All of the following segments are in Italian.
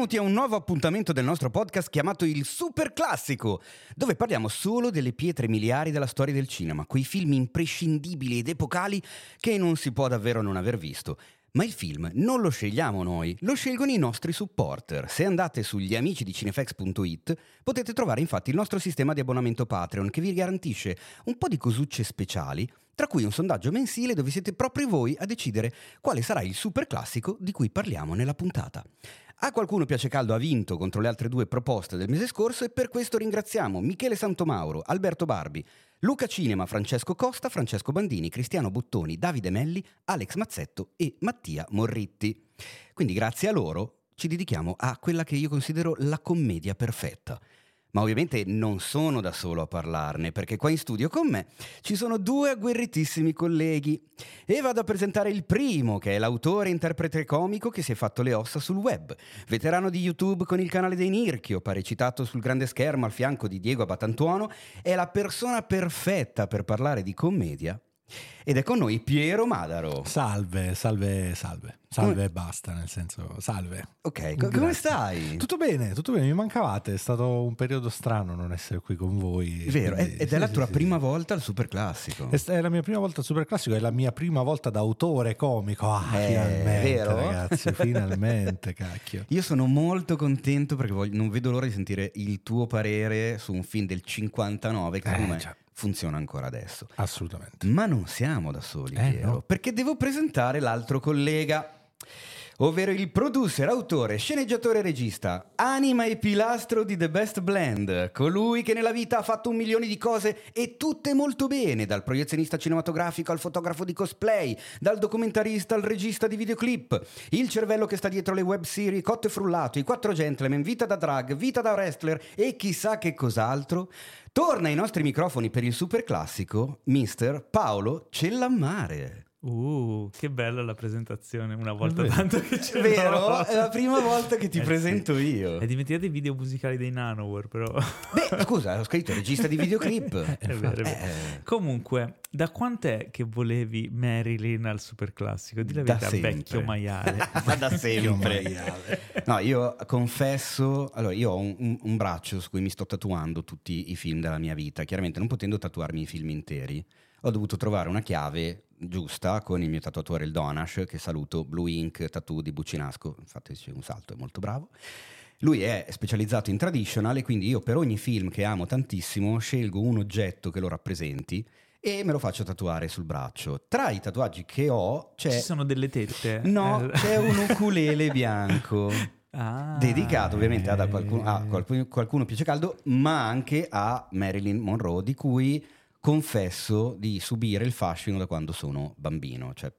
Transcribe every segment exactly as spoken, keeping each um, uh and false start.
Benvenuti a un nuovo appuntamento del nostro podcast chiamato Il Super Classico, dove parliamo solo delle pietre miliari della storia del cinema, quei film imprescindibili ed epocali che non si può davvero non aver visto. Ma il film non lo scegliamo noi, lo scelgono i nostri supporter. Se andate sugli amici di cinefx punto it potete trovare infatti il nostro sistema di abbonamento Patreon che vi garantisce un po' di cosucce speciali, tra cui un sondaggio mensile dove siete proprio voi a decidere quale sarà il super classico di cui parliamo nella puntata. A qualcuno piace caldo ha vinto contro le altre due proposte del mese scorso e per questo ringraziamo Michele Santomauro, Alberto Barbi, Luca Cinema, Francesco Costa, Francesco Bandini, Cristiano Bottoni, Davide Melli, Alex Mazzetto e Mattia Morritti. Quindi grazie a loro ci dedichiamo a quella che io considero la commedia perfetta. Ma ovviamente non sono da solo a parlarne, perché qua in studio con me ci sono due agguerritissimi colleghi. E vado a presentare il primo, che è l'autore e interprete comico che si è fatto le ossa sul web. Veterano di YouTube con il canale dei Nirchio, parecitato sul grande schermo al fianco di Diego Abatantuono, è la persona perfetta per parlare di commedia. Ed è con noi Piero Madaro. Salve, salve, salve. Salve e basta, nel senso, salve. Ok, co- come stai? Tutto bene, tutto bene, mi mancavate, è stato un periodo strano non essere qui con voi. Vero, quindi, ed sì, è la sì, tua sì, prima sì. volta al Super Classico. È, è la mia prima volta al Super Classico, è la mia prima volta da autore comico. Ah, Eh, finalmente, vero? ragazzi, finalmente, cacchio. Io sono molto contento perché voglio, non vedo l'ora di sentire il tuo parere su un film del cinquantanove che secondo Eh, me già. funziona ancora adesso. Assolutamente. Ma non siamo da soli, Eh, Piero, no. perché devo presentare l'altro collega, ovvero il producer, autore, sceneggiatore e regista, anima e pilastro di The Best Blend, colui che nella vita ha fatto un milione di cose e tutte molto bene, dal proiezionista cinematografico al fotografo di cosplay, dal documentarista al regista di videoclip, il cervello che sta dietro le web serie Cotto e Frullato, I Quattro Gentlemen, Vita da drag, Vita da wrestler e chissà che cos'altro. Torna ai nostri microfoni per il super classico mister Paolo Cellammare. Uh, che bella la presentazione, una volta vero. tanto che ce l'ho. Vero? È la prima volta che ti Eh, presento sì. io. È diventato i video musicali dei Nanowar, però. Beh, scusa, ho scritto regista di videoclip. È vero, è vero. Eh, Comunque, da quant'è che volevi Marilyn al super classico? Di la Da verità, sempre. vecchio maiale. da sempre. maiale. No, io confesso, allora io ho un, un- un braccio su cui mi sto tatuando tutti i film della mia vita. Chiaramente non potendo tatuarmi i film interi, ho dovuto trovare una chiave giusta con il mio tatuatore il Donash, che saluto, Blue Ink Tattoo di Buccinasco, infatti c'è un salto, è molto bravo. Lui è specializzato in traditional e quindi io per ogni film che amo tantissimo scelgo un oggetto che lo rappresenti e me lo faccio tatuare sul braccio. Tra i tatuaggi che ho c'è... Ci sono delle tette? No, Eh. c'è un ukulele bianco. Ah. Dedicato ovviamente a qualcuno, a qualcuno, qualcuno piace caldo, ma anche a Marilyn Monroe, di cui confesso di subire il fascino da quando sono bambino. Cioè,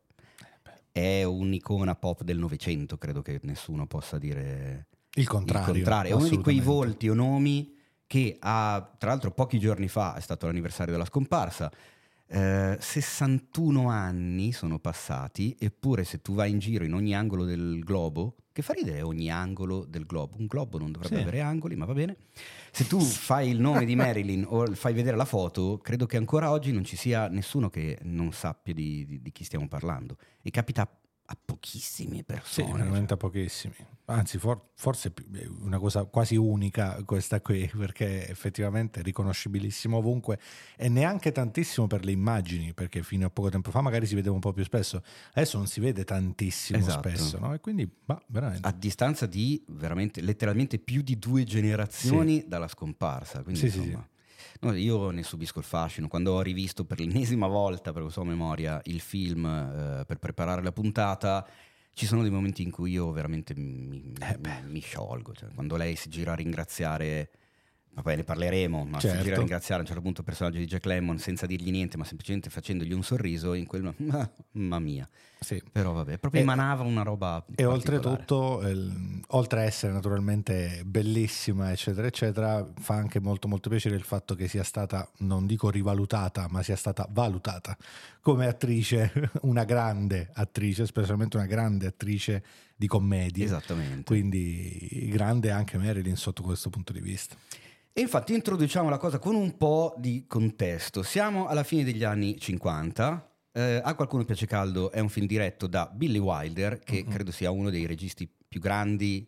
è un'icona pop del Novecento, credo che nessuno possa dire Il contrario. il contrario. È uno di quei assolutamente. volti o nomi che ha, tra l'altro pochi giorni fa è stato l'anniversario della scomparsa. Eh, sessantuno anni sono passati, eppure se tu vai in giro in ogni angolo del globo, che fa ridere ogni angolo del globo, un globo non dovrebbe Sì. avere angoli, ma va bene, se tu fai il nome di Marilyn o fai vedere la foto, credo che ancora oggi non ci sia nessuno che non sappia di, di- di chi stiamo parlando, e capita a pochissime Sì, persone. veramente a pochissimi. Anzi, for- forse più- è una cosa quasi unica questa qui, perché effettivamente è riconoscibilissimo ovunque e neanche tantissimo per le immagini, perché fino a poco tempo fa magari si vedeva un po' più spesso, adesso non si vede tantissimo Esatto. spesso, no? E quindi, bah, veramente. A distanza di veramente letteralmente più di due generazioni dalla scomparsa, quindi Sì, sì, insomma, no, io ne subisco il fascino. Quando ho rivisto per l'ennesima volta, perché so a memoria, il film eh, per preparare la puntata, ci sono dei momenti in cui io veramente mi, Eh mi sciolgo, cioè, quando lei si gira a ringraziare, vabbè ne parleremo, ma si Certo. gira a ringraziare a un certo punto il personaggio di Jack Lemmon senza dirgli niente, ma semplicemente facendogli un sorriso, in quel mamma mia. Sì. Però vabbè, proprio E- emanava una roba E particolare. oltretutto, el- oltre a essere naturalmente bellissima, eccetera, eccetera, fa anche molto molto piacere il fatto che sia stata, non dico rivalutata, ma sia stata valutata come attrice, una grande attrice, specialmente una grande attrice di commedie. Esattamente. Quindi grande anche Marilyn sotto questo punto di vista. E infatti introduciamo la cosa con un po' di contesto. Siamo alla fine degli anni cinquanta. Eh, a qualcuno piace caldo è un film diretto da Billy Wilder, che Mm-hmm. credo sia uno dei registi più grandi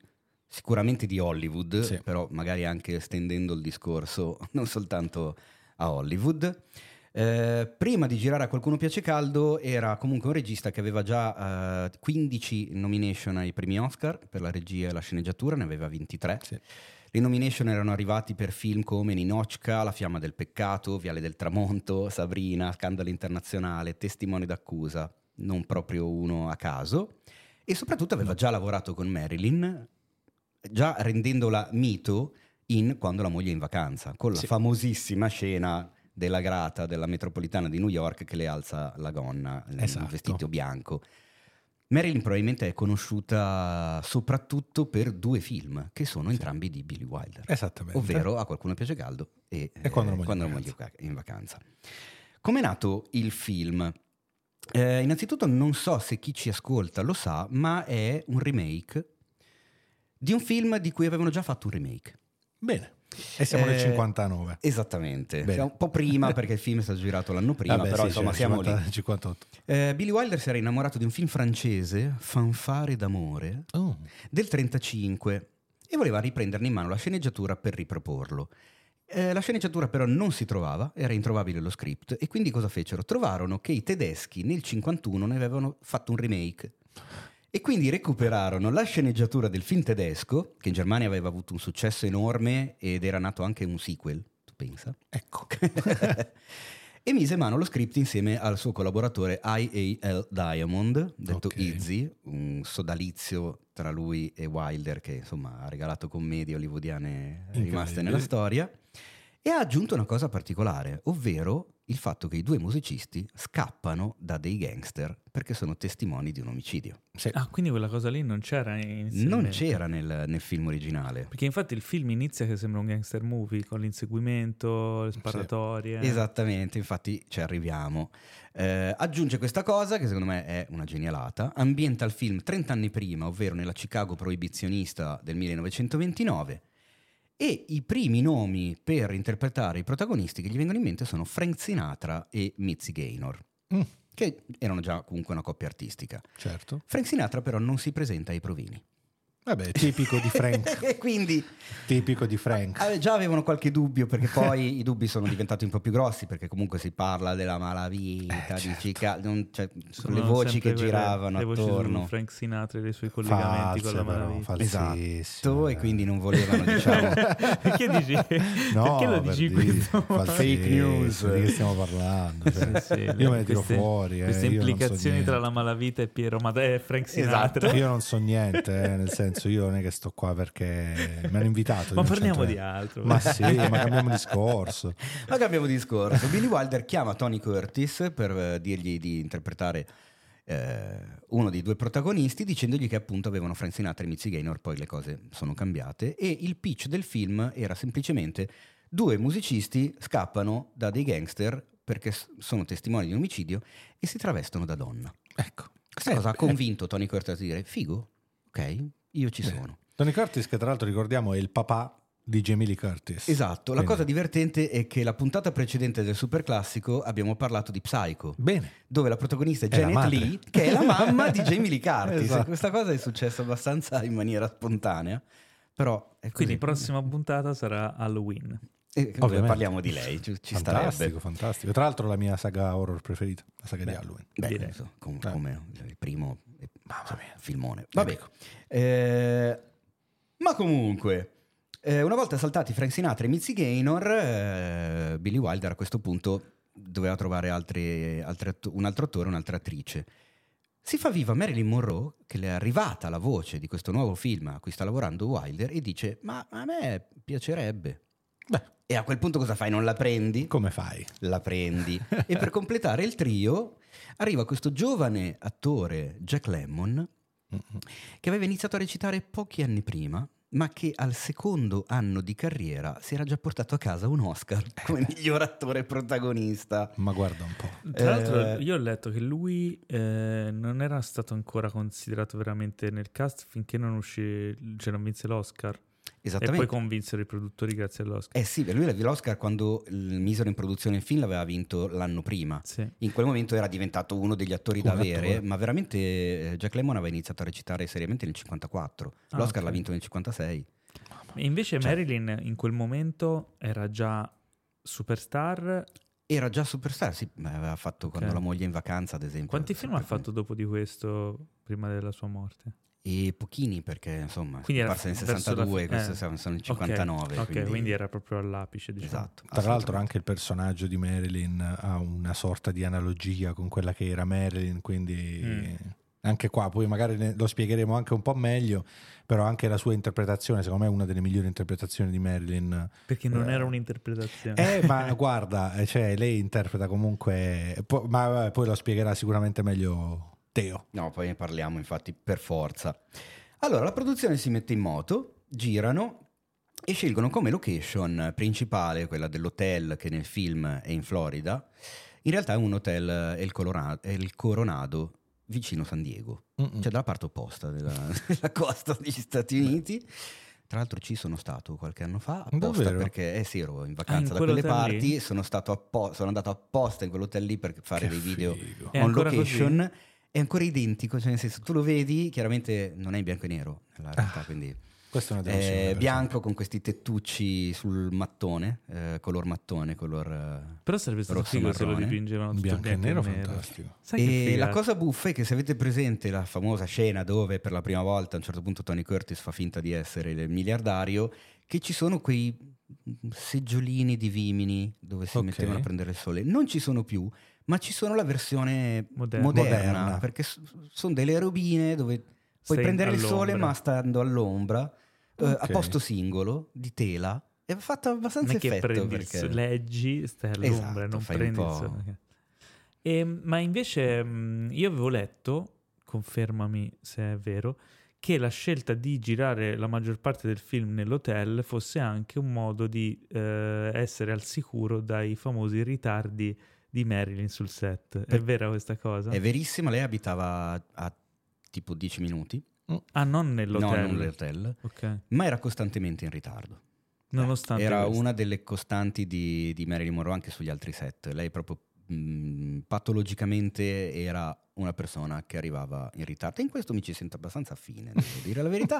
sicuramente di Hollywood, Sì. però magari anche estendendo il discorso non soltanto a Hollywood. Eh, prima di girare A qualcuno piace caldo era comunque un regista che aveva già eh, quindici nomination ai premi Oscar per la regia e la sceneggiatura, ne aveva ventitré. Sì. Le nomination erano arrivati per film come Ninocchia, La fiamma del peccato, Viale del tramonto, Sabrina, Scandalo internazionale, Testimoni d'accusa, non proprio uno a caso. E soprattutto aveva già lavorato con Marilyn, già rendendola mito in Quando la moglie è in vacanza, con la Sì. famosissima scena della grata della metropolitana di New York che le alza la gonna nel Esatto. vestito bianco. Marilyn probabilmente è conosciuta soprattutto per due film che sono entrambi di Billy Wilder, Esattamente. ovvero A qualcuno piace caldo e, E Quando la eh, moglie Quando in la moglie è in vacanza. Com'è nato il film? Eh, innanzitutto non so se chi ci ascolta lo sa, ma è un remake di un film di cui avevano già fatto un remake. Bene. E siamo nel Eh, cinquantanove. Esattamente. Bene. Siamo un po' prima perché il film è stato girato l'anno prima, Vabbè, però sì, insomma cioè, siamo cinquanta lì. cinquantotto. Eh, Billy Wilder si era innamorato di un film francese, Fanfare d'amore, Oh. del trentacinque e voleva riprenderne in mano la sceneggiatura per riproporlo. Eh, la sceneggiatura però non si trovava, era introvabile lo script e quindi cosa fecero? Trovarono che i tedeschi nel cinquantuno ne avevano fatto un remake e quindi recuperarono la sceneggiatura del film tedesco, che in Germania aveva avuto un successo enorme ed era nato anche un sequel, tu pensa? Ecco. E mise in mano lo script insieme al suo collaboratore I A L Diamond, detto Ok. Izzy, un sodalizio tra lui e Wilder che insomma ha regalato commedie hollywoodiane rimaste Incredibile. nella storia, e ha aggiunto una cosa particolare, ovvero il fatto che i due musicisti scappano da dei gangster perché sono testimoni di un omicidio. Sì. Ah, quindi quella cosa lì non c'era inizialmente. Non c'era nel, nel film originale. Perché infatti il film inizia che sembra un gangster movie, con l'inseguimento, le sparatorie. Esattamente, infatti ci arriviamo. Eh, aggiunge questa cosa che secondo me è una genialata, ambienta il film trenta anni prima, ovvero nella Chicago proibizionista del millenovecentoventinove, e i primi nomi per interpretare i protagonisti che gli vengono in mente sono Frank Sinatra e Mitzi Gaynor, Mm, che erano già comunque una coppia artistica. certo. Frank Sinatra però non si presenta ai provini. Vabbè, tipico di Frank. E quindi Tipico di Frank. Eh, già avevano qualche dubbio, perché poi i dubbi sono diventati un po' più grossi, perché comunque si parla della malavita, Eh, di certo. Chicago, non- cioè, Sono le voci sempre che quelle- giravano le voci attorno. su Frank Sinatra e dei suoi collegamenti con False, la però, malavita. falsissime. Esatto, e quindi non volevano, diciamo, Perché dici? No, perché lo per dici in dire, questo modo? falsissime, Fake news. di che stiamo parlando? Cioè, Sì, sì, io me ne tiro queste- fuori. eh, Queste io non so implicazioni tra niente. la malavita e Piero Ma e Frank Sinatra. Esatto. Io non so niente, eh, nel senso, io non è che sto qua perché mi hanno invitato. Ma io non parliamo c'entro di niente. altro. Ma sì, ma cambiamo discorso. Ma cambiamo discorso. Billy Wilder chiama Tony Curtis per eh, dirgli di interpretare eh, uno dei due protagonisti, dicendogli che appunto avevano Frank Sinatra e Mitzi Gaynor. Poi le cose sono cambiate e il pitch del film era semplicemente: due musicisti scappano da dei gangster perché s- sono testimoni di un omicidio e si travestono da donna. Ecco. Questa Eh, cosa ha eh, convinto Tony Curtis a dire: figo, ok, io ci Beh. sono. Tony Curtis, che tra l'altro ricordiamo è il papà di Jamie Lee Curtis. Esatto, la Quindi- cosa divertente è che la puntata precedente del super classico abbiamo parlato di Psycho, Bene. dove la protagonista è È la Janet madre. Leigh, che è la mamma di Jamie Lee Curtis. Esatto. Questa cosa è successa abbastanza in maniera spontanea, però è Quindi così. prossima puntata sarà Halloween. Eh, Ovviamente. parliamo di lei, ci, ci Fantastico, starebbe. fantastico. Tra l'altro la mia saga horror preferita, la saga Beh, di Halloween. Beh, Direi. non so, com- Eh. come il primo eh, Mamma insomma, mia. filmone. Vabbè. Ecco. Eh, ma comunque, eh, una volta saltati Frank Sinatra e Mitzi Gaynor, eh, Billy Wilder a questo punto doveva trovare altri, altri atto- un altro attore, un'altra attrice. Si fa viva Marilyn Monroe, che le è arrivata la voce di questo nuovo film a cui sta lavorando Wilder, e dice: ma a me piacerebbe. Beh, E a quel punto cosa fai? Non la prendi? come fai? La prendi. E per completare il trio arriva questo giovane attore Jack Lemmon, che aveva iniziato a recitare pochi anni prima, ma che al secondo anno di carriera si era già portato a casa un Oscar come miglior attore protagonista. Ma guarda un po'. Tra l'altro Eh, io ho letto che lui eh, non era stato ancora considerato veramente nel cast finché non uscì, cioè non vinse l'Oscar. E Esattamente. poi convinsero i produttori grazie all'Oscar. Eh sì, per lui l'Oscar quando il misero in produzione il film l'aveva vinto l'anno prima. Sì. In quel momento era diventato uno degli attori Un da avere, attore. ma veramente eh, Jack Lemmon aveva iniziato a recitare seriamente nel cinquantaquattro. Ah, L'Oscar ok. l'ha vinto nel cinquantasei. E invece Cioè- Marilyn in quel momento era già superstar. Era già superstar, sì, ma aveva fatto quando Ok. la moglie è in vacanza, ad esempio. Quanti film ha Sempre- fatto dopo di questo, prima della sua morte? E pochini, perché insomma, Quindi era scomparsa nel verso la sessantadue, fi- questo eh. siamo sono nel Ok, cinquantanove. Ok, quindi... quindi... era proprio all'apice, diciamo. Esatto. Tra l'altro assolutamente. anche il personaggio di Marilyn ha una sorta di analogia con quella che era Marilyn, quindi Mm. anche qua poi magari ne- lo spiegheremo anche un po' meglio, però anche la sua interpretazione secondo me è una delle migliori interpretazioni di Marilyn. Perché non Eh. era un'interpretazione. Eh, ma guarda, eh, cioè, lei interpreta comunque, po- ma vabbè, poi lo spiegherà sicuramente meglio Teo. No, poi ne parliamo infatti per forza. Allora, la produzione si mette in moto, girano e scelgono come location principale quella dell'hotel che nel film è in Florida. In realtà è un hotel, è il, Colora- è il Coronado, vicino San Diego, Mm-mm. cioè dalla parte opposta della, della costa degli Stati Uniti. Tra l'altro ci sono stato qualche anno fa apposta Davvero? perché eh sì, ero in Ah, vacanza in da quelle quell'hotel parti, lì? sono stato appo- sono andato apposta in quell'hotel lì per fare Che dei video figo. È on ancora location. così? È ancora identico, cioè nel senso tu lo vedi, chiaramente non è in bianco e nero nella realtà, Ah, quindi Questa è una delusione, è per bianco con questi tettucci sul mattone, eh, color mattone, color eh, Però sarebbe stato rosso figo se lo marrone. dipingevano tutto esempio. Bianco e nero, fantastico. Sai che E la figata? cosa buffa è che se avete presente la famosa scena dove per la prima volta a un certo punto Tony Curtis fa finta di essere il miliardario, che ci sono quei seggiolini di vimini dove si Ok. mettevano a prendere il sole, non ci sono più, ma ci sono la versione Moderna. moderna, Moderna. perché s- sono delle robine dove puoi Stai prendere il sole all'ombra. ma stando all'ombra, eh, a Ok. posto singolo, di tela, è fatto abbastanza Non è che effetto prendi il perché... so- leggi, stai all'ombra, Esatto, non fai un prendi il po'. sole. E, ma invece mh, io avevo letto, confermami se è vero, che la scelta di girare la maggior parte del film nell'hotel fosse anche un modo di eh, essere al sicuro dai famosi ritardi di Marilyn sul set. È Per- vera questa cosa? È verissimo, lei abitava a, a tipo dieci minuti, Ah, non nell'hotel. no, non nell'hotel, Ok. ma era costantemente in ritardo. Nonostante Era questo. una delle costanti di, di Marilyn Monroe anche sugli altri set. Lei proprio mh, patologicamente era una persona che arrivava in ritardo. E in questo mi ci sento abbastanza affine, devo dire la verità.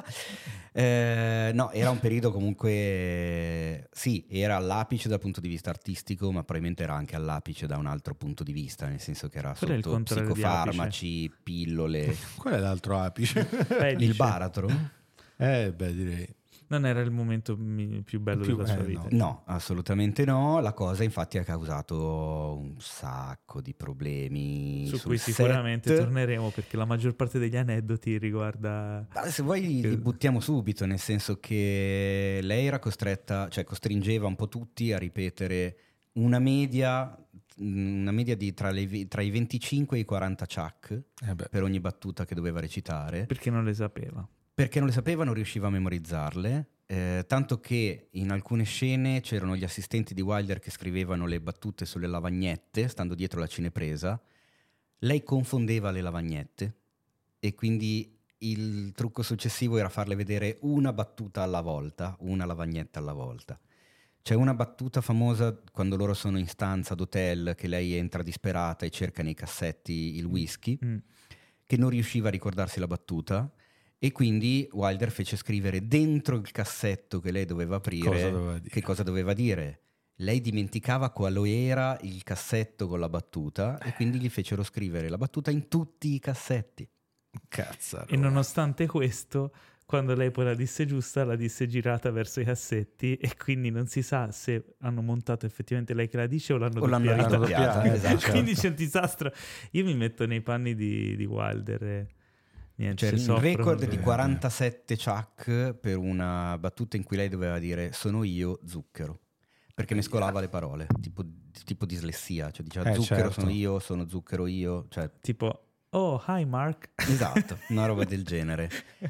Eh, no, era un periodo comunque... Sì, era all'apice dal punto di vista artistico, ma probabilmente era anche all'apice da un altro punto di vista, nel senso che era Quello è il sotto contrario di psicofarmaci, pillole... Qual è l'altro apice? Pedice. Il baratro? eh, beh, direi. Non era il momento mi- più bello Più- della sua eh, vita. no. No, assolutamente no. La cosa infatti ha causato un sacco di problemi Su sul cui set. sicuramente torneremo perché la maggior parte degli aneddoti riguarda... Ma se vuoi li, li buttiamo subito, nel senso che lei era costretta, cioè costringeva un po' tutti a ripetere una media, una media di tra, le- tra i venticinque e i quaranta chuck Eh beh. per ogni battuta che doveva recitare. perché non le sapeva. Perché non le sapeva, non riusciva a memorizzarle, eh, tanto che in alcune scene c'erano gli assistenti di Wilder che scrivevano le battute sulle lavagnette, stando dietro la cinepresa. Lei confondeva le lavagnette e quindi il trucco successivo era farle vedere una battuta alla volta, una lavagnetta alla volta. C'è una battuta famosa quando loro sono in stanza d'hotel, che lei entra disperata e cerca nei cassetti il whisky, Mm. che non riusciva a ricordarsi la battuta. E quindi Wilder fece scrivere dentro il cassetto che lei doveva aprire Cosa doveva dire? che cosa doveva dire. Lei dimenticava quale era il cassetto con la battuta e quindi gli fecero scrivere la battuta in tutti i cassetti. Cazzo. E nonostante questo, quando lei poi la disse giusta, la disse girata verso i cassetti e quindi non si sa se hanno montato effettivamente lei che la dice o l'hanno O l'hanno doppiata. ridoppiata, doppiata, esatto. certo. Quindi c'è un disastro. Io mi metto nei panni di, di Wilder e niente, C'è se il soffrono record per- di quarantasette chuck per una battuta in cui lei doveva dire sono io zucchero, perché mescolava le parole, tipo, tipo dislessia, cioè diceva Eh, zucchero certo. sono io, sono zucchero io, cioè Tipo, oh, hi Mark. esatto, una roba del genere.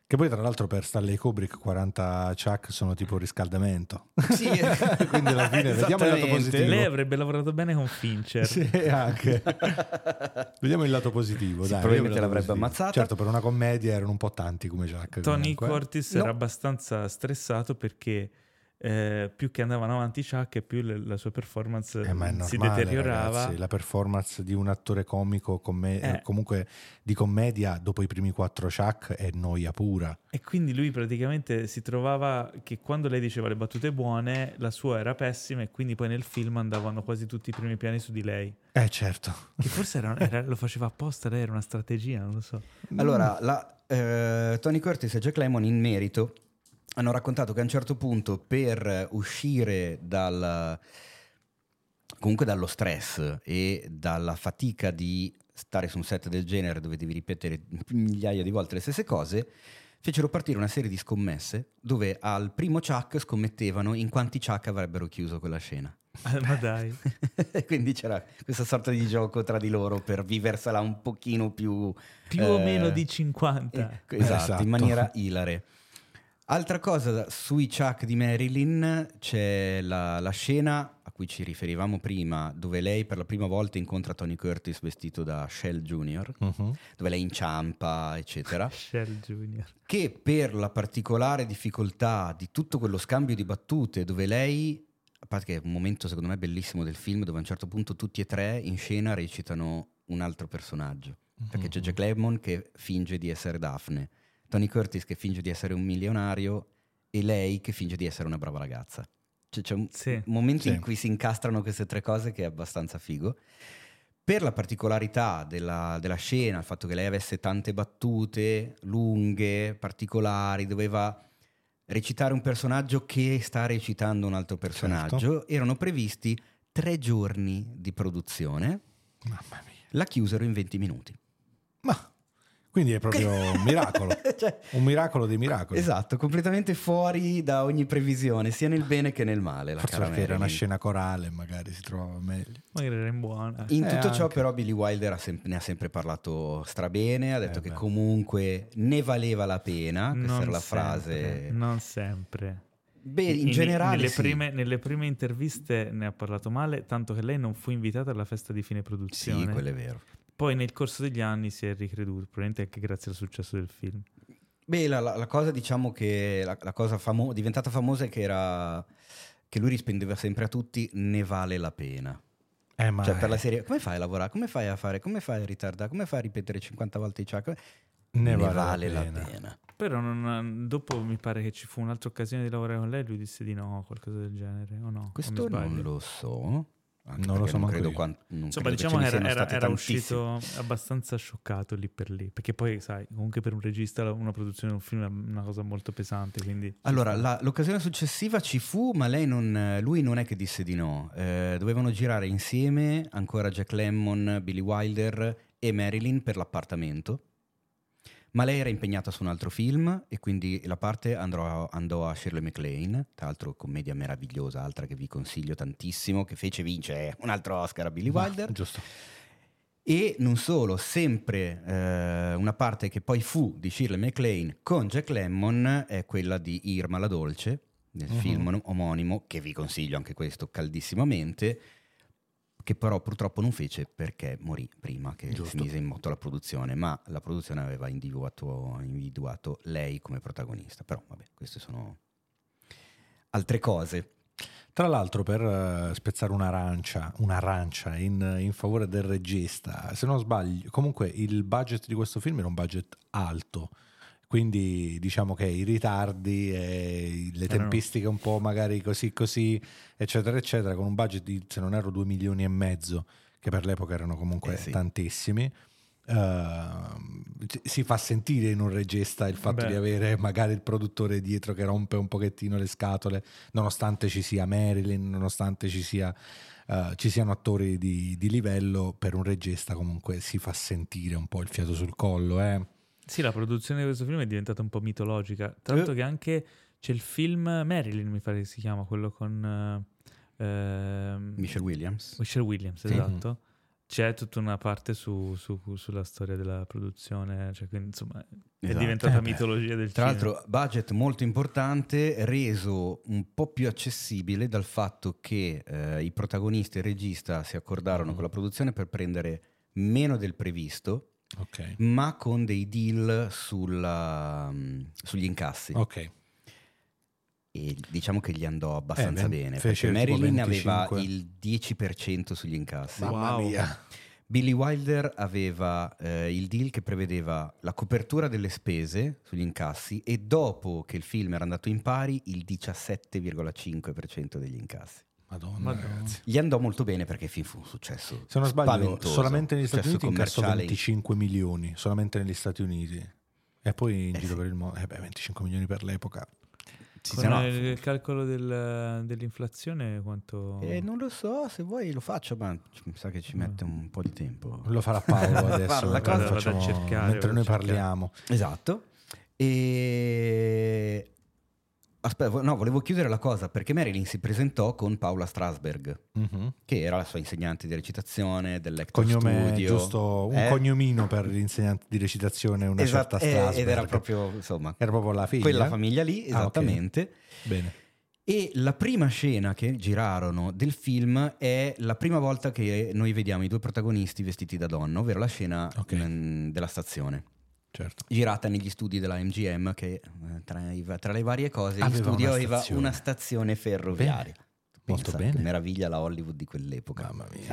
Che poi tra l'altro per Stanley Kubrick quaranta Chuck sono tipo riscaldamento. Sì, quindi alla fine vediamo il lato positivo. Lei avrebbe lavorato bene con Fincher. Sì, anche. Vediamo il lato positivo. Sì, dai, probabilmente vediamo il lato l'avrebbe positivo. ammazzata. Certo, per una commedia erano un po' tanti come Chuck. Tony comunque. Curtis No. era abbastanza stressato perché eh, più che andavano avanti Chuck e più le- la sua performance Eh, ma è si normale, deteriorava. ragazzi, la performance di un attore comico comm- Eh. comunque di commedia dopo i primi quattro Chuck è noia pura. E quindi lui praticamente si trovava che quando lei diceva le battute buone, la sua era pessima e quindi poi nel film andavano quasi tutti i primi piani su di lei. Eh certo. Che forse era- era- lo faceva apposta, lei era una strategia, non lo so. Allora, la, eh, Tony Curtis e Jack Lemmon in merito hanno raccontato che a un certo punto per uscire dal, comunque dallo stress e dalla fatica di stare su un set del genere dove devi ripetere migliaia di volte le stesse cose, fecero partire una serie di scommesse dove al primo Chuck scommettevano in quanti Chuck avrebbero chiuso quella scena. Ah, ma dai. Quindi c'era questa sorta di gioco tra di loro per viversela un pochino più... Più o eh, meno di cinquanta. eh, esatto, Esatto. in maniera ilare. Altra cosa, sui Chuck di Marilyn c'è la, la scena a cui ci riferivamo prima, dove lei per la prima volta incontra Tony Curtis vestito da Shell Junior, Mhm. dove lei inciampa, eccetera, Shell Junior. che per la particolare difficoltà di tutto quello scambio di battute, dove lei, a parte che è un momento secondo me bellissimo del film, dove a un certo punto tutti e tre in scena recitano un altro personaggio, perché c'è Jack Lemmon che finge di essere Daphne, Tony Curtis che finge di essere un milionario e lei che finge di essere una brava ragazza. Cioè, c'è un Sì. momento Sì. in cui si incastrano queste tre cose che è abbastanza figo. Per la particolarità della, della scena, il fatto che lei avesse tante battute lunghe, particolari, doveva recitare un personaggio che sta recitando un altro personaggio, Certo. erano previsti tre giorni di produzione, Mamma mia. la chiusero in venti minuti. Ma quindi è proprio un miracolo. Cioè, Un miracolo dei miracoli. esatto, completamente fuori da ogni previsione, sia nel bene che nel male. La Forse cara perché era una Marilyn. scena corale, magari si trovava meglio. Magari era in buona. In Eh, tutto ciò anche. però Billy Wilder ha sem- ne ha sempre parlato strabene, ha detto Eh, che beh. comunque ne valeva la pena, questa Non era la sempre, frase. Non sempre. Beh, in, generale nelle, sì. prime, nelle prime interviste ne ha parlato male, tanto che lei non fu invitata alla festa di fine produzione. Sì, quello è vero. Poi nel corso degli anni si è ricreduto, probabilmente anche grazie al successo del film. Beh, la, la- la cosa diciamo che la, la cosa famo- diventata famosa è che era che lui rispondeva sempre a tutti ne vale la pena. Eh, ma Cioè per la serie, come fai a lavorare? Come fai a fare? Come fai a ritardare? Come fai a ripetere cinquanta volte i Chuck? ne, Ne vale, vale la la pena. pena. Però non- dopo mi pare che ci fu un'altra occasione di lavorare con lei, lui disse di no, qualcosa del genere, o no? O mi Questo sbaglio? non lo so. Anche Non lo perché so manco credo io. quan- non Insomma, credo diciamo ce che ne era, siano era- stati era tantissimi. uscito abbastanza scioccato lì per lì, perché poi, sai, comunque per un regista la- una produzione di un film è una cosa molto pesante, quindi... ci Allora, sta. la- l'occasione successiva ci fu, ma lei non, lui non è che disse di no. Eh, dovevano girare insieme ancora Jack Lemmon, Billy Wilder e Marilyn per l'appartamento. Ma lei era impegnata su un altro film e quindi la parte andrò, andò a Shirley MacLaine, tra l'altro commedia meravigliosa, altra che vi consiglio tantissimo, che fece vincere un altro Oscar a Billy Ma, Wilder. giusto. E non solo, sempre eh, una parte che poi fu di Shirley MacLaine con Jack Lemmon è quella di Irma la Dolce, nel Mhm. film omonimo, che vi consiglio anche questo caldissimamente, che però purtroppo non fece perché morì prima che Giusto. si mise in moto la produzione, ma la produzione aveva individuato, individuato lei come protagonista. Però vabbè, queste sono altre cose. Tra l'altro, per eh, spezzare un'arancia, un'arancia in, in favore del regista, se non sbaglio, comunque il budget di questo film era un budget alto, quindi diciamo che i ritardi e le Erano- tempistiche un po' magari così così, eccetera, eccetera, con un budget di, se non erro, due milioni e mezzo, che per l'epoca erano comunque Eh sì. tantissimi. Uh, si fa sentire in un regista il fatto Beh. di avere magari il produttore dietro che rompe un pochettino le scatole, nonostante ci sia Marilyn, nonostante ci sia uh, ci siano attori di, di livello. Per un regista comunque si fa sentire un po' il fiato sul collo, eh. Sì, la produzione di questo film è diventata un po' mitologica, tanto Eh. che anche c'è il film Marilyn, mi pare che si chiama, quello con... eh, ehm, Michelle Williams. Michelle Williams, Sì. esatto. c'è tutta una parte su, su- sulla storia della produzione, cioè, quindi, insomma, è Esatto. diventata Eh beh. mitologia del Tra cinema. l'altro, budget molto importante, reso un po' più accessibile dal fatto che eh, i protagonisti e il regista si accordarono Mhm. con la produzione per prendere meno del previsto, Ok. ma con dei deal sulla, mm, sugli incassi. Ok. E diciamo che gli andò abbastanza Eh, ven- bene, fece perché tipo Marilyn venticinque. aveva il dieci per cento sugli incassi. Mamma Wow. mia. Billy Wilder aveva eh, il deal che prevedeva la copertura delle spese sugli incassi e dopo che il film era andato in pari il diciassette virgola cinque per cento degli incassi. Madonna, Madonna. ragazzi. Gli andò molto bene perché il film fu un successo Se non sbaglio, spaventoso, solamente negli Stati successo Uniti incassò commerciale. venticinque milioni, solamente negli Stati Uniti. E poi in Eh giro sì. per il mondo, eh beh, venticinque milioni per l'epoca. Ci Con siamo- il, il calcolo del- dell'inflazione quanto... Eh, non lo so, se vuoi lo faccio, ma mi sa che ci mette un po' di tempo. Lo farà Paolo adesso, Guarda, la mentre, cosa- vado a facciamo- cercare, mentre vado noi a cercare. parliamo. Esatto. E aspetta, vo- no, volevo chiudere la cosa perché Marilyn si presentò con Paula Strasberg, Mhm. che era la sua insegnante di recitazione dell'Actor Cognome Studio. giusto, un Eh? cognomino per l'insegnante di recitazione, una Esatto, certa eh, Strasberg. ed era proprio, insomma, Era proprio la figlia. quella famiglia lì, Ah, ok. esattamente. Bene. E la prima scena che girarono del film è la prima volta che noi vediamo i due protagonisti vestiti da donna, ovvero la scena Ok. mm, della stazione. Certo. Girata negli studi della M G M, che eh, tra, i- tra le varie cose il Aveva studio una aveva stazione. una stazione ferroviaria. Molto Pensa, bene. che meraviglia la Hollywood di quell'epoca. Mamma mia.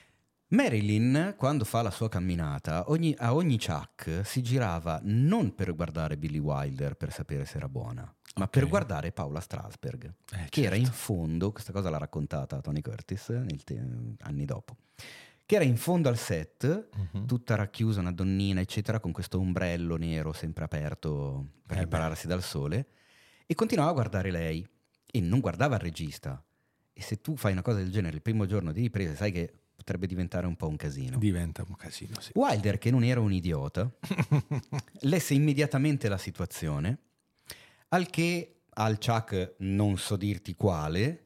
Marilyn, quando fa la sua camminata, ogni- a ogni Chuck si girava non per guardare Billy Wilder per sapere se era buona, ma Ok. per guardare Paula Strasberg, Eh, che certo. era in fondo, questa cosa l'ha raccontata Tony Curtis nel te- anni dopo, che era in fondo al set, Mhm. tutta racchiusa, una donnina, eccetera, con questo ombrello nero sempre aperto per Eh beh. ripararsi dal sole, e continuava a guardare lei e non guardava il regista. E se tu fai una cosa del genere il primo giorno di ripresa, sai che potrebbe diventare un po' un casino. Diventa un casino, sì. Wilder, che non era un idiota, lesse immediatamente la situazione, al che al Chuck non so dirti quale,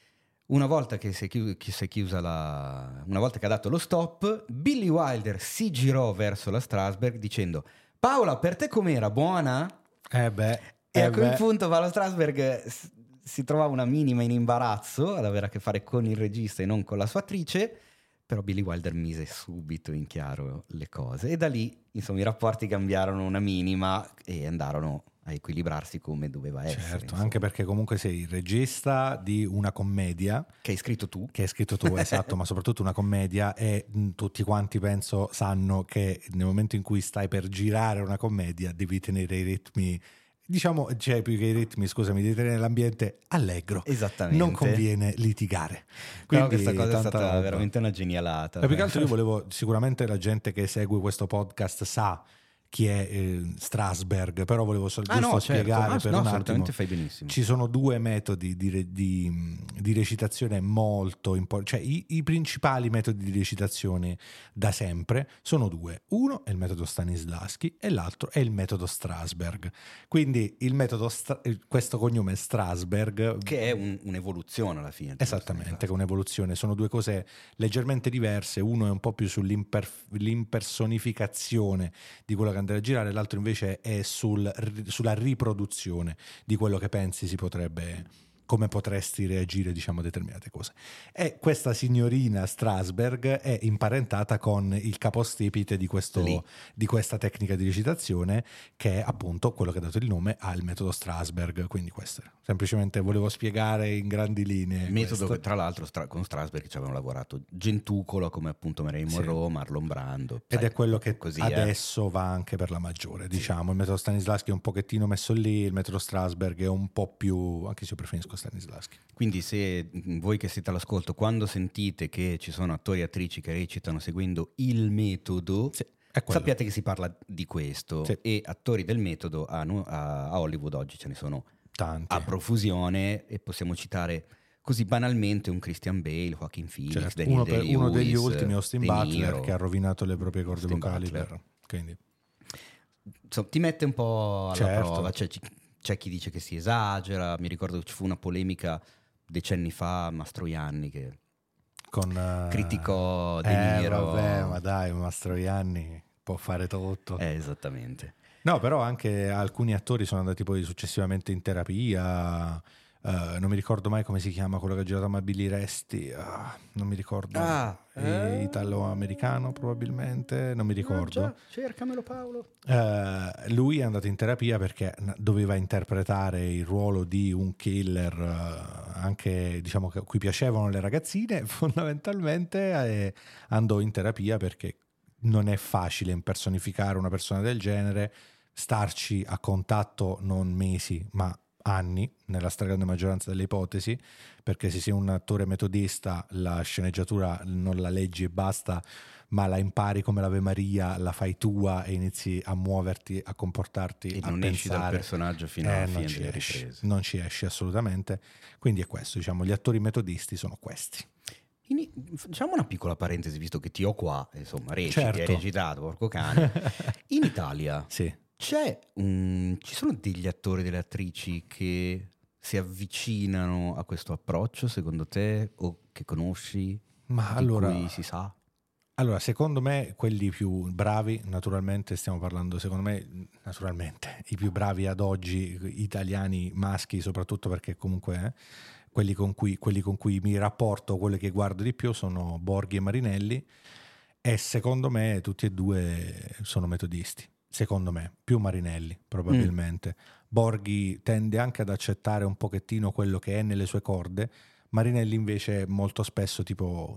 una volta che si è, chiu- che si è chiusa la... una volta che ha dato lo stop, Billy Wilder si girò verso la Strasberg dicendo: Paola, per te com'era? Buona? Eh beh. E eh a quel beh. punto Paolo Strasberg s- si trovava una minima in imbarazzo ad avere a che fare con il regista e non con la sua attrice, però Billy Wilder mise subito in chiaro le cose e da lì insomma i rapporti cambiarono una minima e andarono a equilibrarsi come doveva essere. Certo, insomma. anche perché comunque sei il regista di una commedia Che hai scritto tu. che hai scritto tu, esatto, ma soprattutto una commedia e mh, tutti quanti penso sanno che nel momento in cui stai per girare una commedia devi tenere i ritmi, diciamo, cioè più che i ritmi, scusami, devi tenere l'ambiente allegro. Esattamente. Non conviene litigare. Però Quindi questa cosa è tanta stata roba. veramente una genialata. Ma più che altro io volevo, sicuramente la gente che segue questo podcast sa chi è eh, Strasberg, però volevo sol- Ah giusto no, certo. spiegare Ah, per no, un assolutamente attimo. fai benissimo. Ci sono due metodi di, re- di, di recitazione molto importanti, cioè i, i principali metodi di recitazione da sempre sono due. Uno è il metodo Stanislavski e l'altro è il metodo Strasberg. Quindi il metodo Stra- questo cognome Strasberg, Che è un- un'evoluzione alla fine. esattamente, che è un'evoluzione, sono due cose leggermente diverse. Uno è un po' più sull'impersonificazione di quello che andrà a girare, l'altro invece è sul, sulla riproduzione di quello che pensi si potrebbe, come potresti reagire, diciamo, a determinate cose. E questa signorina Strasberg è imparentata con il capostipite di, questo, Lì. di questa tecnica di recitazione, che è appunto quello che ha dato il nome al metodo Strasberg. Quindi questo era. Semplicemente volevo spiegare in grandi linee Il metodo questo. che tra l'altro Stra- con Strasberg ci avevano lavorato Gentucolo come appunto Marilyn Sì. Monroe, Marlon Brando. Ed sai, è quello che così, eh. adesso va anche per la maggiore, diciamo. Il metodo Stanislavski è un pochettino messo lì, il metodo Strasberg è un po' più, anche se io preferisco Stanislavski. Quindi se mh, voi che siete all'ascolto, quando sentite che ci sono attori e attrici che recitano seguendo il metodo, Sì, è quello. sappiate che si parla di questo. Sì. E attori del metodo a, nu- a- a Hollywood oggi ce ne sono Tanti. a profusione e possiamo citare così banalmente un Christian Bale, Joaquin Phoenix, Certo, Daniel uno, per- Day-Lewis, uno degli ultimi, Austin De Butler, Niro. che ha rovinato le proprie corde Austin vocali. Butler. Per, quindi. Insomma, ti mette un po' alla Certo. prova. C'è, c'è chi dice che si esagera. Mi ricordo che ci fu una polemica decenni fa a Mastroianni che con uh, critico De eh, Niro. Vabbè, ma dai, Mastroianni può fare tutto. Eh, esattamente. No, però anche alcuni attori sono andati poi successivamente in terapia. Uh, non mi ricordo mai come si chiama quello che ha girato Amabili Resti. Uh, non mi ricordo. Ah, eh? Italo-americano probabilmente, non mi ricordo. Ah, già, cercamelo Paolo. Uh, lui è andato in terapia perché doveva interpretare il ruolo di un killer, uh, anche diciamo che a cui piacevano le ragazzine, fondamentalmente, e andò in terapia perché non è facile impersonificare una persona del genere, starci a contatto non mesi ma anni, nella stragrande maggioranza delle ipotesi, perché se sei un attore metodista la sceneggiatura non la leggi e basta, ma la impari come l'Ave Maria, la fai tua e inizi a muoverti, a comportarti, e a non pensare. esci dal personaggio fino eh, alla non fine ci delle esci, riprese. non ci esci assolutamente, quindi è questo, diciamo, gli attori metodisti sono questi. In, facciamo una piccola parentesi, visto che ti ho qua, insomma, reciti, Certo. hai recitato, porco cane. In Italia Sì. c'è un, ci sono degli attori e delle attrici che si avvicinano a questo approccio, secondo te, o che conosci, Ma di allora, cui si sa? allora, secondo me quelli più bravi, naturalmente stiamo parlando, secondo me, naturalmente, i più bravi ad oggi, italiani maschi, soprattutto perché comunque eh, quelli, con cui, quelli con cui mi rapporto, quelli che guardo di più sono Borghi e Marinelli, e secondo me tutti e due sono metodisti. Secondo me, più Marinelli probabilmente. Mm. Borghi tende anche ad accettare un pochettino quello che è nelle sue corde, Marinelli invece molto spesso tipo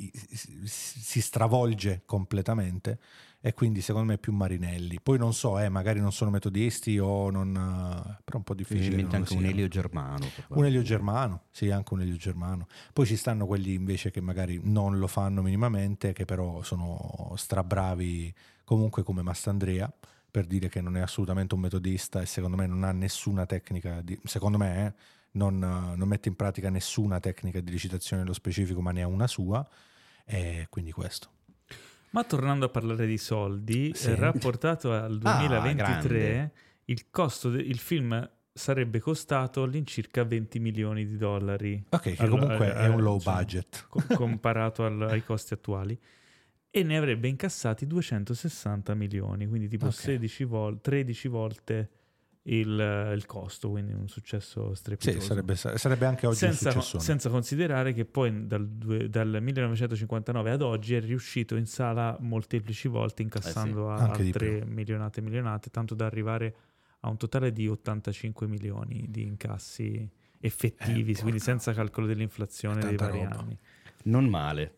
si stravolge completamente, e quindi secondo me più Marinelli. Poi non so, eh, magari non sono metodisti o non, però è un po' difficile. Mi anche un Elio Germano. Un Elio Germano, sì, anche un Elio Germano. Poi ci stanno quelli invece che magari non lo fanno minimamente, che però sono strabravi comunque, come Mastandrea, per dire che non è assolutamente un metodista e secondo me non ha nessuna tecnica di, secondo me eh, non, non mette in pratica nessuna tecnica di recitazione nello specifico, ma ne ha una sua, e quindi questo. Ma tornando a parlare di soldi, Sì. eh, rapportato al duemilaventitré, ah, il costo del film sarebbe costato all'incirca venti milioni di dollari. Ok, che al, comunque al, è un low diciamo, budget. co- comparato al, ai costi attuali, e ne avrebbe incassati duecentosessanta milioni, quindi tipo Okay. sedici vol- tredici volte il, il costo, quindi un successo strepitoso. Sì, sarebbe, sarebbe anche oggi senza, un successone. senza considerare che poi dal, dal millenovecentocinquantanove ad oggi è riuscito in sala molteplici volte, incassando Eh a- sì, anche di altre milionate e milionate, tanto da arrivare a un totale di ottantacinque milioni di incassi effettivi, Eh, quindi porca, senza calcolo dell'inflazione dei tanta vari roba. anni. Non male.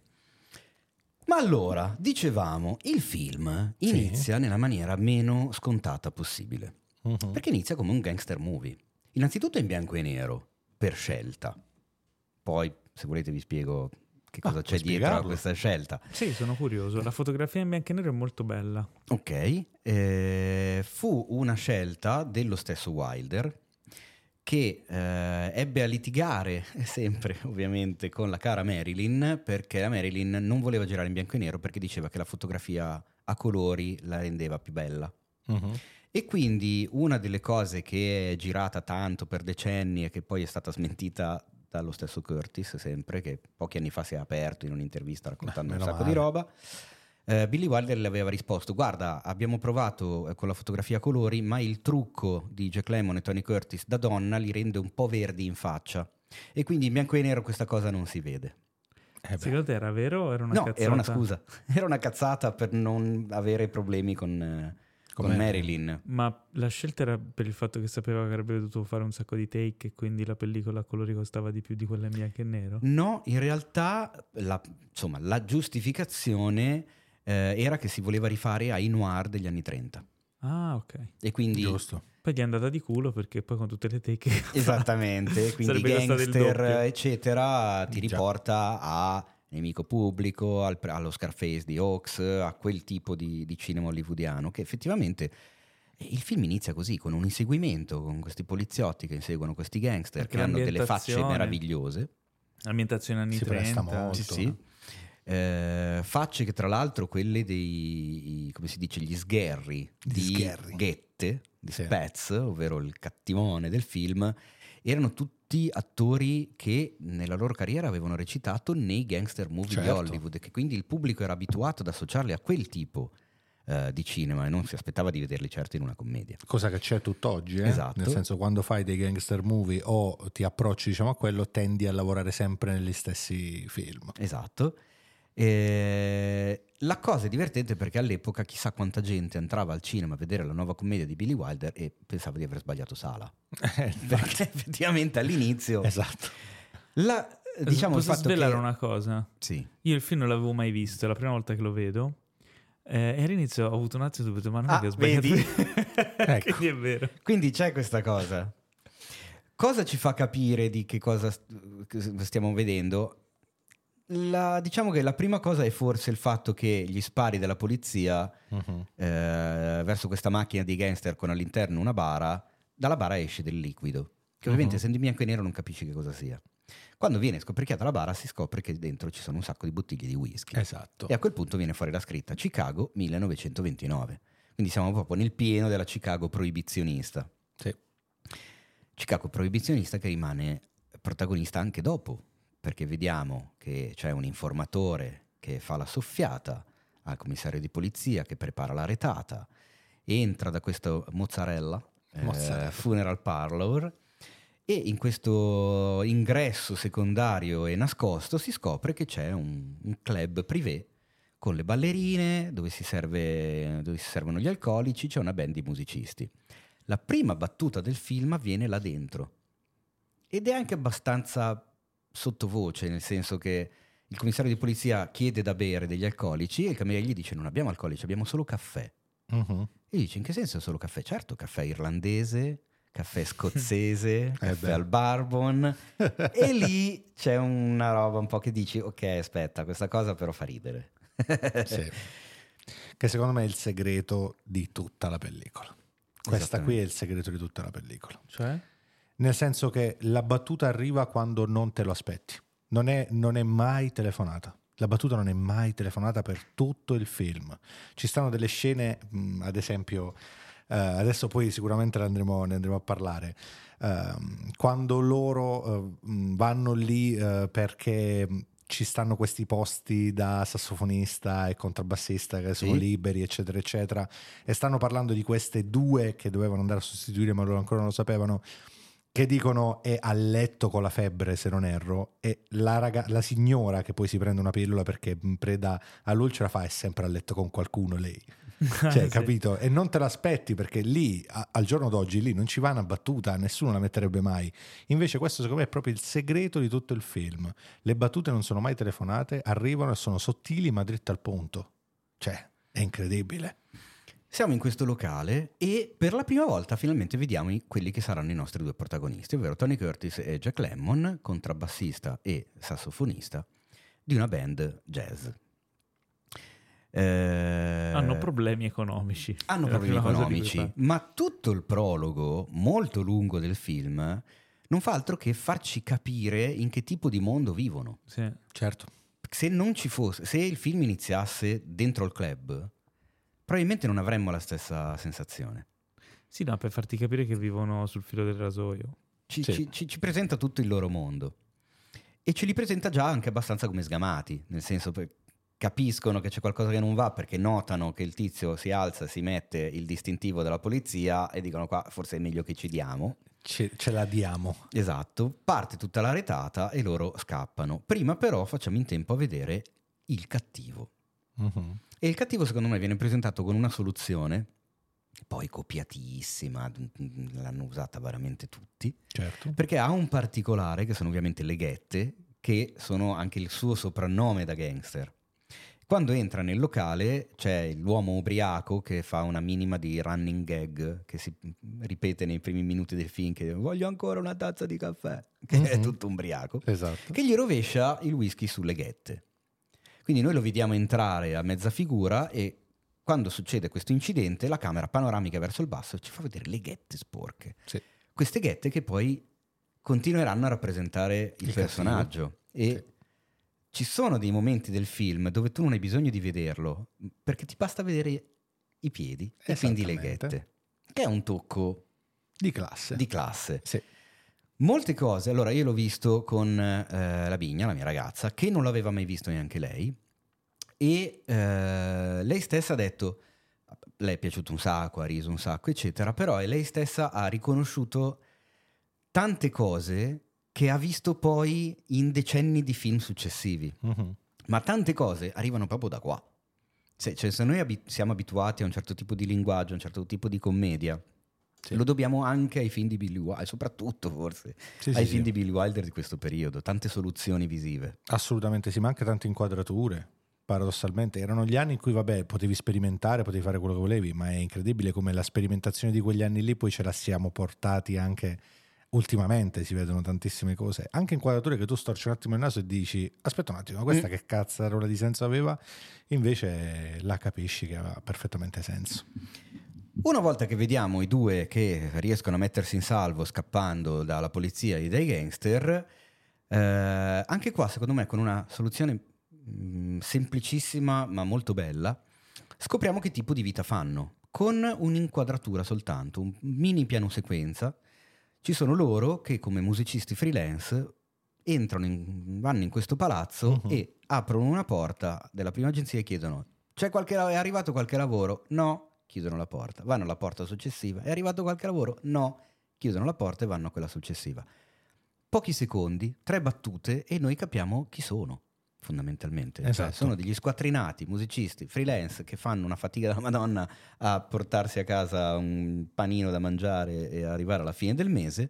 Ma allora, dicevamo, il film Sì. inizia nella maniera meno scontata possibile. Uh-huh. Perché inizia come un gangster movie. Innanzitutto in bianco e nero, per scelta. Poi, se volete, vi spiego che cosa Ah, c'è puoi dietro a spiegarlo? questa scelta. Sì, sono curioso. La fotografia in bianco e nero è molto bella. Ok, eh, fu una scelta dello stesso Wilder, che eh, ebbe a litigare sempre ovviamente con la cara Marilyn, perché la Marilyn non voleva girare in bianco e nero perché diceva che la fotografia a colori la rendeva più bella. Uh-huh. E quindi una delle cose che è girata tanto per decenni e che poi è stata smentita dallo stesso Curtis sempre, che pochi anni fa si è aperto in un'intervista raccontando Beh, un meno sacco male. di roba, eh, Billy Wilder le aveva risposto: guarda, abbiamo provato eh, con la fotografia a colori, ma il trucco di Jack Lemmon e Tony Curtis da donna li rende un po' verdi in faccia, e quindi in bianco e nero questa cosa non si vede. Eh beh. Secondo te era vero o era una No, cazzata? era una scusa, era una cazzata per non avere problemi con, eh, con Con Marilyn. Ma la scelta era per il fatto che sapeva che avrebbe dovuto fare un sacco di take e quindi la pellicola a colori costava di più di quella in bianco e nero? No, in realtà la, insomma, la giustificazione eh, era che si voleva rifare ai noir degli anni trenta. Ah, ok. E quindi Giusto. Poi gli è andata di culo perché poi con tutte le take... esattamente, quindi Sarebbe costato il gangster doppio. eccetera ti Già. riporta a Nemico Pubblico, al, allo Scarface di Hawks, a quel tipo di, di cinema hollywoodiano, che effettivamente il film inizia così, con un inseguimento, con questi poliziotti che inseguono questi gangster, Perché che hanno delle facce l'ambientazione- meravigliose. Ambientazione anni Si presta trenta. molto. Sì, sì. Eh, facce che tra l'altro quelle dei, come si dice, gli sgherri Gli di sgherri. Ghette, di Sì. Spez, ovvero il cattivone del film, erano tutti attori che nella loro carriera avevano recitato nei gangster movie Certo. di Hollywood, e che quindi il pubblico era abituato ad associarli a quel tipo uh, di cinema e non si aspettava di vederli certo in una commedia. Cosa che c'è tutt'oggi, eh? Esatto. Nel senso, quando fai dei gangster movie o ti approcci diciamo a quello, tendi a lavorare sempre negli stessi film. Esatto. E la cosa è divertente perché all'epoca chissà quanta gente entrava al cinema a vedere la nuova commedia di Billy Wilder e pensava di aver sbagliato sala, perché effettivamente all'inizio Esatto. la, diciamo Posso il fatto svelare che una cosa? sì. Io il film non l'avevo mai visto, è la prima volta che lo vedo. Eh, e all'inizio ho avuto un attimo di ma non è Ah, che ho sbagliato. vedi? Ecco. Quindi è vero. Quindi c'è questa cosa. Cosa ci fa capire di che cosa st- stiamo vedendo? La, diciamo che la prima cosa è forse il fatto che gli spari della polizia Uh-huh. eh, verso questa macchina di gangster con all'interno una bara, dalla bara esce del liquido, che ovviamente Uh-huh. essendo in bianco e nero non capisci che cosa sia. Quando viene scoperchiata la bara si scopre che dentro ci sono un sacco di bottiglie di whisky. Esatto. E a quel punto viene fuori la scritta Chicago millenovecentoventinove. Quindi siamo proprio nel pieno della Chicago proibizionista. Sì. Chicago proibizionista che rimane protagonista anche dopo, perché vediamo che c'è un informatore che fa la soffiata al commissario di polizia che prepara la retata, entra da questo mozzarella, eh, Mozzarella. funeral parlor, e in questo ingresso secondario e nascosto si scopre che c'è un, un club privé con le ballerine dove si, serve, dove si servono gli alcolici, c'è una band di musicisti. La prima battuta del film avviene là dentro ed è anche abbastanza sottovoce, nel senso che il commissario di polizia chiede da bere degli alcolici e il cameriere gli dice non abbiamo alcolici, abbiamo solo caffè. Uh-huh. E dice in che senso solo caffè? Certo, caffè irlandese, caffè scozzese, caffè beh. al bourbon. E lì c'è una roba un po' che dici ok, aspetta, questa cosa però fa ridere. Sì. Che secondo me è il segreto di tutta la pellicola. Questa qui è il segreto di tutta la pellicola. Cioè? Nel senso che la battuta arriva quando non te lo aspetti. Non è, non è mai telefonata. La battuta non è mai telefonata per tutto il film. Ci stanno delle scene, mh, ad esempio, eh, adesso poi sicuramente ne andremo, ne andremo a parlare, eh, quando loro eh, vanno lì eh, perché ci stanno questi posti da sassofonista e contrabbassista che sono Sì. liberi, eccetera, eccetera, e stanno parlando di queste due che dovevano andare a sostituire, ma loro ancora non lo sapevano, che dicono è a letto con la febbre, se non erro, e la, raga- la signora che poi si prende una pillola perché in preda all'ulcera fa è sempre a letto con qualcuno lei. Cioè, Sì. capito? E non te l'aspetti perché lì, a- al giorno d'oggi, lì non ci va una battuta, nessuno la metterebbe mai. Invece questo secondo me è proprio il segreto di tutto il film. Le battute non sono mai telefonate, arrivano e sono sottili ma dritte al punto. Cioè, è incredibile. Siamo in questo locale e per la prima volta finalmente vediamo i- quelli che saranno i nostri due protagonisti, ovvero Tony Curtis e Jack Lemmon, contrabbassista e sassofonista di una band jazz. Eh, Hanno problemi economici. hanno È la problemi prima cosa di cui economici, parlo. ma tutto il prologo, molto lungo del film, non fa altro che farci capire in che tipo di mondo vivono. Sì. Certo. Se non ci fosse, se il film iniziasse dentro il club, probabilmente non avremmo la stessa sensazione. Sì, no, per farti capire che vivono sul filo del rasoio. Ci, Sì. ci- ci- ci presenta tutto il loro mondo e ce li presenta già anche abbastanza come sgamati, nel senso che capiscono che c'è qualcosa che non va perché notano che il tizio si alza, si mette il distintivo della polizia e dicono qua forse è meglio che ci diamo. Ce, ce la diamo. Esatto, parte tutta la retata e loro scappano. Prima però facciamo in tempo a vedere il cattivo. Mhm. E il cattivo secondo me viene presentato con una soluzione, poi copiatissima, l'hanno usata veramente tutti, Certo. perché ha un particolare che sono ovviamente le ghette, che sono anche il suo soprannome da gangster. Quando entra nel locale c'è l'uomo ubriaco che fa una minima di running gag che si ripete nei primi minuti del film, che voglio ancora una tazza di caffè, che è Mhm. tutto ubriaco, Esatto. che gli rovescia il whisky sulle ghette. Quindi noi lo vediamo entrare a mezza figura e quando succede questo incidente la camera panoramica verso il basso ci fa vedere le ghette sporche. Sì. Queste ghette che poi continueranno a rappresentare il, Il personaggio. E Sì. ci sono dei momenti del film dove tu non hai bisogno di vederlo perché ti basta vedere i piedi e quindi le Esattamente. ghette, che è un tocco Di classe. di classe. Sì. Molte cose, allora io l'ho visto con eh, la Bigna, la mia ragazza, che non l'aveva mai visto neanche lei, e eh, lei stessa ha detto, lei è piaciuto un sacco, ha riso un sacco, eccetera, però lei stessa ha riconosciuto tante cose che ha visto poi in decenni di film successivi, Mm-hmm. ma tante cose arrivano proprio da qua. Se, cioè, se noi abi- siamo abituati a un certo tipo di linguaggio, a un certo tipo di commedia, Sì. lo dobbiamo anche ai film di Billy Wilder, soprattutto forse Sì, ai sì, film sì. di Billy Wilder di questo periodo, tante soluzioni visive. Assolutamente sì, ma anche tante inquadrature. Paradossalmente erano gli anni in cui, vabbè, potevi sperimentare, potevi fare quello che volevi, ma è incredibile come la sperimentazione di quegli anni lì poi ce la siamo portati anche ultimamente. Si vedono tantissime cose, anche inquadrature che tu storci un attimo il naso e dici aspetta un attimo, ma questa Mm. che cazzarola di senso aveva? Invece la capisci che aveva perfettamente senso. Una volta che vediamo i due che riescono a mettersi in salvo scappando dalla polizia e dai gangster, eh, anche qua secondo me con una soluzione mh, semplicissima ma molto bella, scopriamo che tipo di vita fanno. Con un'inquadratura soltanto, un mini piano sequenza, ci sono loro che come musicisti freelance entrano in, vanno in questo palazzo Mhm. e aprono una porta della prima agenzia e chiedono c'è qualche, è arrivato qualche lavoro? No. Chiudono la porta, vanno alla porta successiva. È arrivato qualche lavoro? No. Chiudono la porta e vanno a quella successiva. Pochi secondi, tre battute e noi capiamo chi sono, fondamentalmente. Cioè, Esatto. sono degli squattrinati, musicisti, freelance che fanno una fatica della Madonna a portarsi a casa un panino da mangiare e arrivare alla fine del mese.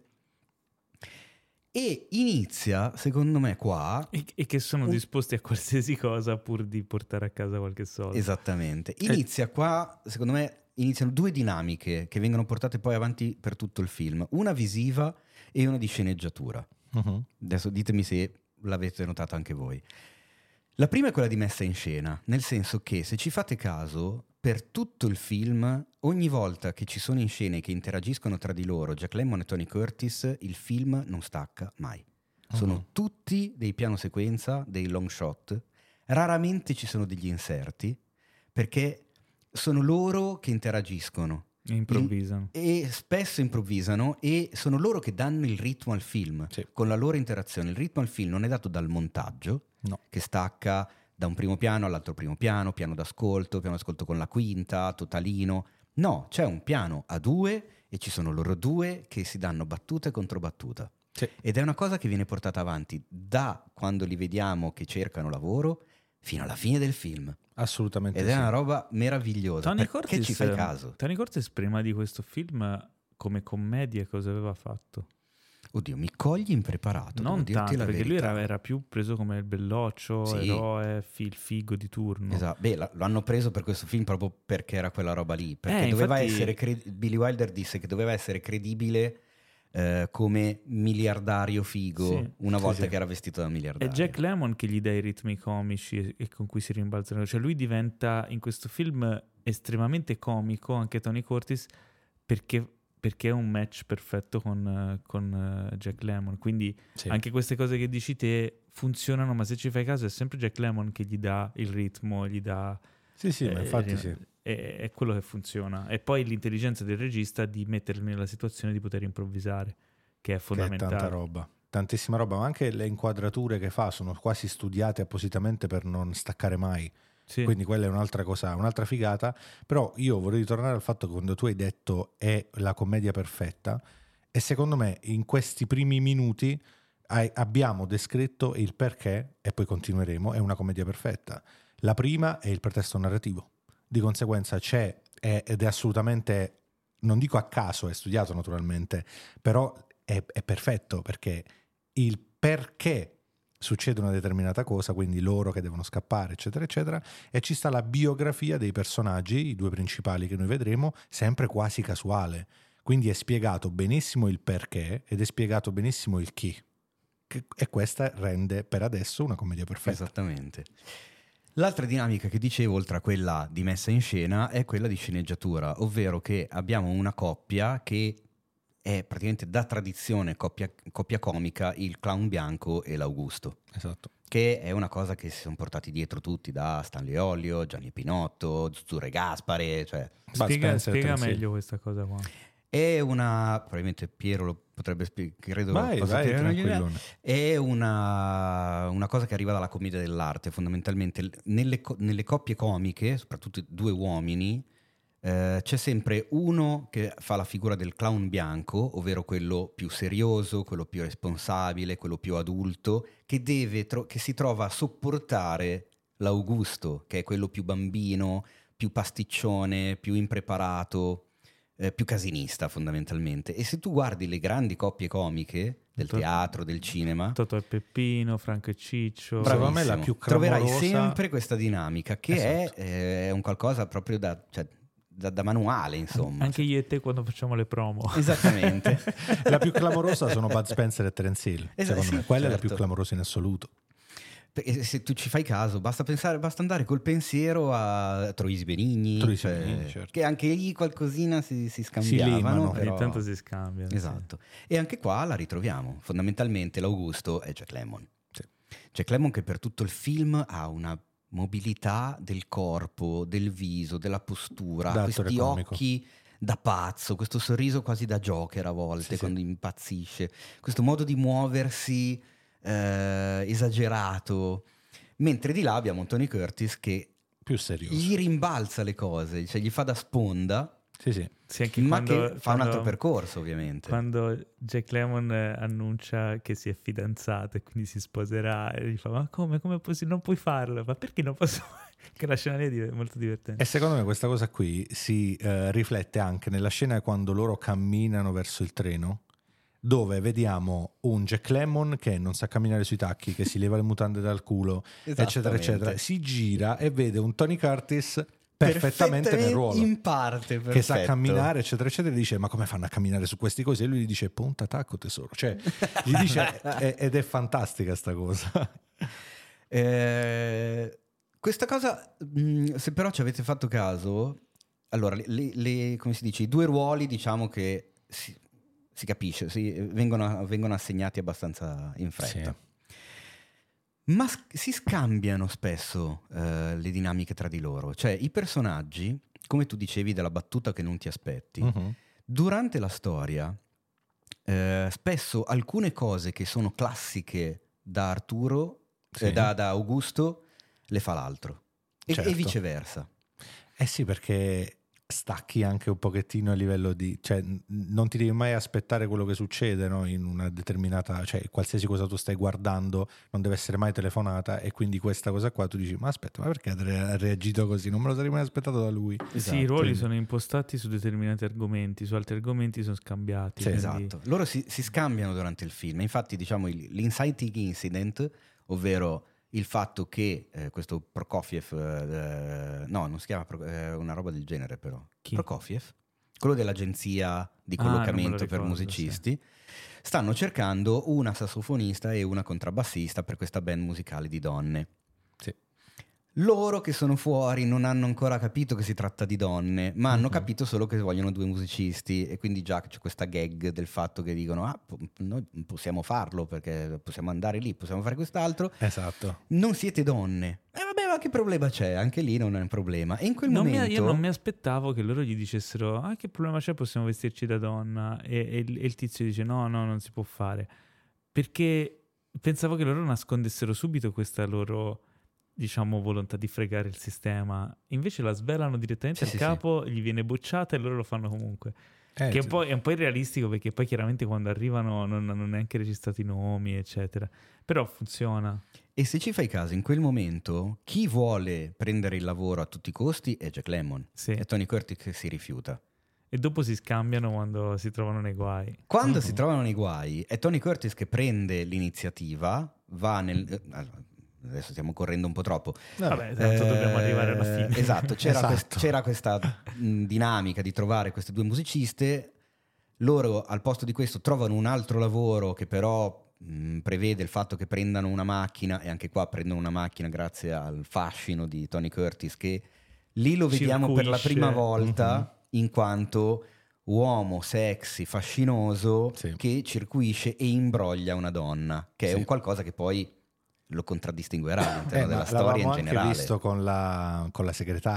E inizia, secondo me, qua... E, e che sono un- disposti a qualsiasi cosa pur di portare a casa qualche soldo. Esattamente. Inizia qua, secondo me, iniziano due dinamiche che vengono portate poi avanti per tutto il film. Una visiva e una di sceneggiatura. Mhm. Adesso ditemi se l'avete notato anche voi. La prima è quella di messa in scena, nel senso che se ci fate caso, per tutto il film, ogni volta che ci sono in scene che interagiscono tra di loro, Jack Lemmon e Tony Curtis, il film non stacca mai. Sono Mhm. tutti dei piano sequenza, dei long shot. Raramente ci sono degli inserti, perché sono loro che interagiscono. E improvvisano. E spesso improvvisano e sono loro che danno il ritmo al film, Sì. con la loro interazione. Il ritmo al film non è dato dal montaggio, No. che stacca da un primo piano all'altro primo piano, piano d'ascolto, piano d'ascolto con la quinta, totalino. No, c'è un piano a due e ci sono loro due che si danno battuta e controbattuta. Sì. Ed è una cosa che viene portata avanti da quando li vediamo che cercano lavoro fino alla fine del film. Assolutamente Ed sì. è una roba meravigliosa. Tony Perché Curtis, ci fai caso? Tony Curtis prima di questo film come commedia cosa aveva fatto? Oddio, mi cogli impreparato. Non devo dirti tanto, la perché lui verità. era, era più preso come il belloccio, Sì. eroe, fi- il figo di turno. Esatto. Beh, la- lo hanno preso per questo film proprio perché era quella roba lì. Perché Eh, doveva infatti- essere cre- Billy Wilder disse che doveva essere credibile eh, come miliardario figo Sì. una Sì, volta sì. che era vestito da È miliardario. Jack Lemmon che gli dà i ritmi comici e, e con cui si rimbalzano. Cioè lui diventa in questo film estremamente comico, anche Tony Curtis, perché, perché è un match perfetto con, eh, con eh, Jack Lemmon. Quindi Sì. anche queste cose che dici te funzionano, ma se ci fai caso è sempre Jack Lemmon che gli dà il ritmo, gli dà... Sì, sì, ma eh, infatti eh, sì. È, è quello che funziona. E poi l'intelligenza del regista di metterli nella situazione di poter improvvisare, che è Che è fondamentale. tanta roba. Tantissima roba, ma anche le inquadrature che fa sono quasi studiate appositamente per non staccare mai. Sì. Quindi quella è un'altra cosa, un'altra figata. Però io vorrei ritornare al fatto che quando tu hai detto è la commedia perfetta, e secondo me in questi primi minuti hai- abbiamo descritto il perché, e poi continueremo, è una commedia perfetta. La prima è il pretesto narrativo. Di conseguenza c'è, è- ed è assolutamente, non dico a caso, è studiato naturalmente, però è, è perfetto perché il perché succede una determinata cosa, quindi loro che devono scappare, eccetera, eccetera, e ci sta la biografia dei personaggi, i due principali che noi vedremo, sempre quasi casuale. Quindi è spiegato benissimo il perché ed è spiegato benissimo il chi. Che- E questa rende per adesso una commedia perfetta. Esattamente. L'altra dinamica che dicevo, oltre a quella di messa in scena, è quella di sceneggiatura, ovvero che abbiamo una coppia che è praticamente da tradizione coppia, coppia comica, il clown bianco e l'Augusto, Esatto. che è una cosa che si sono portati dietro tutti, da Stanley Olio, Gianni Pinotto, Zuzzurro e Gaspare, cioè Bud Spiega, Spencer, spiega sì. meglio questa cosa qua. è una, probabilmente Piero lo potrebbe spie- credo vai, possa vai, spiegare meglio. tranquillone. È una, una cosa che arriva dalla commedia dell'arte, fondamentalmente. Nelle, co- nelle coppie comiche, soprattutto due uomini, eh, c'è sempre uno che fa la figura del clown bianco, ovvero quello più serioso, quello più responsabile, quello più adulto, che, deve tro- che si trova a sopportare l'Augusto, che è quello più bambino, più pasticcione, più impreparato, eh, più casinista fondamentalmente. E se tu guardi le grandi coppie comiche del Tot- teatro, del cinema, Totò e Peppino, Franco e Ciccio. Secondo me bravissimo, la più troverai clamorosa- sempre questa dinamica che Esatto. è, eh, è un qualcosa proprio da, cioè, da, da manuale, insomma. Anche io e te quando facciamo le promo. Esattamente. La più clamorosa sono Bud Spencer e Terence Hill. Esatto, Secondo sì, me quella è la certo. più clamorosa in assoluto. Perché se tu ci fai caso, basta pensare, basta andare col pensiero a Troisi Benigni, Troisi cioè, Benigni, certo. che anche lì qualcosina si, si scambiavano. limano. però- Ogni tanto si scambiano. Esatto. E anche qua la ritroviamo. Fondamentalmente l'Augusto è Jack Lemmon. Sì. Jack Lemmon che per tutto il film ha una mobilità del corpo, del viso, della postura, Da attore questi comico. occhi da pazzo, questo sorriso quasi da Joker a volte Sì, sì. quando impazzisce, questo modo di muoversi eh, esagerato. Mentre di là abbiamo Tony Curtis che Più serioso. gli rimbalza le cose, cioè gli fa da sponda, Sì, sì. Sì, anche ma quando, che fa un quando- altro percorso ovviamente. Quando Jack Lemmon eh, annuncia che si è fidanzato e quindi si sposerà e gli fa ma come, come possi- non puoi farlo? Ma perché non posso? Che la scena lì è div- molto divertente. E secondo me questa cosa qui si eh, riflette anche nella scena quando loro camminano verso il treno, dove vediamo un Jack Lemmon che non sa camminare sui tacchi, che si leva le mutande dal culo, eccetera, Esattamente. eccetera. Si gira e vede un Tony Curtis perfettamente nel ruolo, in parte che sa perfetto. camminare, eccetera, eccetera. E dice: ma come fanno a camminare su questi cose? E lui gli dice: punta, tacco, tesoro. Cioè, gli dice, e- ed è fantastica sta cosa. Eh, questa cosa, mh, se però ci avete fatto caso, allora, le, le- le- come si dice, i due ruoli, diciamo che si, si capisce, si- vengono, vengono assegnati abbastanza in fretta. Ma s- si scambiano spesso eh, le dinamiche tra di loro. Cioè, i personaggi, come tu dicevi della battuta che non ti aspetti, Mhm. durante la storia, eh, spesso alcune cose che sono classiche da Arturo, Sì. eh, da, da Augusto, le fa l'altro. E, Certo. e viceversa. Eh sì, perché stacchi anche un pochettino a livello di, cioè n- non ti devi mai aspettare quello che succede, no? In una determinata, cioè qualsiasi cosa tu stai guardando non deve essere mai telefonata, e quindi questa cosa qua tu dici: ma aspetta, ma perché ha re- ha reagito così? Non me lo sarei mai aspettato da lui. Sì, i ruoli Quindi- sono impostati su determinati argomenti, su altri argomenti sono scambiati. Sì, quindi- Esatto. Loro si, si scambiano durante il film. Infatti, diciamo, il- l'inciting incident, ovvero il fatto che eh, questo Prokofiev, eh, no, non si chiama Pro- eh, una roba del genere, però Chi? Prokofiev, quello dell'agenzia di Ah, non me lo collocamento per ricordo, musicisti, stanno cercando una sassofonista e una contrabbassista per questa band musicale di donne. Sì. Loro che sono fuori non hanno ancora capito che si tratta di donne, ma hanno Mhm. capito solo che vogliono due musicisti, e quindi già c'è questa gag del fatto che dicono: ah, po- noi possiamo farlo perché possiamo andare lì, possiamo fare quest'altro. Esatto. Non siete donne. E vabbè, ma che problema c'è? Anche lì non è un problema. E in quel Non mi- momento io non mi aspettavo che loro gli dicessero ah che problema c'è, possiamo vestirci da donna, e, e il, e il tizio dice no no non si può fare, perché pensavo che loro nascondessero subito questa loro, diciamo, volontà di fregare il sistema. Invece la svelano direttamente Sì, al sì, capo, gli viene bocciata e loro lo fanno comunque. Eh, Che è sì. un, po', è un po' irrealistico, perché poi chiaramente quando arrivano non hanno neanche registrato i nomi, eccetera. Però funziona. E se ci fai caso, in quel momento chi vuole prendere il lavoro a tutti i costi è Jack Lemmon. Sì. E Tony Curtis che si rifiuta. E dopo si scambiano quando si trovano nei guai. Quando Mhm. si trovano nei guai è Tony Curtis che prende l'iniziativa, va nel... eh, allora, adesso stiamo correndo un po' troppo. Vabbè, tanto Eh, dobbiamo arrivare alla fine. Esatto, c'era, Esatto. quest- c'era questa mh, dinamica di trovare queste due musiciste. Loro al posto di questo trovano un altro lavoro che però mh, prevede il fatto che prendano una macchina, e anche qua prendono una macchina grazie al fascino di Tony Curtis, che lì lo vediamo per la Circuisce. prima volta Mhm. in quanto uomo sexy, fascinoso, Sì. che circuisce e imbroglia una donna, che è Sì. un qualcosa che poi lo contraddistinguerà all'interno Eh, della ma storia in l'avevamo anche generale. visto con la, con la segretaria.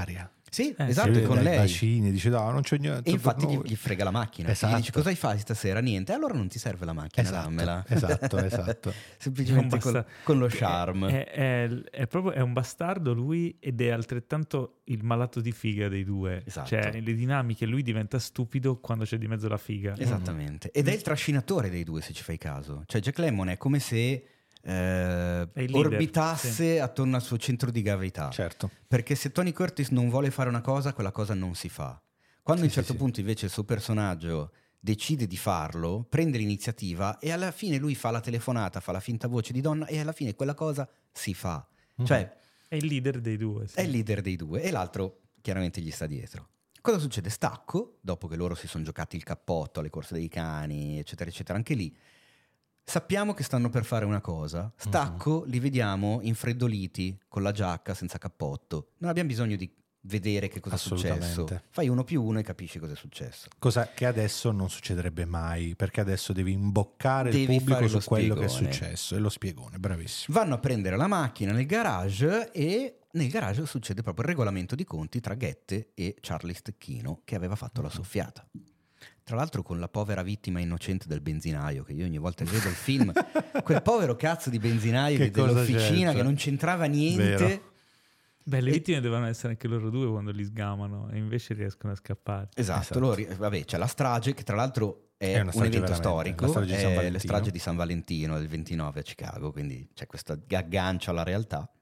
Sì, Eh, esatto, si è con vede dai lei. bacini, dice no, non c'è niente. E infatti per gli, noi. gli frega la macchina. Esatto. Gli dice cosa hai fatti stasera? Niente. Allora non ti serve la macchina, Esatto, dammela. esatto, esatto. Semplicemente È un con, basta- con lo che charme. È, è- è proprio è un bastardo lui ed è altrettanto il malato di figa dei due. Esatto. Cioè, le dinamiche, lui diventa stupido quando c'è di mezzo la figa. Esattamente. Ed è il trascinatore dei due, se ci fai caso. Cioè Jack Lemmon è come se eh, È il leader, orbitasse attorno al suo centro di gravità. Certo. Perché se Tony Curtis non vuole fare una cosa, quella cosa non si fa. Quando Sì, a un sì, certo sì. punto invece il suo personaggio decide di farlo, prende l'iniziativa e alla fine lui fa la telefonata, fa la finta voce di donna e alla fine quella cosa si fa. Mhm. Cioè È il leader dei due. sì. è il leader dei due e l'altro chiaramente gli sta dietro. Cosa succede? Stacco, dopo che loro si sono giocati il cappotto alle corse dei cani, eccetera, eccetera, anche lì sappiamo che stanno per fare una cosa. Stacco, li vediamo infreddoliti, con la giacca, senza cappotto. Non abbiamo bisogno di vedere che cosa è successo. Assolutamente. Fai uno più uno e capisci cosa è successo. Cosa che adesso non succederebbe mai, perché adesso devi imboccare Devi il fare pubblico lo su quello che è spiegone. successo. E lo spiegone, bravissimo. Vanno a prendere la macchina nel garage e nel garage succede proprio il regolamento di conti tra Ghette e Charlie Stecchino che aveva fatto la soffiata. Tra l'altro con la povera vittima innocente del benzinaio, che io ogni volta che vedo il film, quel povero cazzo di benzinaio Che cosa dell'officina c'entra? che non c'entrava niente. Vero. Beh, le E- vittime devono essere anche loro due quando li sgamano e invece riescono a scappare. Esatto, Esatto. loro ri- vabbè, c'è la strage che tra l'altro è, È una un strage evento veramente, storico, la strage di San è Valentino. la strage di San Valentino del ventinove a Chicago, quindi c'è questo aggancio alla realtà.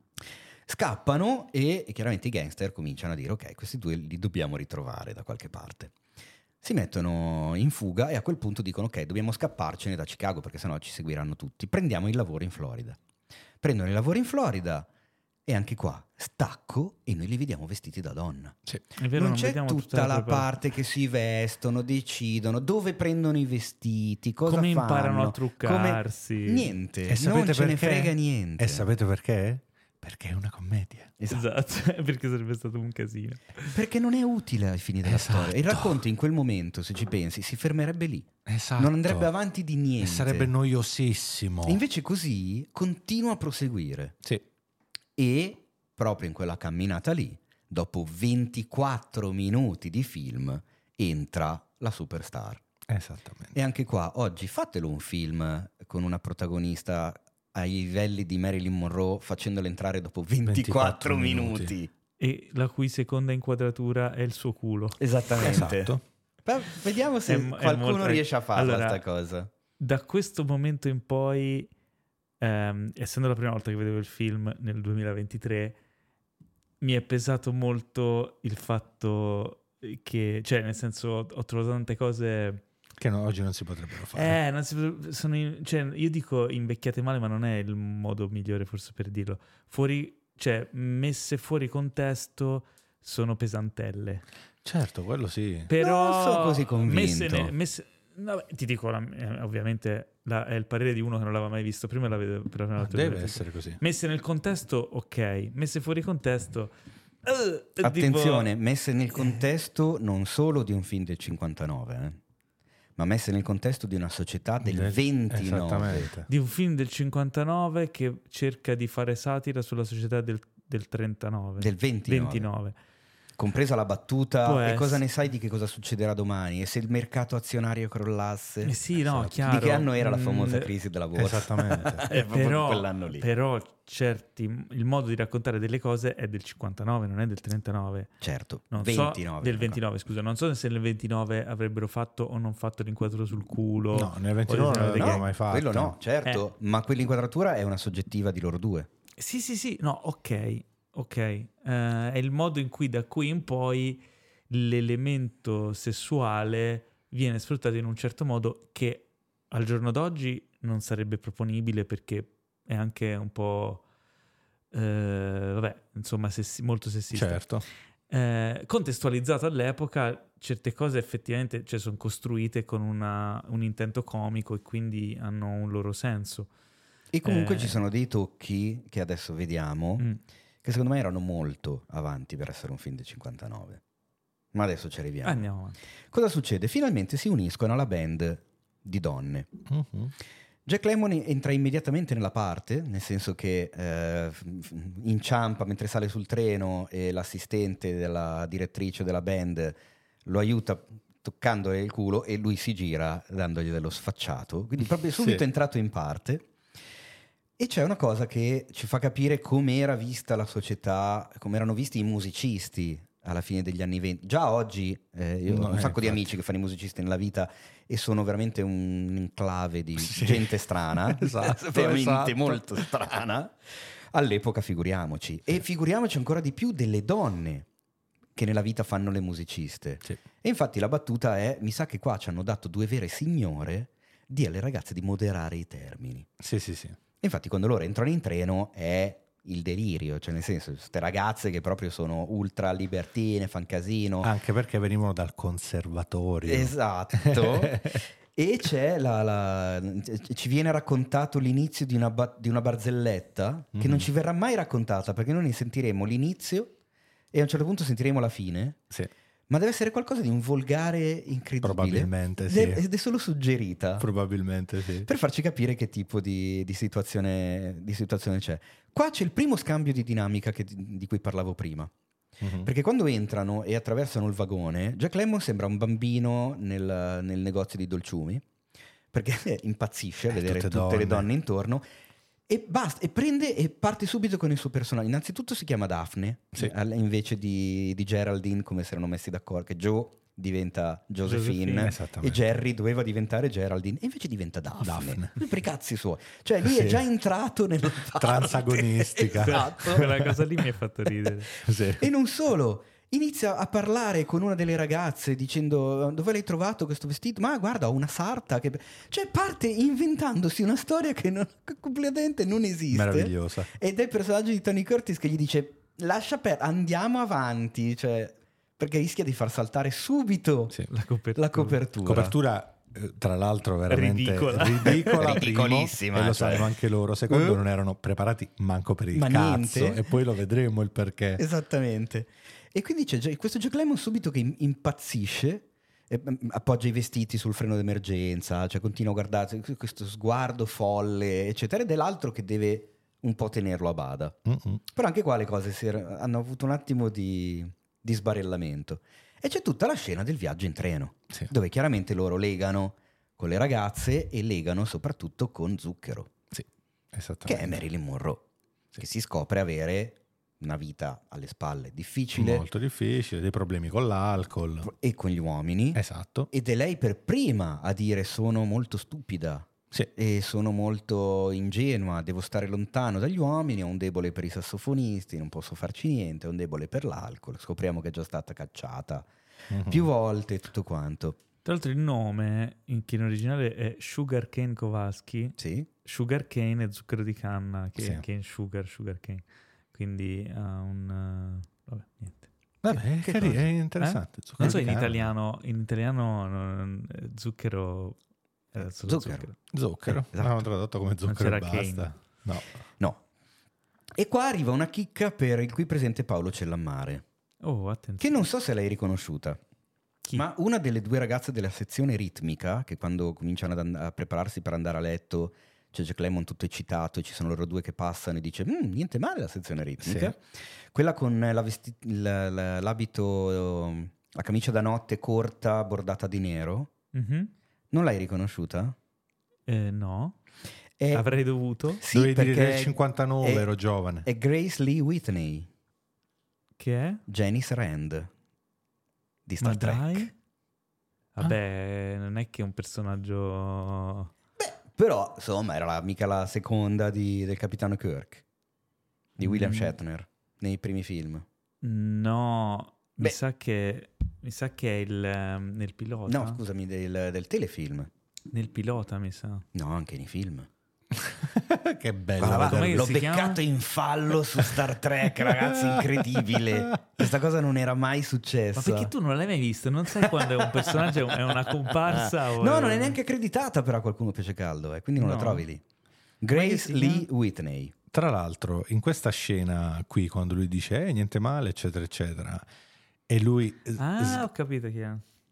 Scappano e, e chiaramente i gangster cominciano a dire ok, questi due li dobbiamo ritrovare da qualche parte. Si mettono in fuga e a quel punto dicono ok, dobbiamo scapparcene da Chicago perché sennò ci seguiranno tutti. Prendiamo il lavoro in Florida. Prendono il lavoro in Florida e anche qua stacco e noi li vediamo vestiti da donna. Sì. È vero, non, non c'è vediamo tutta la prepara- parte che si vestono, decidono dove prendono i vestiti, cosa Come fanno, imparano a come- truccarsi. Niente, E non sapete ce ne perché? frega niente. E sapete perché? Perché è una commedia. Esatto. Esatto, perché sarebbe stato un casino. Perché non è utile ai fini della Esatto. storia. Il racconto in quel momento, se ci pensi, si fermerebbe lì. Esatto. Non andrebbe avanti di niente. E sarebbe noiosissimo. E invece così continua a proseguire. Sì. E proprio in quella camminata lì, dopo ventiquattro minuti di film, entra la superstar. Esattamente. E anche qua, oggi fatelo un film con una protagonista ai livelli di Marilyn Monroe facendola entrare dopo ventiquattro, ventiquattro minuti. minuti. E la cui seconda inquadratura è il suo culo. Esattamente. Esatto. Beh, vediamo se È mo- è qualcuno molto- riesce a farla Allora, sta cosa. Da questo momento in poi, ehm, essendo la prima volta che vedevo il film nel duemilaventitré, mi è pesato molto il fatto che, cioè nel senso ho trovato tante cose... Che no, oggi non si potrebbero fare. Eh, non si, sono in- cioè, io dico invecchiate male, ma non è il modo migliore forse per dirlo. Fuori, cioè, messe fuori contesto sono pesantelle. Certo, quello sì. Però Non sono così convinto. Messe, ne- messe- no, beh, ti dico, la- eh, ovviamente la- è il parere di uno che non l'aveva mai visto prima e la vedo per la prima Ma volta. deve essere così. Messe nel contesto, ok. Messe fuori contesto, eh, tipo- Attenzione, messe nel contesto non solo di un film del cinquantanove, eh, ma messe nel contesto di una società del Del- ventinove. Esattamente. di un film del cinquantanove che cerca di fare satira sulla società del, del trentanove. Del ventinove. ventinove. Compresa la battuta, Può e cosa essere. ne sai di che cosa succederà domani? E se il mercato azionario crollasse? Eh sì, no, Esatto. chiaro. Di che anno era la famosa Mm, crisi della borsa? Esattamente. È proprio però, quell'anno lì. però certi, il modo di raccontare delle cose è del cinquantanove, non è del trentanove. Certo, Non ventinove. so, del ventinove, scusa, non so se nel ventinove avrebbero fatto o non fatto l'inquadratura sul culo. No, nel ventinove non o- l'abbiamo No, mai fatto. quello no, certo, ma quell'inquadratura è una soggettiva di loro due. Sì, sì, sì, no, ok, ok. Eh, è il modo in cui da qui in poi l'elemento sessuale viene sfruttato in un certo modo che al giorno d'oggi non sarebbe proponibile perché è anche un po', eh, vabbè, insomma, sessi- molto sessista. Certo. Eh, contestualizzato all'epoca, certe cose effettivamente cioè, sono costruite con una- un intento comico e quindi hanno un loro senso. E comunque Eh. ci sono dei tocchi che adesso vediamo Mm. che secondo me erano molto avanti per essere un film del cinquantanove. Ma adesso ci arriviamo. Andiamo avanti. Cosa succede? Finalmente si uniscono alla band di donne. Mhm. Jack Lemmon entra immediatamente nella parte, nel senso che eh, inciampa mentre sale sul treno e l'assistente della direttrice della band lo aiuta toccandole il culo e lui si gira dandogli dello sfacciato, quindi proprio subito Sì. è entrato in parte. E c'è una cosa che ci fa capire com'era vista la società, come erano visti i musicisti alla fine degli anni venti. Già oggi eh, io No, ho un eh, sacco di infatti. amici che fanno i musicisti nella vita e sono veramente un enclave di Sì. gente strana, Esatto, veramente esatto. molto strana. All'epoca figuriamoci. E figuriamoci ancora di più delle donne che nella vita fanno le musiciste. Sì. E infatti la battuta è, mi sa che qua ci hanno dato due vere signore, di alle ragazze di moderare i termini. Sì, sì, sì. E infatti quando loro entrano in treno è il delirio, cioè nel senso, queste ragazze che proprio sono ultra libertine, fan casino. Anche perché venivano dal conservatorio. Esatto. E c'è la, la- ci viene raccontato l'inizio di una, ba- di una barzelletta che Mhm. non ci verrà mai raccontata, perché noi ne sentiremo l'inizio e a un certo punto sentiremo la fine. Sì, Ma deve essere qualcosa di un volgare incredibile. probabilmente sì. Ed è- Ed è solo suggerita. Probabilmente sì. Per farci capire che tipo di, di situazione, di situazione c'è. Qua c'è il primo scambio di dinamica che- di cui parlavo prima. Mhm. Perché quando entrano e attraversano il vagone, Jack Lemmon sembra un bambino nel, nel negozio di dolciumi, perché impazzisce a Eh, vedere tutte tutte, le donne. donne intorno. E basta, e prende e parte subito con il suo personaggio. Innanzitutto si chiama Daphne, Sì. al- invece di, di Geraldine, come si erano messi d'accordo, che Joe diventa Josephine, Josephine, e esattamente. Jerry doveva diventare Geraldine, e invece diventa Daphne. Daphne. Per i cazzi suoi. Cioè lui Sì. è già entrato nella parte. Transagonistica. Esatto. Quella cosa lì mi ha fatto ridere. Sì. E non solo, inizia a parlare con una delle ragazze dicendo dove l'hai trovato questo vestito? Ma guarda, ho una sarta. Che... Cioè parte inventandosi una storia che, non, che completamente non esiste. Meravigliosa. Ed è il personaggio di Tony Curtis che gli dice lascia per, andiamo avanti, cioè, perché rischia di far saltare subito Sì. La copertura. la copertura. Copertura, eh, tra l'altro, veramente Ridicola. ridicola, Ridicolissima, primo, e lo cioè. sanno anche loro. Secondo, Eh. non erano preparati manco per il Ma cazzo. niente. E poi lo vedremo il perché. Esattamente. E quindi c'è già- questo Jack Lemmon subito che im- impazzisce, e, mm, appoggia i vestiti sul freno d'emergenza, cioè continua a guardare questo sguardo folle, eccetera, ed è l'altro che deve un po' tenerlo a bada. Mm-mm. Però anche qua le cose si er- hanno avuto un attimo di, di sbarellamento. E c'è tutta la scena del viaggio in treno, Sì. dove chiaramente loro legano con le ragazze e legano soprattutto con Zucchero, Sì, che esattamente. è Marilyn Monroe, Sì. che si scopre avere una vita alle spalle difficile Molto difficile, dei problemi con l'alcol. e con gli uomini, Esatto. ed è lei per prima a dire sono molto stupida Sì. e sono molto ingenua, devo stare lontano dagli uomini, ho un debole per i sassofonisti, non posso farci niente, ho un debole per l'alcol. Scopriamo che è già stata cacciata Mhm. più volte e tutto quanto. Tra l'altro il nome in, che in originale è Sugar Cane Kowalski. Sì? Sugar cane è zucchero di canna, che Sì. è cane sugar, sugar cane. Quindi ha un... uh, vabbè, niente. Vabbè, Che cari- cosa? è interessante. Zucchero Non so di in canna. italiano, in italiano non- eh, zucchero era solo Zucchero. zucchero. Zucchero. Eh, esatto. L'hanno tradotto come zucchero e c'era basta. No. No. E qua arriva una chicca per il qui presente Paolo Cellammare, Oh, che attenzione. non so se l'hai riconosciuta. Chi? Ma una delle due ragazze della sezione ritmica, che quando cominciano ad and- a prepararsi per andare a letto, c'è Jack Lemmon tutto eccitato e ci sono loro due che passano e dice "Mm, niente male la sezione ritmica". Quella con la vesti- il- la- l'abito, la camicia da notte corta bordata di nero, Mhm. non l'hai riconosciuta? Eh, no, È, avrei dovuto. sì, Dovevi dire perché del cinquantanove, è- ero giovane. è Grace Lee Whitney, Che è? Janice Rand di Ma Star Trek. dai. Vabbè, non è che è un personaggio... Beh, però, insomma, era la- mica la seconda di- del capitano Kirk, di William Mm. Shatner, nei primi film. No, mi Beh. sa che... Mi sa che è il, ehm, nel pilota. No, scusami, del, del telefilm. Nel pilota, mi sa. No, anche nei film. Che bello. Guarda, va, com'è che l'ho si beccato chiama? in fallo su Star Trek, ragazzi, incredibile. Questa cosa non era mai successa. Ma perché tu non l'hai mai visto? Non sai quando è un personaggio, è una comparsa o No, non è neanche accreditata, però qualcuno fece caldo, eh, quindi non la No. trovi lì. Come Grace si Lee chiama? Whitney. Tra l'altro, in questa scena qui, quando lui dice eh, niente male, eccetera, eccetera, e lui... Ah, ho capito chi è. Eh,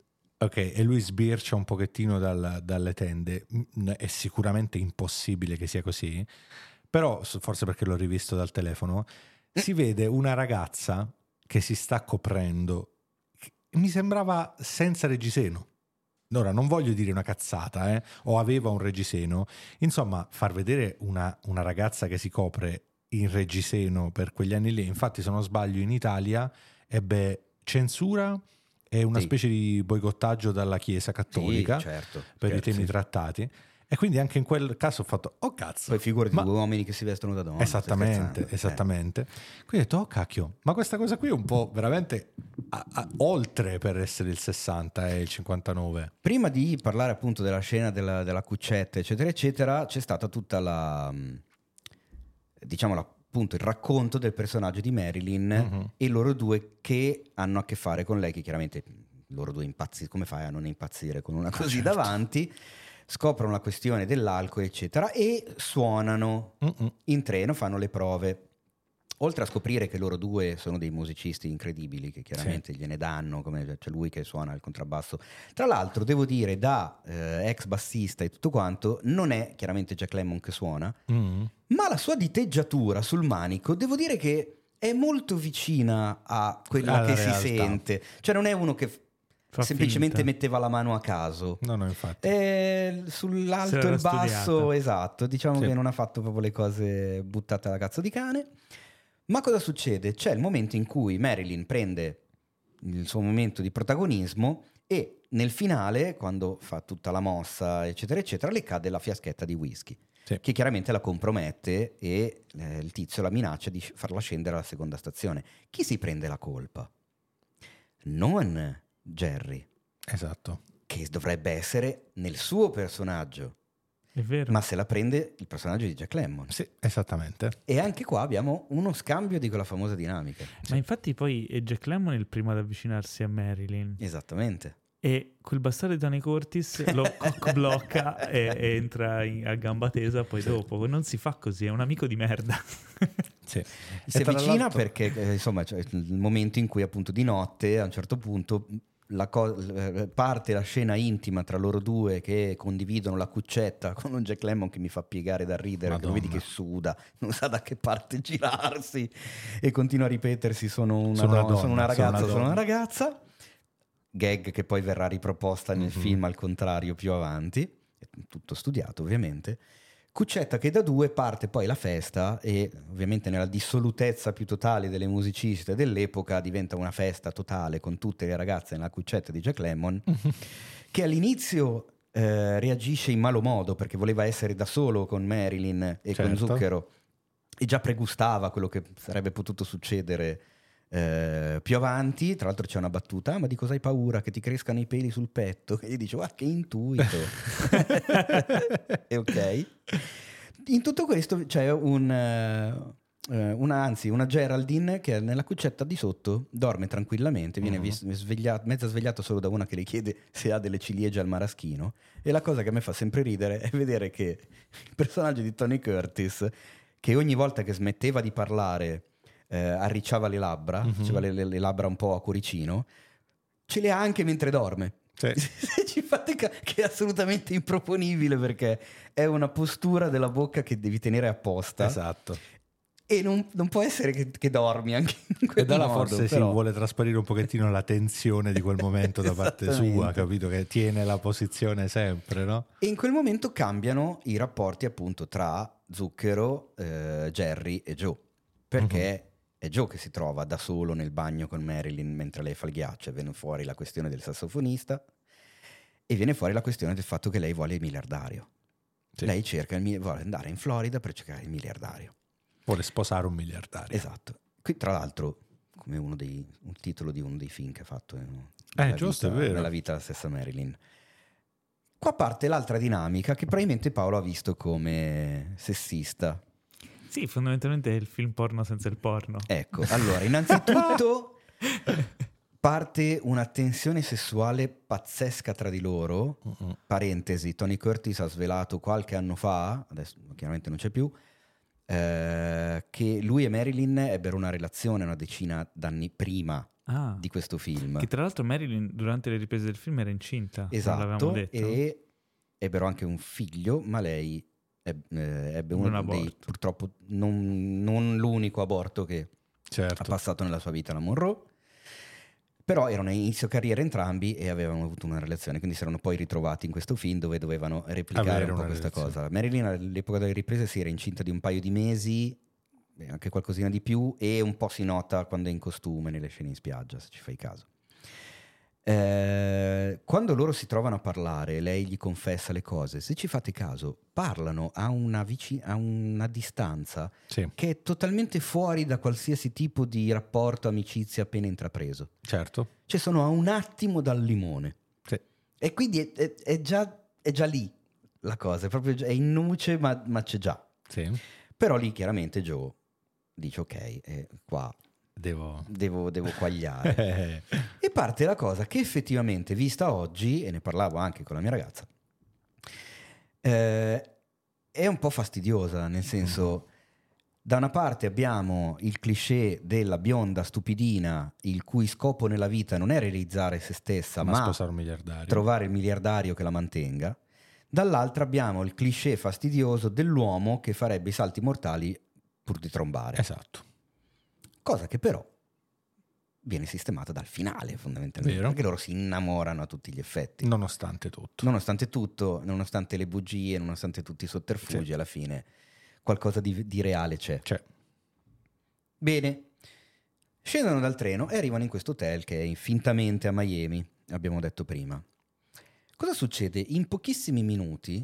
Ok, e lui sbircia un pochettino dal- dalle tende. Mm, È sicuramente impossibile che sia così, però s- forse perché l'ho rivisto dal telefono, si vede una ragazza che si sta coprendo. che Mi sembrava senza reggiseno. Ora, non voglio dire una cazzata, eh, o aveva un reggiseno. Insomma, far vedere una, una ragazza che si copre in reggiseno per quegli anni lì, infatti se non sbaglio in Italia ebbe censura e una Sì. specie di boicottaggio dalla Chiesa Cattolica Sì, certo, per certo, i temi sì. trattati, e quindi anche in quel caso ho fatto oh cazzo, Poi figurati ma- due uomini che si vestono da donna. stai esattamente, scherzando? esattamente. Quindi ho detto oh cacchio, ma questa cosa qui è un po' veramente a- a- oltre per essere il sessanta e il cinquantanove. Eh, prima di parlare appunto della scena della, della cuccetta, eccetera, eccetera, c'è stata tutta la, mh, diciamo la- appunto il racconto del personaggio di Marilyn Mhm. e loro due che hanno a che fare con lei, che chiaramente loro due impazzi, come fai a non impazzire con una così certo. davanti? Scoprono la questione dell'alcol, eccetera, e suonano Mm-mm. in treno, fanno le prove. Oltre a scoprire che loro due sono dei musicisti incredibili, che chiaramente gliene danno, come c'è lui che suona il contrabbasso. Tra l'altro, devo dire, da eh, ex bassista e tutto quanto, non è chiaramente Jack Lemmon che suona, Mm. ma la sua diteggiatura sul manico, devo dire che è molto vicina a quella Alla che realtà. si sente. Cioè non è uno che Fa semplicemente finta. metteva la mano a caso. No, no, infatti. E Se sull'alto e l'era il basso, studiata. esatto, diciamo Sì. che non ha fatto proprio le cose buttate alla cazzo di cane. Ma cosa succede? C'è il momento in cui Marilyn prende il suo momento di protagonismo e nel finale, quando fa tutta la mossa, eccetera, eccetera, le cade la fiaschetta di whisky, Sì. che chiaramente la compromette e eh, il tizio la minaccia di farla scendere alla seconda stazione. Chi si prende la colpa? Non Jerry, Esatto. che dovrebbe essere nel suo personaggio, È vero. ma se la prende il personaggio di Jack Lemmon. Sì, esattamente. E anche qua abbiamo uno scambio di quella famosa dinamica. Ma infatti poi è Jack Lemmon il primo ad avvicinarsi a Marilyn. Esattamente. E quel bastardo di Tony Curtis lo cock-blocca e, e entra in- a gamba tesa poi dopo. Non si fa così, è un amico di merda. Sì. Si E tra avvicina l'altro- perché eh, insomma c'è il momento in cui appunto di notte a un certo punto la co- eh, parte la scena intima tra loro due che condividono la cuccetta con un Jack Lemmon che mi fa piegare da ridere, che lo vedi Madonna. che suda, non sa da che parte girarsi e continua a ripetersi sono una, Sono una donna, sono donna, una ragazza, sono una sono una donna. ragazza. Gag che poi verrà riproposta nel Mhm. film al contrario più avanti, tutto studiato ovviamente. Cuccetta che da due parte poi la festa e ovviamente nella dissolutezza più totale delle musiciste dell'epoca diventa una festa totale con tutte le ragazze nella cuccetta di Jack Lemmon che all'inizio eh, reagisce in malo modo perché voleva essere da solo con Marilyn e con Certo. Zucchero e già pregustava quello che sarebbe potuto succedere eh, più avanti. Tra l'altro c'è una battuta: "Ah, ma di cosa hai paura? Che ti crescano i peli sul petto?" E gli dice: "Ah, che intuito." E ok. In tutto questo c'è un, eh, una, anzi, una Geraldine che nella cuccetta di sotto dorme tranquillamente, viene Mhm. vis- svegliata, mezza svegliata solo da una che le chiede se ha delle ciliegie al maraschino. E la cosa che a me fa sempre ridere è vedere che il personaggio di Tony Curtis, che ogni volta che smetteva di parlare eh, arricciava le labbra, Mhm. faceva le, le- le labbra un po' a cuoricino, ce le ha anche mentre dorme. Sì. Ci fate ca- che è assolutamente improponibile perché è una postura della bocca che devi tenere apposta Esatto. e non, non può essere che, che dormi anche in quel E da là modo, forse però. si vuole trasparire un pochettino la tensione di quel momento da parte sua, Esattamente. capito? Che tiene la posizione sempre, no? E in quel momento cambiano i rapporti appunto tra Zucchero, eh, Jerry e Joe, perché è Joe che si trova da solo nel bagno con Marilyn mentre lei fa il ghiaccio e viene fuori la questione del sassofonista e viene fuori la questione del fatto che lei vuole il miliardario. Sì. Lei cerca il, mi- vuole andare in Florida per cercare il miliardario. Vuole sposare un miliardario. Esatto. Qui tra l'altro come uno dei, un titolo di uno dei film che ha fatto eh, Eh, nella giusto, vita, è vero. nella vita la stessa Marilyn. Qua parte l'altra dinamica che probabilmente Paolo ha visto come sessista. Sì, fondamentalmente è il film porno senza il porno. Ecco, allora, innanzitutto parte una tensione sessuale pazzesca tra di loro. Mm-mm. Parentesi, Tony Curtis ha svelato qualche anno fa, adesso chiaramente non c'è più, eh, che lui e Marilyn ebbero una relazione una decina d'anni prima ah, di questo film. Che tra l'altro Marilyn durante le riprese del film era incinta. Esatto, detto. E ebbero anche un figlio, ma lei ebbe, eh, ebbe uno un dei, purtroppo non, non l'unico aborto che certo. ha passato nella sua vita la Monroe. Però erano a inizio carriera entrambi e avevano avuto una relazione, quindi si erano poi ritrovati in questo film dove dovevano replicare Avere un po' una questa relazione. cosa. Marilyn all'epoca delle riprese si era incinta di un paio di mesi, anche qualcosina di più, e un po' si nota quando è in costume nelle scene in spiaggia, se ci fai caso. Eh, quando loro si trovano a parlare, lei gli confessa le cose, se ci fate caso parlano a una, vicin- a una distanza Sì, che è totalmente fuori da qualsiasi tipo di rapporto, amicizia appena intrapreso. certo. Cioè sono a un attimo dal limone. Sì. E quindi è, è- è già, è già lì la cosa, è proprio già- è in nuce, ma, ma c'è già. Sì. Però lì chiaramente Joe dice ok, eh, qua Devo... devo, devo quagliare. E parte la cosa che effettivamente, vista oggi, e ne parlavo anche con la mia ragazza, eh, è un po' fastidiosa, nel senso, da una parte abbiamo il cliché della bionda stupidina il cui scopo nella vita non è realizzare se stessa, ma ma sposare un miliardario. trovare il miliardario che la mantenga. Dall'altra abbiamo il cliché fastidioso dell'uomo che farebbe i salti mortali pur di trombare. Esatto. Cosa che però viene sistemata dal finale, fondamentalmente. Vero. Perché loro si innamorano a tutti gli effetti. Nonostante tutto. Nonostante tutto, nonostante le bugie, nonostante tutti i sotterfugi, Sì. alla fine qualcosa di, di reale c'è. C'è. Bene. Scendono dal treno e arrivano in questo hotel che è fintamente a Miami, abbiamo detto prima. Cosa succede? In pochissimi minuti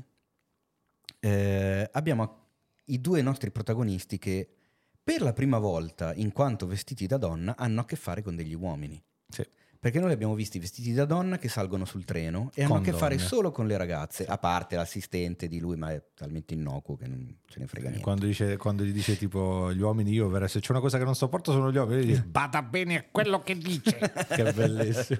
eh, abbiamo i due nostri protagonisti che per la prima volta, in quanto vestiti da donna, hanno a che fare con degli uomini. Sì. Perché noi li abbiamo visti vestiti da donna che salgono sul treno e hanno Con a che fare donne. solo con le ragazze, a parte l'assistente di lui, ma è talmente innocuo che non ce ne frega niente. Quando, dice, quando gli dice tipo gli uomini, io vera- se c'è una cosa che non sopporto sono gli uomini, lui dice bada bene a quello che dice. Che è bellissimo.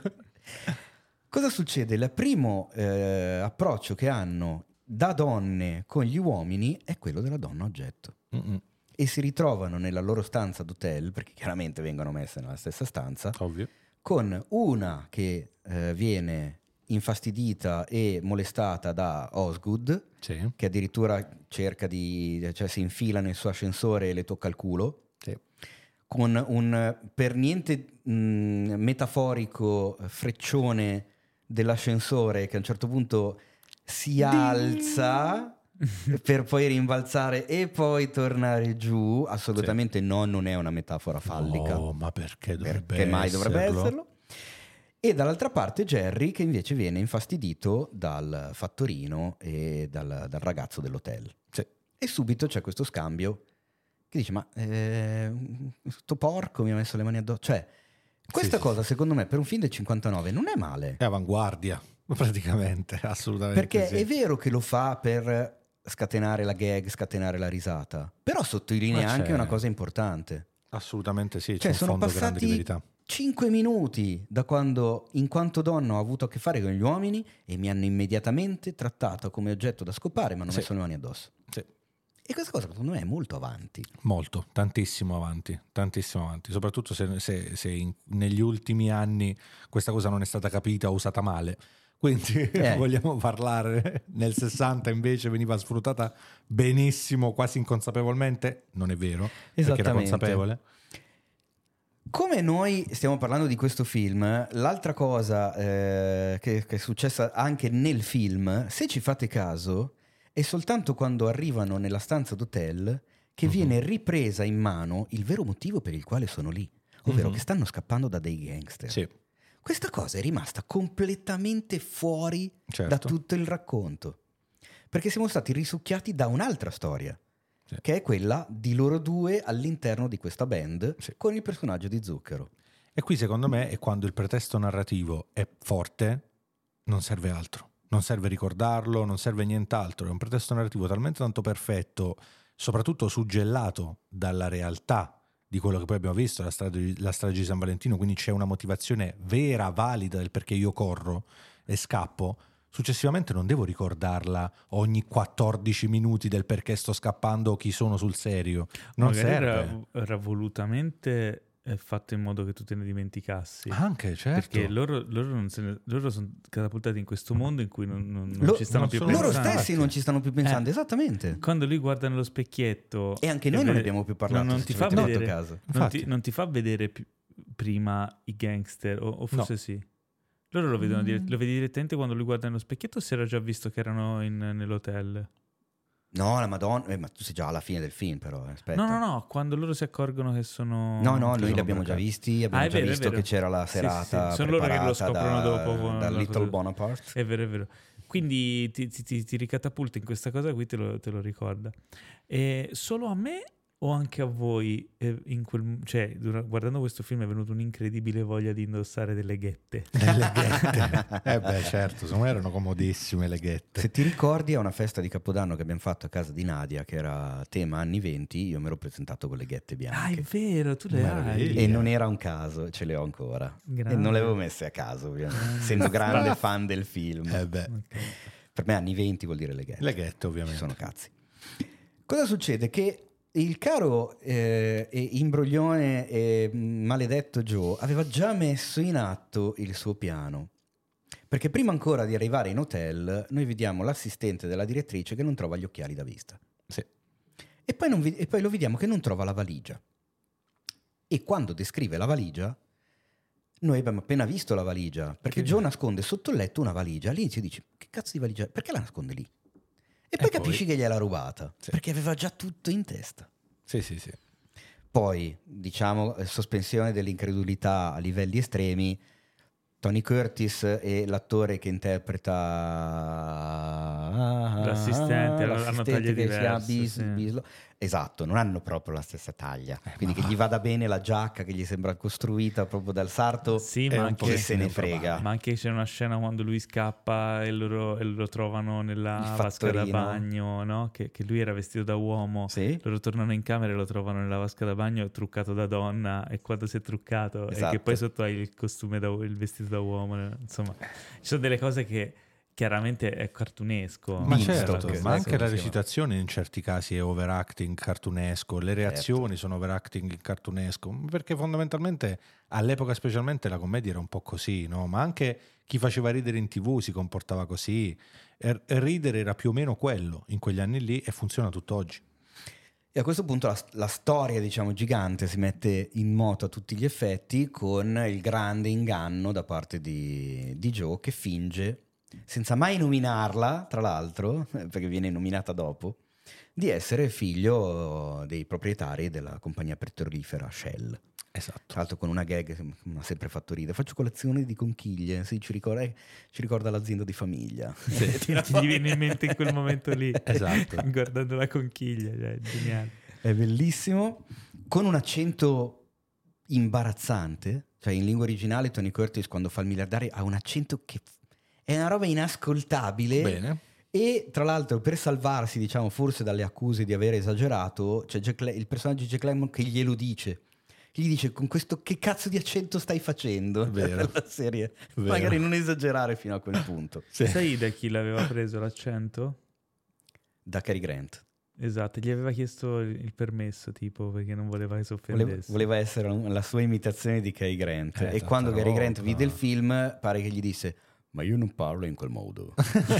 Cosa succede? Il primo eh, approccio che hanno da donne con gli uomini è quello della donna oggetto. Mm-mm. E si ritrovano nella loro stanza d'hotel, perché chiaramente vengono messe nella stessa stanza, Ovvio. con una che eh, viene infastidita e molestata da Osgood, Sì. che addirittura cerca di, cioè si infila nel suo ascensore e le tocca il culo, Sì. con un per niente mh, metaforico freccione dell'ascensore che a un certo punto si alza per poi rimbalzare e poi tornare giù. Assolutamente no, non è una metafora fallica. Oh, ma perché dovrebbe Perché mai dovrebbe esserlo? esserlo? E dall'altra parte Jerry che invece viene infastidito dal fattorino e dal, dal ragazzo dell'hotel. Sì. E subito c'è questo scambio che dice ma eh, sto porco mi ha messo le mani addosso. Cioè questa Sì, cosa sì. secondo me per un film del cinquantanove non è male. È avanguardia, praticamente, assolutamente. Perché sì. è vero che lo fa per scatenare la gag, scatenare la risata, però sottolinea Ma c'è- anche una cosa importante. Assolutamente sì, c'è Cioè un sono fondo grande di passati verità. cinque minuti da quando in quanto donna ho avuto a che fare con gli uomini e mi hanno immediatamente trattato come oggetto da scopare, mi hanno Sì. messo le mani addosso. Sì. E questa cosa secondo me è molto avanti. Molto, tantissimo avanti, tantissimo avanti, soprattutto se, se- se in- negli ultimi anni questa cosa non è stata capita o usata male. Quindi Eh. vogliamo parlare, nel sessanta invece veniva sfruttata benissimo, quasi inconsapevolmente, non è vero, perché era Esattamente. consapevole. Come noi stiamo parlando di questo film, l'altra cosa eh, che, che è successa anche nel film, se ci fate caso, è soltanto quando arrivano nella stanza d'hotel che Mhm. viene ripresa in mano il vero motivo per il quale sono lì, ovvero Mhm. che stanno scappando da dei gangster. Sì, Questa cosa è rimasta completamente fuori certo. da tutto il racconto, perché siamo stati risucchiati da un'altra storia, Sì. che è quella di loro due all'interno di questa band Sì. con il personaggio di Zucchero. E qui secondo me è quando il pretesto narrativo è forte, non serve altro, non serve ricordarlo, non serve nient'altro, è un pretesto narrativo talmente tanto perfetto, soprattutto suggellato dalla realtà di quello che poi abbiamo visto, la strage, la strage di San Valentino, quindi c'è una motivazione vera, valida del perché io corro e scappo. Successivamente non devo ricordarla ogni quattordici minuti del perché sto scappando o chi sono sul serio. Non Magari serve. era, era volutamente è fatto in modo che tu te ne dimenticassi. Anche, certo. Perché loro, loro, non se ne, loro sono catapultati in questo mondo in cui non, non, non Lo- ci stanno non più sono- pensando. Loro stessi non ci stanno più pensando, Eh. esattamente. Quando lui guarda nello specchietto... E anche e noi non vede- ne abbiamo più parlato, Non, non se ti ci fa avete fatto vedere, caso. non, Infatti. ti, non ti fa vedere pi- prima i gangster, o, o forse No. sì. Loro lo vedono Mm. dire- lo vedi direttamente quando lui guarda nello specchietto, o si era già visto che erano in- nell'hotel? No, la Madonna, eh, ma tu sei già alla fine del film, però. eh, Aspetta. No, no, no, quando loro si accorgono che sono... No, no, Che noi li sono abbiamo già braccati. visti. Abbiamo Ah, è già vero, è visto vero. che c'era la Sì, serata. sì, sono loro che lo preparata scoprono da, dopo con da la Little cosa- Bonaparte. È vero, è vero. Quindi ti, ti, ti, ti ricatapulta in questa cosa qui, te lo, te lo ricorda. E solo a me o anche a voi, eh, in quel, cioè, dura- guardando questo film è venuta un'incredibile voglia di indossare delle ghette. Le ghette. Eh beh, certo, secondo me erano comodissime le ghette. Se ti ricordi, a una festa di Capodanno che abbiamo fatto a casa di Nadia, che era tema anni venti, io mi ero presentato con le ghette Ah, è bianche. vero, tu le hai. Meraviglia. E non era un caso, ce le ho ancora. Grande. E non le avevo messe a caso, ovviamente, Grande. essendo grande fan del film. Eh beh, Ok. Per me anni venti vuol dire le ghette. le ghette Ci ovviamente. sono cazzi. Cosa succede? Che il caro eh, e imbroglione e maledetto Joe aveva già messo in atto il suo piano. Perché prima ancora di arrivare in hotel, noi vediamo l'assistente della direttrice che non trova gli occhiali da vista. Sì. E poi, non vi- e poi lo vediamo che non trova la valigia. E quando descrive la valigia, noi abbiamo appena visto la valigia, perché Che- Joe nasconde sotto il letto una valigia. All'inizio dici, che cazzo di valigia è? Perché la nasconde lì? E poi poi? capisci che gliel'ha rubata, Sì. perché aveva già tutto in testa. Sì, sì, sì. Poi, diciamo, eh, sospensione dell'incredulità a livelli estremi, Tony Curtis e l'attore che interpreta L'assistente, hanno- hanno l'assistente taglie che si chiama diverse, Bis- sì. Bislo- esatto, non hanno proprio la stessa taglia, quindi ma che va. gli vada bene la giacca che gli sembra costruita proprio dal sarto, Sì, È ma un anche, che se ne improbabile. frega. ma anche c'è una scena quando lui scappa e loro, e lo trovano nella Il vasca da fattorino. bagno, no? Che, che lui era vestito da uomo. Sì? Loro tornano in camera e lo trovano nella vasca da bagno truccato da donna, e quando si è truccato e Esatto. che poi sotto hai il costume da il vestito da uomo, eh, insomma ci sono delle cose che chiaramente è cartunesco. Ma Beanstalk, certo, esatto, ma anche la come si recitazione in certi casi è overacting cartunesco, le reazioni Certo. sono overacting cartunesco, perché fondamentalmente all'epoca specialmente la commedia era un po' così, no? Ma anche chi faceva ridere in tv si comportava così, e e ridere era più o meno quello in quegli anni lì, e funziona tutt'oggi. E a questo punto la, la storia, diciamo, gigante si mette in moto a tutti gli effetti con il grande inganno da parte di, di Joe, che finge, senza mai nominarla, tra l'altro, perché viene nominata dopo, di essere figlio dei proprietari della compagnia petrolifera Shell. Esatto. Tra l'altro con una gag che mi ha sempre fatto ridere. Faccio colazione di conchiglie, sì, ci ricorda, eh, ci ricorda l'azienda di famiglia. Ti, ti viene in mente in quel momento lì, Esatto. guardando la conchiglia, cioè, geniale. È bellissimo, con un accento imbarazzante, cioè in lingua originale Tony Curtis quando fa il miliardario ha un accento che è una roba inascoltabile. Bene. E tra l'altro per salvarsi, diciamo, forse dalle accuse di aver esagerato, c'è Jack Le- il personaggio di Jack Lemmon che glielo dice. Gli dice: con questo che cazzo di accento stai facendo? Vero. Per la serie. Vero. Magari non esagerare fino a quel punto. Sì. Sai da chi l'aveva preso l'accento? Da Cary Grant. Esatto, gli aveva chiesto il il permesso, tipo, perché non voleva che si Voleva, offendesse. voleva essere un- la sua imitazione di Cary Grant. Eh, e tanta quando Cary Grant roba. vide il film, pare che gli disse: ma io non parlo in quel modo.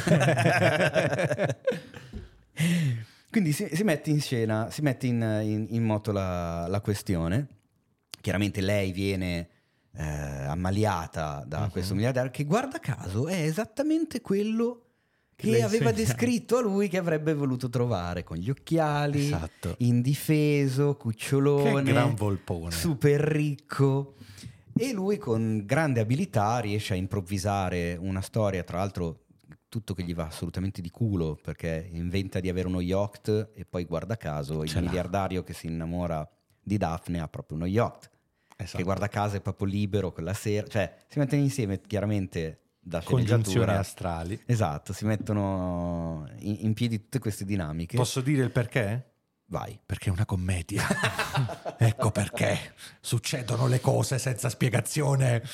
Quindi si, si mette in scena, si mette in, in- in moto la, la questione. Chiaramente lei viene eh, ammaliata da Mhm. questo miliardario che, guarda caso, è esattamente quello Che che lei aveva insegna. descritto a lui che avrebbe voluto trovare, con gli occhiali, Esatto. indifeso, cucciolone, Che gran volpone. super ricco. E lui con grande abilità riesce a improvvisare una storia, tra l'altro tutto che gli va assolutamente di culo, perché inventa di avere uno yacht e poi, guarda caso, il Ce l'ha. miliardario che si innamora di Daphne ha proprio uno yacht, Esatto. che, guarda caso, è proprio libero quella sera. Cioè si mettono insieme chiaramente da Congiunzioni sceneggiatura. astrali. Esatto, si mettono in, in piedi tutte queste dinamiche. Posso dire il perché? Vai. Perché è una commedia. Ecco perché succedono le cose senza spiegazione.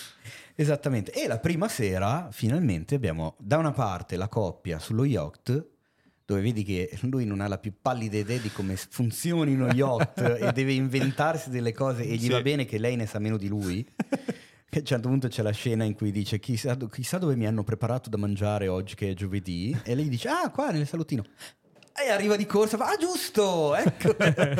Esattamente. E la prima sera finalmente abbiamo da una parte la coppia sullo yacht, dove vedi che lui non ha la più pallida idea di come funzionino gli yacht e deve inventarsi delle cose e gli Sì. va bene che lei ne sa meno di lui. Che a un certo punto c'è la scena in cui dice chissà, chissà dove mi hanno preparato da mangiare oggi che è giovedì, e lei dice ah qua nel salottino, e arriva di corsa, fa ah giusto, ecco.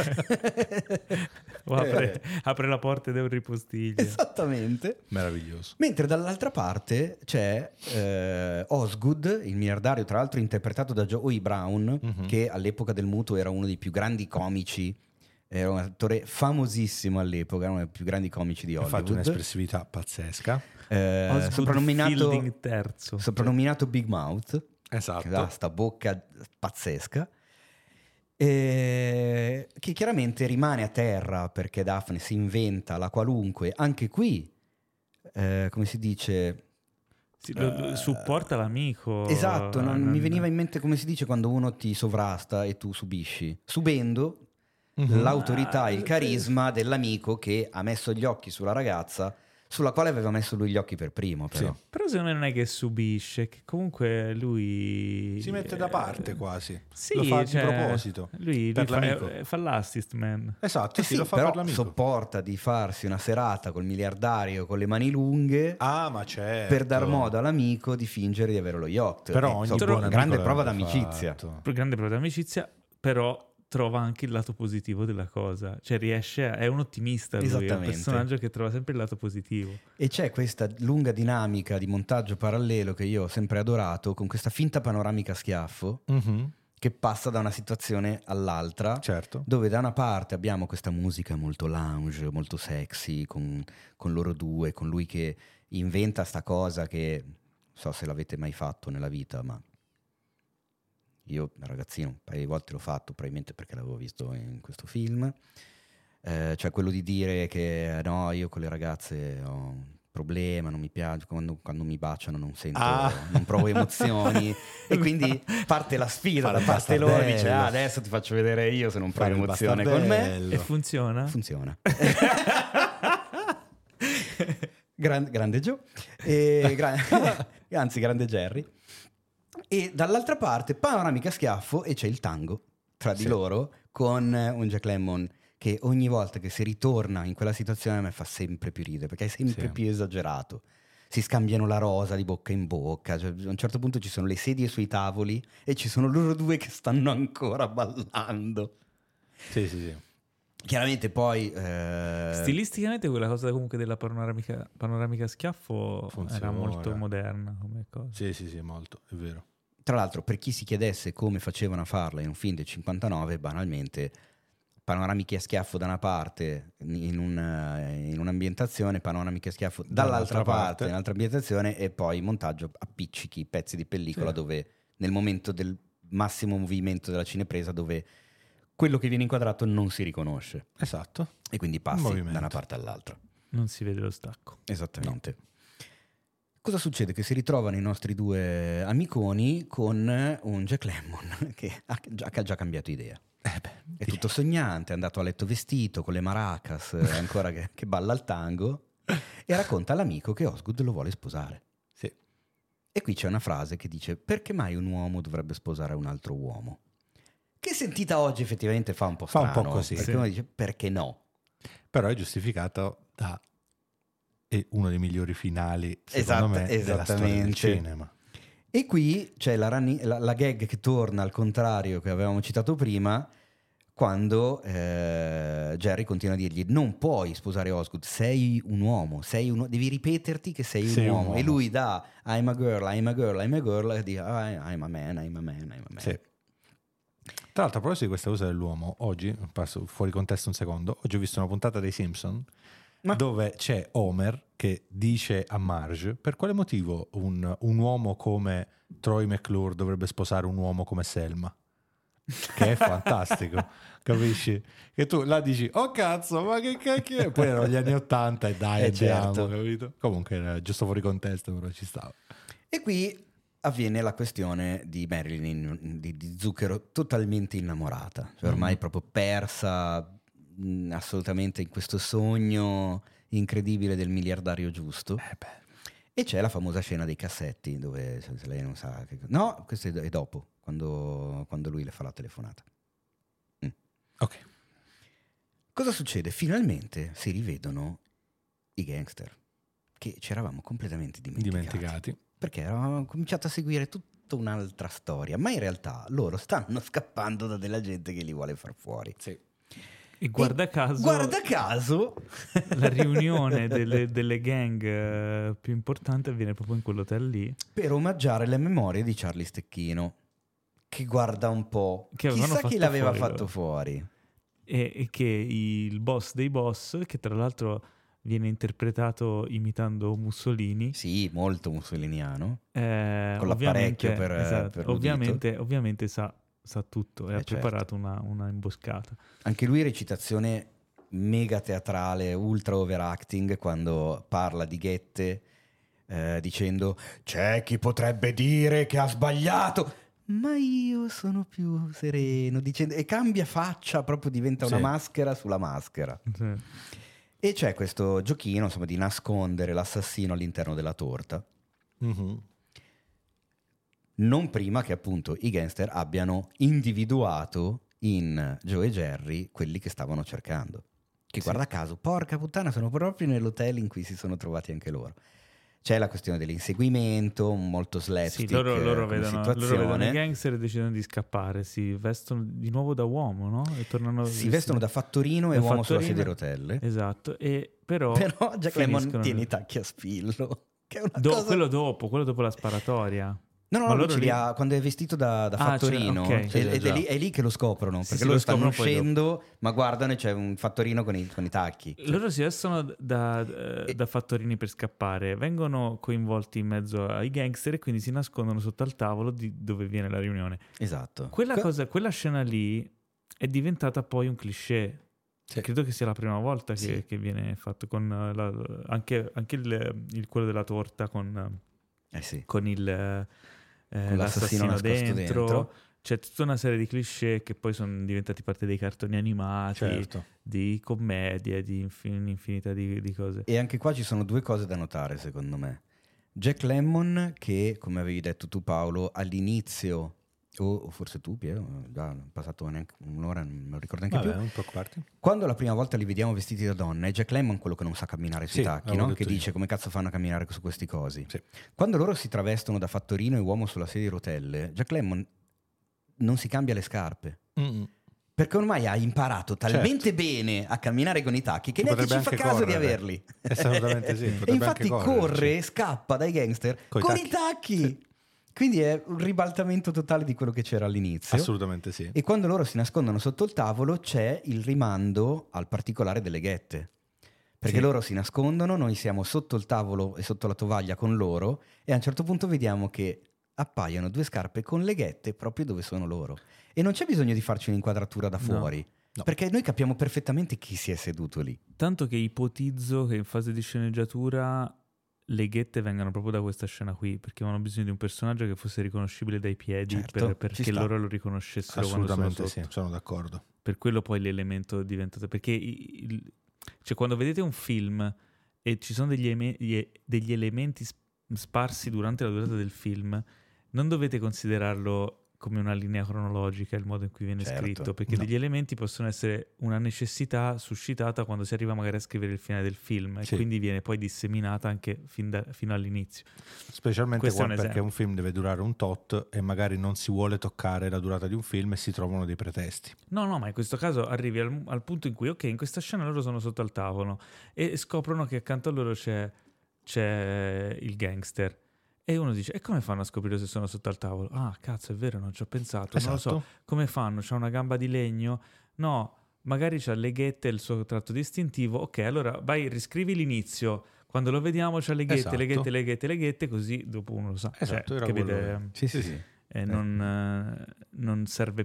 O apre, apre la porta ed è un ripostiglio. Esattamente. Meraviglioso. Mentre dall'altra parte c'è eh, Osgood, il miliardario, tra l'altro interpretato da Joey Brown, Mhm. che all'epoca del mutuo era uno dei più grandi comici, era un attore famosissimo all'epoca, era uno dei più grandi comici di Ha fatto Hollywood. un'espressività pazzesca. Eh, Osgood soprannominato, Fielding terzo. soprannominato Big Mouth, Esatto. che ha sta bocca pazzesca, eh, che chiaramente rimane a terra perché Daphne si inventa la qualunque, anche qui, eh, come si dice... Sì, lo- lo- supporta l'amico. Esatto, non- non- mi veniva in mente come si dice quando uno ti sovrasta e tu subisci, subendo Mhm. l'autorità, il Ah, carisma dell'amico che ha messo gli occhi sulla ragazza, sulla quale aveva messo lui gli occhi per primo, però. Sì. Però secondo me non è che subisce, che comunque lui... Si mette da eh, parte quasi. Sì, Lo fa cioè, di proposito. Lui, per lui l'amico. fa, eh, fa l'assist man. Esatto, Eh sì, sì, lo fa però per l'amico. sopporta di farsi una serata col miliardario con le mani lunghe Ah, ma certo. per dar modo all'amico di fingere di avere lo yacht. Però Eh, ogni insomma, buon amico grande l'avrebbe prova d'amicizia. fatto. Grande prova d'amicizia, però trova anche il lato positivo della cosa. Cioè riesce, a, è un ottimista lui, è un Esattamente. personaggio che trova sempre il lato positivo. E c'è questa lunga dinamica di montaggio parallelo che io ho sempre adorato, con questa finta panoramica a schiaffo Mhm, che passa da una situazione all'altra, certo. dove da una parte abbiamo questa musica molto lounge, molto sexy, con, con loro due, con lui che inventa sta cosa che non so se l'avete mai fatto nella vita, ma io da ragazzino un paio di volte l'ho fatto, probabilmente perché l'avevo visto in questo film. Eh, cioè quello di dire che no, io con le ragazze ho un problema, non mi piace, quando, quando mi baciano non sento, Ah. non provo emozioni e quindi parte la sfida Fare da il parte loro, dice bastardello. ah, adesso ti faccio vedere io se non provo Fare il emozione con me. bastardello. E funziona? Funziona. Gran- grande Joe, e gra- anzi grande Jerry. E dall'altra parte panoramica a schiaffo e c'è il tango tra di Sì. loro con un Jack Lemmon che ogni volta che si ritorna in quella situazione a me fa sempre più ridere perché è sempre Sì. più esagerato. Si scambiano la rosa di bocca in bocca, cioè, a un certo punto ci sono le sedie sui tavoli e ci sono loro due che stanno ancora ballando. Sì, sì, sì. Chiaramente poi eh, Stilisticamente quella cosa comunque della panoramica, panoramica a schiaffo Funziona. era molto moderna come cosa. Sì, sì, sì, molto, è vero. tra l'altro, per chi si chiedesse come facevano a farla in un film del cinquantanove, banalmente panoramiche a schiaffo da una parte in, un, in un'ambientazione, panoramiche a schiaffo dall'altra, Dall'altra parte, parte. in un'altra ambientazione, e poi montaggio a piccichi, pezzi di pellicola Sì. dove nel momento del massimo movimento della cinepresa dove quello che viene inquadrato non si riconosce Esatto. e quindi passi Movimento. da una parte all'altra. Non si vede lo stacco. Esattamente. Cosa succede? Che si ritrovano i nostri due amiconi con un Jack Lemmon che ha già, che ha già cambiato idea. Eh beh, È direi. tutto sognante, è andato a letto vestito con le maracas, eh, ancora che, che balla il tango, e racconta all'amico che Osgood lo vuole sposare. Sì. E qui c'è una frase che dice: perché mai un uomo dovrebbe sposare un altro uomo? Che sentita oggi effettivamente fa un po' Fa un strano. po' così. Perché Sì. uno dice perché no? Però è giustificato da è uno dei migliori finali, secondo Esatto, me, della storia del esattamente. cinema. E qui c'è la, running- la- la gag che torna al contrario che avevamo citato prima, quando eh, Jerry continua a dirgli: non puoi sposare Osgood, sei un uomo, sei un- devi ripeterti che sei, Sei un, un uomo. uomo. E lui da I'm a girl, I'm a girl, I'm a girl, e dice "Ah, I'm a man, I'm a man, I'm a man. Sì. Tra l'altro, a proposito di questa cosa dell'uomo, oggi, passo fuori contesto un secondo, oggi ho visto una puntata dei Simpson Ma- dove c'è Homer che dice a Marge per quale motivo un, un uomo come Troy McClure dovrebbe sposare un uomo come Selma. Che è fantastico, capisci? Che tu là dici, oh cazzo, ma che cacchio è? Poi erano gli anni ottanta e dai, Eh, andiamo, certo. capito? Comunque era giusto fuori contesto, però ci stava. E qui avviene la questione di Marilyn, in- di, di Zucchero, totalmente innamorata, cioè ormai Mm. proprio persa mh, assolutamente in questo sogno incredibile del miliardario giusto. Eh beh. E c'è la famosa scena dei cassetti dove se se lei non sa che... No, questo è, è dopo, quando, quando lui le fa la telefonata. Mm. Ok. Cosa succede? Finalmente si rivedono i gangster, che ci eravamo completamente dimenticati. Dimenticati. Perché avevamo cominciato a seguire tutta un'altra storia, ma in realtà loro stanno scappando da della gente che li vuole far fuori. Sì. E guarda E caso, guarda caso la riunione delle, delle gang eh, più importante avviene proprio in quell'hotel lì. per omaggiare le memorie di Charlie Stecchino, che guarda un po', Che avevano chissà chi fatto l'aveva fuori fatto loro. fuori. E, e che il boss dei boss, che tra l'altro viene interpretato imitando Mussolini, Sì, molto mussoliniano. eh, Con ovviamente- l'apparecchio per- esatto, per l'udito. ovviamente, ovviamente sa, sa tutto e Eh, ha certo. preparato una, una imboscata. Anche lui recitazione mega teatrale, ultra overacting, quando parla di Goethe eh, dicendo c'è chi potrebbe dire che ha sbagliato, ma io sono più sereno, dicendo, e cambia faccia, proprio diventa una Sì. maschera sulla maschera. Sì. E c'è questo giochino, insomma, di nascondere l'assassino all'interno della torta, Mhm. non prima che appunto i gangster abbiano individuato in Joe e Jerry quelli che stavano cercando. Che Sì. guarda caso, porca puttana, sono proprio nell'hotel in cui si sono trovati anche loro. C'è la questione dell'inseguimento, molto slapstick Sì, loro, loro, come vedono, situazione. loro vedono i gangster e decidono di scappare, si vestono di nuovo da uomo, no? E tornano Si vestono da fattorino e da uomo sulla fattorino. sedia a rotelle. Esatto, e però, Però Jack Lemmon finiscono- tiene i tacchi a spillo. Che è una Do- cosa... quello dopo, quello dopo la sparatoria. No, no, Ma no, lui loro ce li lì- ha quando è vestito da, da Ah, fattorino, cioè, ok. e- Sì, ed già. è lì, è lì che lo scoprono, Sì, perché sì, loro lo stanno scoprono poi uscendo, ma guardano e c'è un fattorino con i, con i tacchi. Loro si vestono da, eh, da fattorini per scappare, vengono coinvolti in mezzo ai gangster e quindi si nascondono sotto al tavolo di dove viene la riunione. Esatto. Quella, Que- cosa, quella scena lì è diventata poi un cliché. Sì. Credo che sia la prima volta che, Sì. che viene fatto con eh, la- anche, anche il, il quello della torta con, Eh sì. con il eh, Con l'assassino l'assassino nascosto dentro. dentro. C'è tutta una serie di cliché che poi sono diventati parte dei cartoni animati, Certo. di commedie, di infin- un'infinità di, di cose. E anche qua ci sono due cose da notare, secondo me. Jack Lemmon, che, come avevi detto tu Paolo, all'inizio, o, o forse tu Piero, già è passato neanche un'ora, non me lo ricordo neanche Vabbè, più. non preoccuparti. Quando la prima volta li vediamo vestiti da donna, è Jack Lemmon quello che non sa camminare sui Sì, tacchi, l'avevo no? detto Che io. dice come cazzo fanno a camminare su questi cosi. Sì. Quando loro si travestono da fattorino e uomo sulla sedia a rotelle, Jack Lemmon non si cambia le scarpe. Mm-mm. Perché ormai ha imparato talmente Certo. bene a camminare con i tacchi che Che neanche ci potrebbe fa anche caso di correre. averli. Assolutamente sì, E potrebbe infatti anche correre, corre e sì. scappa dai gangster Coi con tacchi. i tacchi. Sì. Quindi è un ribaltamento totale di quello che c'era all'inizio. Assolutamente sì. E quando loro si nascondono sotto il tavolo c'è il rimando al particolare delle ghette. Perché Sì. loro si nascondono, noi siamo sotto il tavolo e sotto la tovaglia con loro e a un certo punto vediamo che appaiono due scarpe con le ghette proprio dove sono loro. E non c'è bisogno di farci un'inquadratura da No. fuori, No. perché noi capiamo perfettamente chi si è seduto lì. Tanto che ipotizzo che in fase di sceneggiatura le ghette vengano proprio da questa scena qui, perché avevano bisogno di un personaggio che fosse riconoscibile dai piedi Certo, per- perché ci sta. loro lo riconoscessero quando sono Assolutamente sotto. sì, sono d'accordo. Per quello poi l'elemento è diventato... Perché i- il- cioè quando vedete un film e ci sono degli, eme- gli- degli elementi sp- sparsi durante la durata del film, non dovete considerarlo come una linea cronologica il modo in cui viene Certo, scritto, perché no. degli elementi possono essere una necessità suscitata quando si arriva magari a scrivere il finale del film Sì. e quindi viene poi disseminata anche fin da- fino all'inizio. Specialmente Questo è un quando, perché esempio. un film deve durare un tot e magari non si vuole toccare la durata di un film e si trovano dei pretesti. No, no, ma in questo caso arrivi al, al punto in cui, ok, in questa scena loro sono sotto al tavolo e scoprono che accanto a loro c'è, c'è il gangster. E uno dice, e come fanno a scoprire se sono sotto al tavolo? Ah, cazzo, è vero, non ci ho pensato, non lo so. Esatto. Come fanno? C'ha una gamba di legno? No, magari c'ha le ghette e il suo tratto distintivo. Ok, allora vai, riscrivi l'inizio. Quando lo vediamo c'ha le ghette, Esatto. le ghette, le ghette, le ghette, così dopo uno lo sa. Esatto, Cioè, era capite? quello- Sì, sì, sì. Eh, non, eh, non serve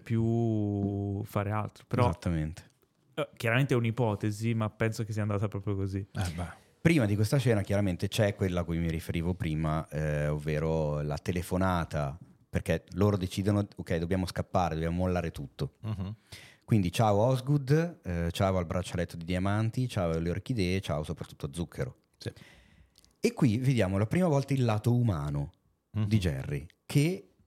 più fare altro. Però Esattamente. eh, chiaramente è un'ipotesi, ma penso che sia andata proprio così. Eh, beh. Prima di questa scena chiaramente c'è quella a cui mi riferivo prima, eh, ovvero la telefonata, perché loro decidono, ok, dobbiamo scappare, dobbiamo mollare tutto. Mhm. Quindi ciao Osgood, eh, ciao al braccialetto di diamanti, ciao alle orchidee, ciao soprattutto a Zucchero. Sì. E qui vediamo la prima volta il lato umano Mhm. di Jerry, che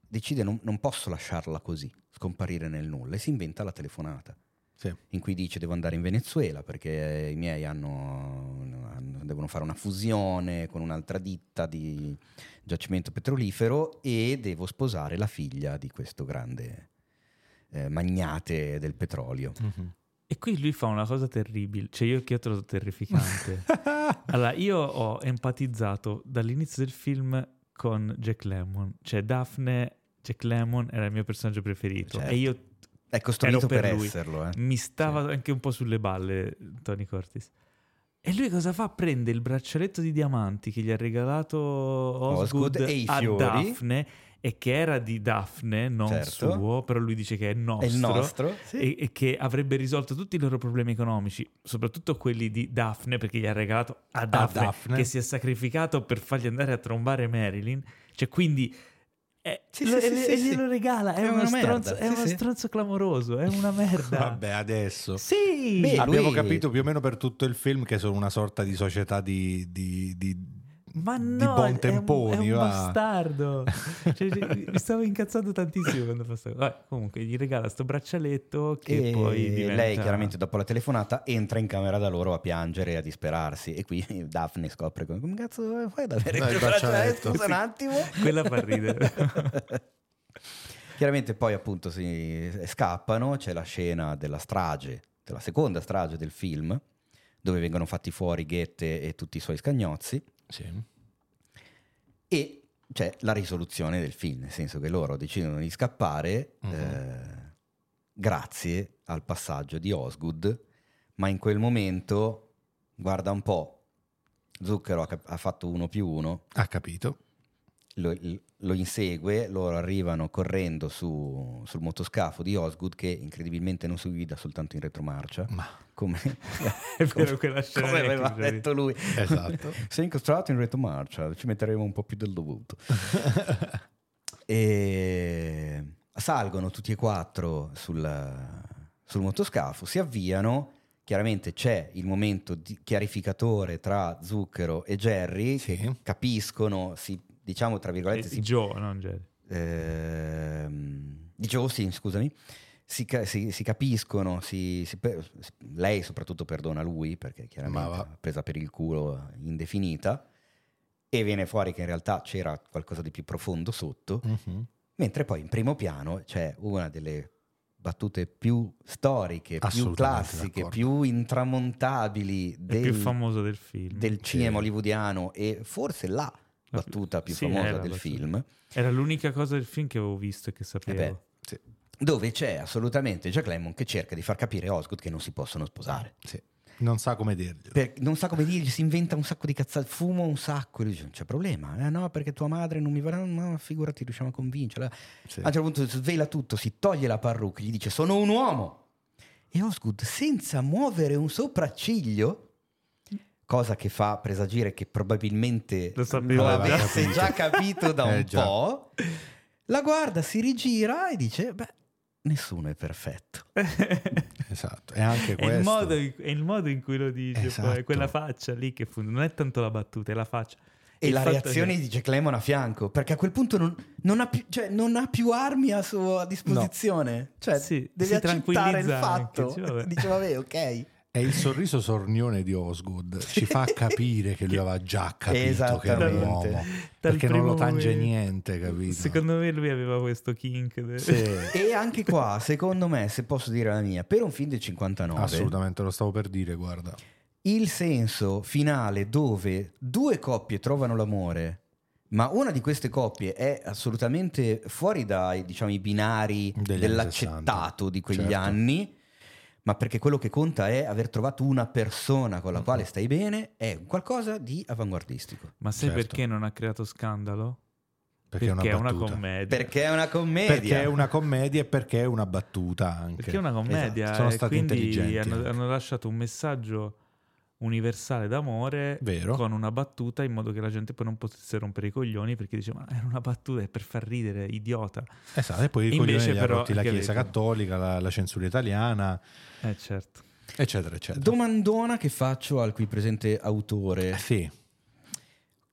decide non, non posso lasciarla così, scomparire nel nulla, e si inventa la telefonata. Sì. In cui dice devo andare in Venezuela perché i miei hanno, hanno, devono fare una fusione con un'altra ditta di giacimento petrolifero e devo sposare la figlia di questo grande eh, magnate del petrolio. Mm-hmm. E qui lui fa una cosa terribile, cioè io che ho trovato terrificante. Allora, io ho empatizzato dall'inizio del film con Jack Lemmon, cioè Daphne, Jack Lemmon era il mio personaggio preferito, certo. E io è costruito per, per lui. esserlo. Eh. Mi stava sì. anche un po' sulle balle Tony Curtis. E lui cosa fa? Prende il braccialetto di diamanti che gli ha regalato Osgood, Osgood e i a fiori. Daphne, e che era di Daphne, non certo. suo, però lui dice che è nostro, è il nostro sì. e, e che avrebbe risolto tutti i loro problemi economici, soprattutto quelli di Daphne, perché gli ha regalato a Daphne, a Daphne. che si è sacrificato per fargli andare a trombare Marilyn. Cioè, quindi Eh, sì, lo, sì, e, sì, e sì, glielo regala, è, è uno, una stronzo, merda, è sì, uno sì. stronzo clamoroso, è una merda. Vabbè, adesso Sì, Beh, abbiamo lui- capito più o meno per tutto il film che sono una sorta di società di, di, di, ma di no, buon è un, temponi, è un va. bastardo. Cioè, cioè, mi stavo incazzando tantissimo quando fa sta cosa. Vabbè, comunque gli regala sto braccialetto che e poi diventa... lei chiaramente dopo la telefonata entra in camera da loro a piangere e a disperarsi, e qui Daphne scopre come, come cazzo fai ad avere Dai, quel il braccialetto, braccialetto. scusa un attimo. Quella fa ridere. Chiaramente poi appunto si scappano, c'è la scena della strage, della seconda strage del film, dove vengono fatti fuori Goethe e tutti i suoi scagnozzi, Sì. e c'è la risoluzione del film, nel senso che loro decidono di scappare Mhm. eh, grazie al passaggio di Osgood, ma in quel momento, guarda un po', Zucchero ha, cap- ha fatto uno più uno, Ha capito. lo, lo insegue, loro arrivano correndo su, sul motoscafo di Osgood, che incredibilmente non si guida, soltanto in retromarcia, Ma come, È vero, come, quella scena come lì aveva che detto lui. esatto. Sei incastrato in retromarcia, ci metteremo un po' più del dovuto. E salgono tutti e quattro sul, sul motoscafo, si avviano. Chiaramente c'è il momento di chiarificatore tra Zucchero e Jerry, Sì. che capiscono, si, diciamo tra virgolette, si, Joe, non Jerry. ehm, di Joe, sì, scusami, si, ca- si- si capiscono, si, si per- lei soprattutto perdona lui, perché chiaramente Ma va. l'ha presa per il culo indefinita, e viene fuori che in realtà c'era qualcosa di più profondo sotto, Mhm. mentre poi in primo piano c'è una delle battute più storiche, più Assolutamente classiche, d'accordo. più intramontabili È del, più famoso del film. del cinema Sì. hollywoodiano, e forse la battuta più Sì, famosa è la del battuta. film, Era l'unica cosa del film che avevo visto e che sapevo. Eh beh, Sì. dove c'è assolutamente Jack Lemmon che cerca di far capire a Osgood che non si possono sposare. Sì. Non sa come dirglielo. Per- non sa come dirgli, si inventa un sacco di cazzate, fumo un sacco, e lui dice non c'è problema, eh no, perché tua madre non mi vorrà, no, figurati, riusciamo a convincerla. Sì. A un certo punto svela tutto, si toglie la parrucca, gli dice sono un uomo, e Osgood, senza muovere un sopracciglio, cosa che fa presagire che probabilmente Lo sapeva. lo L'aveva avesse capito. già capito da Eh, un già. po', la guarda, si rigira e dice beh, nessuno è perfetto. Esatto. E anche È questo. il, modo in, è il modo in cui lo dice, Esatto. poi, quella faccia lì che fu- non è tanto la battuta, è la faccia. E Il la fatto reazione che- di Jack Lemmon a fianco, perché a quel punto non, non ha, più, cioè, non ha più armi a sua disposizione. Cioè, Sì, deve si accettare il tranquillizza fatto. anche, dice, vabbè. Dice, vabbè, ok. E il sorriso sornione di Osgood ci fa capire che lui aveva già capito che era un uomo, Esattamente. perché non lo primo tange momento. niente, capito? Secondo me lui aveva questo kink. de- Sì, E anche qua, secondo me, se posso dire la mia, per un film del cinquantanove, assolutamente, lo stavo per dire, guarda. il senso finale dove due coppie trovano l'amore, ma una di queste coppie è assolutamente fuori dai, diciamo, i binari Degli anni dell'accettato sessanta. di quegli Certo. anni, ma perché quello che conta è aver trovato una persona con la quale stai bene, è qualcosa di avanguardistico. Ma sai Certo. perché non ha creato scandalo? Perché, è una, è una battuta. commedia. Perché è una commedia. Perché è una commedia e perché è una battuta anche. Perché è una commedia. Esatto. Sono e stati quindi intelligenti hanno, anche. hanno lasciato un messaggio universale d'amore Vero. con una battuta, in modo che la gente poi non potesse rompere i coglioni, perché dice ma era una battuta, è per far ridere, idiota. Esatto, e poi i Invece coglioni li ha però, rotti la anche Chiesa vedi. Cattolica, la, la censura italiana, Eh certo. eccetera, eccetera. Domandona che faccio al qui presente autore. Eh, sì,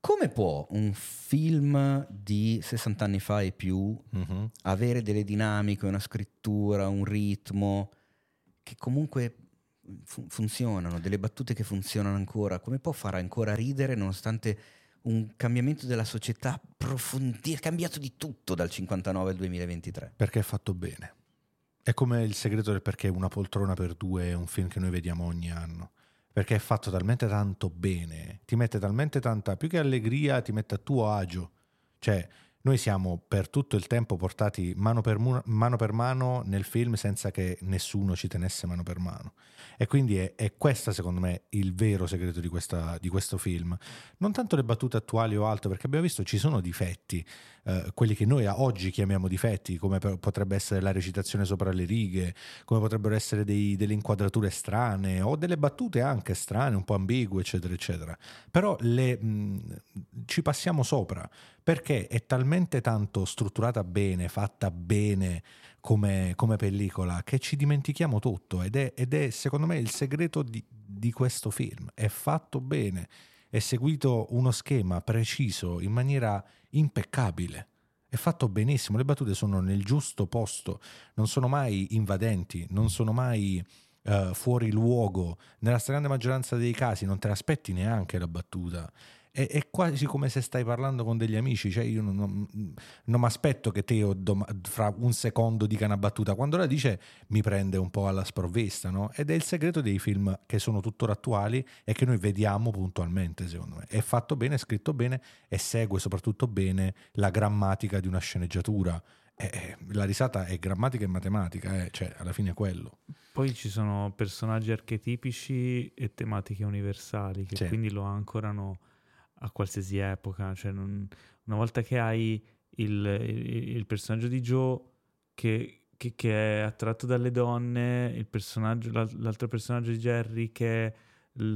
come può un film di sessanta anni fa e più Mhm. avere delle dinamiche, una scrittura, un ritmo che comunque fu- funzionano, delle battute che funzionano ancora? Come può fare ancora ridere nonostante un cambiamento della società profondi, è cambiato di tutto dal cinquantanove al duemilaventitré? Perché è fatto bene. È come il segreto del perché Una poltrona per due è un film che noi vediamo ogni anno. Perché è fatto talmente tanto bene, ti mette talmente tanta, più che allegria, ti mette a tuo agio. Cioè, noi siamo per tutto il tempo portati mano per, mu- mano per mano nel film senza che nessuno ci tenesse mano per mano. E quindi è, è questa, secondo me, il vero segreto di, questa, di questo film. Non tanto le battute attuali o altro, perché abbiamo visto ci sono difetti, eh, quelli che noi a oggi chiamiamo difetti, come per- potrebbe essere la recitazione sopra le righe, come potrebbero essere dei- delle inquadrature strane o delle battute anche strane, un po' ambigue, eccetera, eccetera. Però le, mh, ci passiamo sopra perché è talmente tanto strutturata bene, fatta bene come, come pellicola, che ci dimentichiamo tutto ed è, ed è secondo me il segreto di, di questo film. È fatto bene, è seguito uno schema preciso in maniera impeccabile. È fatto benissimo, le battute sono nel giusto posto, non sono mai invadenti, non sono mai eh, fuori luogo. Nella stragrande maggioranza dei casi non te l'aspetti neanche la battuta. È, è quasi come se stai parlando con degli amici, cioè io non, non, non mi aspetto che Teo dom- fra un secondo dica una battuta, quando la dice mi prende un po' alla sprovvista, no? Ed è il segreto dei film che sono tuttora attuali e che noi vediamo puntualmente, secondo me. È fatto bene, è scritto bene e segue soprattutto bene la grammatica di una sceneggiatura. Eh, eh, la risata è grammatica e matematica, eh, cioè alla fine è quello. Poi ci sono personaggi archetipici e tematiche universali che Sì. quindi lo ancorano a qualsiasi epoca. Cioè non- una volta che hai il, il- il personaggio di Joe che, che- che è attratto dalle donne, il personaggio, l'al- l'altro personaggio di Jerry che è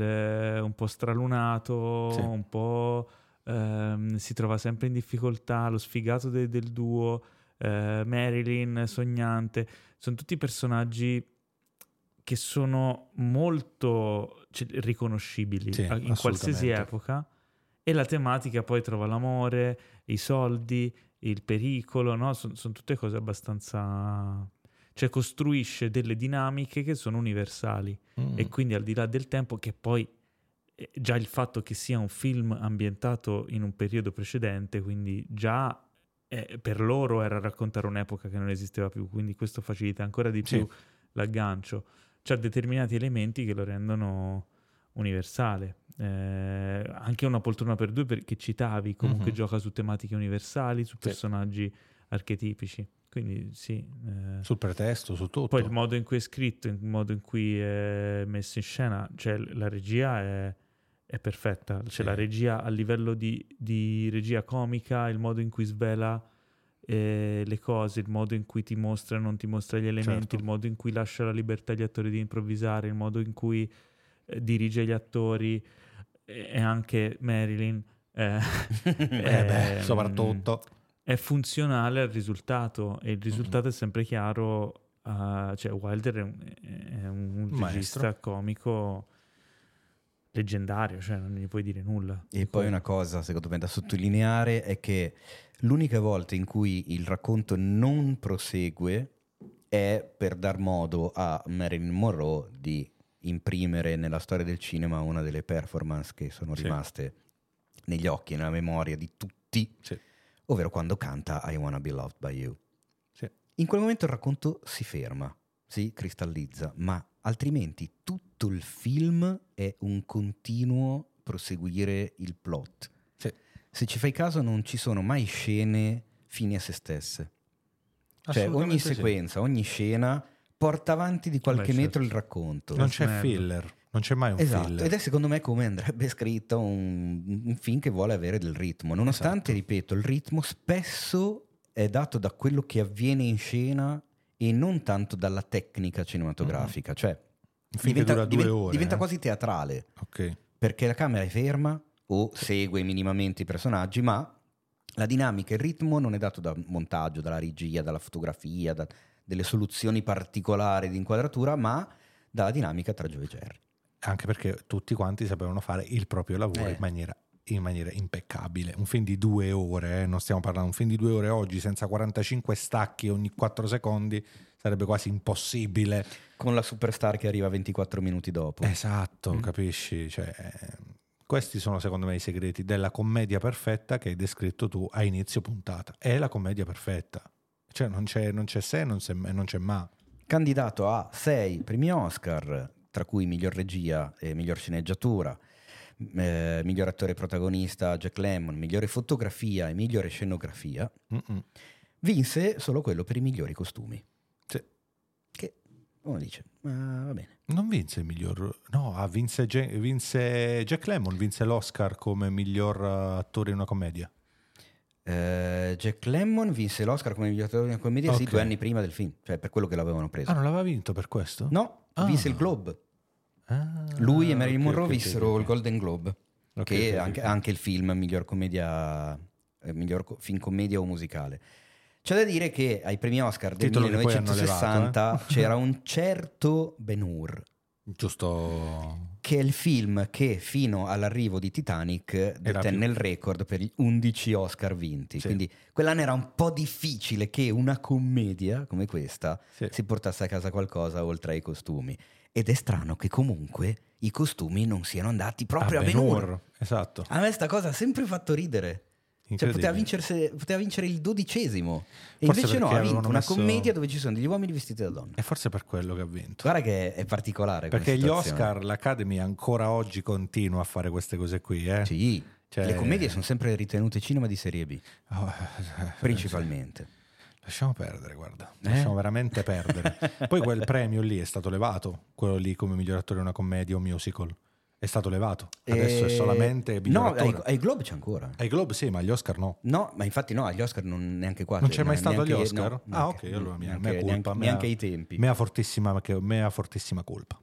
il- un po' stralunato, Sì. un po' ehm, si trova sempre in difficoltà, lo sfigato de- del duo, eh, Marilyn sognante, sono tutti personaggi che sono molto cioè, riconoscibili Sì, a- in qualsiasi assolutamente. epoca, e la tematica poi trova l'amore, i soldi, il pericolo, no? Sono tutte cose abbastanza... cioè costruisce delle dinamiche che sono universali Mm. e quindi al di là del tempo, che poi eh, già il fatto che sia un film ambientato in un periodo precedente, quindi già eh, per loro era raccontare un'epoca che non esisteva più, quindi questo facilita ancora di più Sì. l'aggancio. C'ha determinati elementi che lo rendono universale. Eh, anche Una poltrona per due, perché citavi, comunque Mhm. gioca su tematiche universali, su Sì. personaggi archetipici. Quindi sì. eh. Sul pretesto, su tutto. Poi il modo in cui è scritto, il modo in cui è messo in scena, cioè la regia è, è perfetta. Cioè Sì. la regia a livello di, di regia comica, il modo in cui svela eh, le cose, il modo in cui ti mostra e non ti mostra gli elementi, Certo. il modo in cui lascia la libertà agli attori di improvvisare, il modo in cui eh, dirige gli attori e e anche Marilyn. eh, Eh beh, ehm, soprattutto. è funzionale al risultato e il risultato è sempre chiaro. uh, cioè Wilder è un, è un Maestro. regista comico leggendario, cioè non gli puoi dire nulla. E poi una cosa secondo me da sottolineare è che l'unica volta in cui il racconto non prosegue è per dar modo a Marilyn Monroe di imprimere nella storia del cinema una delle performance che sono Sì. rimaste negli occhi e nella memoria di tutti, Sì. ovvero quando canta I Wanna Be Loved by You. Sì. In quel momento il racconto si ferma, si cristallizza, ma altrimenti tutto il film è un continuo proseguire il plot. Sì. Se ci fai caso non ci sono mai scene fini a se stesse. Cioè ogni Assolutamente sì. sequenza, ogni scena porta avanti di qualche Beh, metro certo. il racconto. Non c'è Merda. filler, non c'è mai un Esatto, filler. ed è secondo me come andrebbe scritto un, un film che vuole avere del ritmo. Nonostante, Esatto. ripeto, il ritmo spesso è dato da quello che avviene in scena e non tanto dalla tecnica cinematografica. Cioè Un film che diventa, dura due diven- ore. diventa eh. quasi teatrale, Ok. perché la camera è ferma o segue minimamente i personaggi, ma la dinamica e il ritmo non è dato dal montaggio, dalla regia, dalla fotografia, da delle soluzioni particolari di inquadratura, ma dalla dinamica tra Joe e Jerry. Anche perché tutti quanti sapevano fare il proprio lavoro Eh. in maniera in maniera impeccabile. Un film di due ore, eh? non stiamo parlando, un film di due ore oggi senza quarantacinque stacchi ogni quattro secondi sarebbe quasi impossibile. Con la superstar che arriva ventiquattro minuti dopo. Esatto, Mm. capisci? Cioè, questi sono secondo me i segreti della commedia perfetta che hai descritto tu a inizio puntata. È la commedia perfetta. Cioè non c'è, non c'è se, non c'è, non c'è ma. Candidato a sei premi Oscar, tra cui miglior regia e miglior sceneggiatura, eh, miglior attore protagonista Jack Lemmon, migliore fotografia e migliore scenografia. Mm-mm. Vinse solo quello per i migliori costumi. Sì. Che uno dice, ma va bene. Non vinse il miglior... No, ah, vinse, Ge- vinse Jack Lemmon, vinse l'Oscar come miglior uh, attore in una commedia. Eh, Jack Lemmon vinse l'Oscar come miglior attore in una commedia sì, Ok. due anni prima del film, cioè per quello che l'avevano preso. Ah, non l'aveva vinto per questo? No, Ah. vinse il Globe. Ah, Lui e Marilyn ok, Monroe ok, vissero ok. il Golden Globe, Ok, che ok, è ok. anche, anche il film miglior commedia, eh, miglior co- film commedia o musicale. C'è da dire che ai premi Oscar del Titolo che poi hanno millenovecentosessanta levato, eh. c'era un certo Ben-Hur, Giusto... che è il film che fino all'arrivo di Titanic Era detenne più- il record per gli undici Oscar vinti. Sì. Quindi quell'anno era un po' difficile che una commedia come questa Sì. si portasse a casa qualcosa oltre ai costumi. Ed è strano che comunque i costumi non siano andati proprio Ah, a Ben-Hur. Ben-Hur, esatto. A me sta cosa ha sempre fatto ridere. Cioè, poteva, Incredibile. vincerse- poteva vincere il dodicesimo. E Forse invece no, perché ha vinto avevano una messo- commedia dove ci sono degli uomini vestiti da donne. E forse per quello che ha vinto. Guarda che è particolare. come Perché gli situazione. Oscar, l'Academy ancora oggi continua a fare queste cose qui, eh? Sì, Cioè- le commedie sono sempre ritenute cinema di serie B, Oh, principalmente. Lasciamo perdere, guarda. Eh? Lasciamo veramente perdere. Poi quel premio lì è stato levato, quello lì come miglior attore in una commedia o musical. È stato levato. Adesso è Eh, solamente miglior no, ai, attore. ai Globe c'è ancora. Ai Globe sì, ma agli Oscar no. No, ma infatti no, agli Oscar non neanche qua. Non c'è mai ne- stato agli neanche- Oscar? no, Ah, neanche- ok, allora mia, neanche, mea colpa. neanche, mea- neanche ai tempi. Mea fortissima, che- mea fortissima colpa.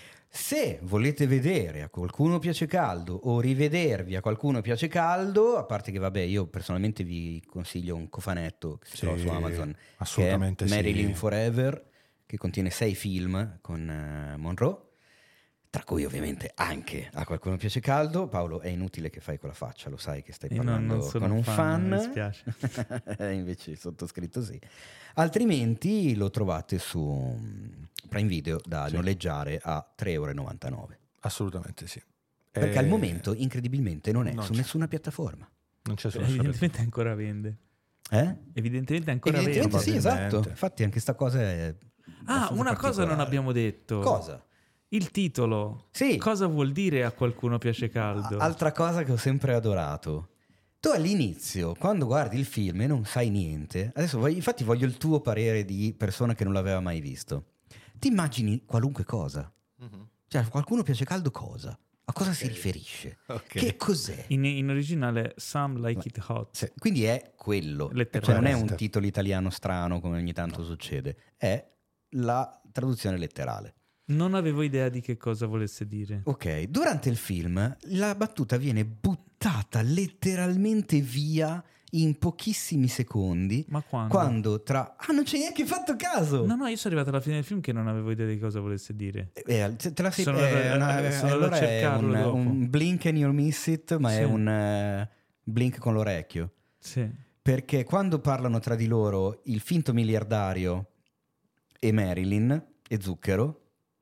Se volete vedere a qualcuno piace caldo o rivedervi a qualcuno piace caldo, a parte che vabbè, io personalmente vi consiglio un cofanetto che si Sì, trova su Amazon, assolutamente che è sì. Marilyn Forever, che contiene sei film con eh, Monroe, tra cui ovviamente anche a qualcuno piace caldo. Paolo, è inutile che fai quella faccia, lo sai che stai Io non- parlando non sono con un fan, mi dispiace. invece il sottoscritto sì. Altrimenti lo trovate su mm, Prime Video da Sì. noleggiare a tre e novantanove euro. Assolutamente sì. Perché Eh, al momento, incredibilmente, non è non su c'è. nessuna piattaforma. non c'è solo Evidentemente ancora vende. Eh? Evidentemente ancora Evidentemente vende. sì, probabilmente. esatto. Infatti anche sta cosa è Ah, abbastanza una cosa non particolare. abbiamo detto. Cosa? Il titolo. Sì. Cosa vuol dire a qualcuno piace caldo? Altra cosa che ho sempre adorato. Tu all'inizio, quando guardi il film e non sai niente, adesso voglio- infatti voglio il tuo parere di persona che non l'aveva mai visto. Ti immagini qualunque cosa? Mhm. Cioè, a qualcuno piace caldo cosa? A cosa si riferisce? Ok. Che cos'è? In, in originale Some Like It Hot. Sì, quindi è quello, Letteralmente. cioè non è un titolo italiano strano come ogni tanto succede, è la traduzione letterale. Non avevo idea di che cosa volesse dire. Ok, durante il film la battuta viene buttata letteralmente via in pochissimi secondi, Ma quando? quando tra... Ah, non ci hai neanche fatto caso! No, no, io sono arrivato alla fine del film che non avevo idea di cosa volesse dire. Eh, te te la sei... Sono eh, andato- una- sono andato a allora è cercarlo un, dopo. un blink and you miss it, ma Sì. è un eh, blink con l'orecchio. Sì. Perché quando parlano tra di loro il finto miliardario e Marilyn e Zucchero,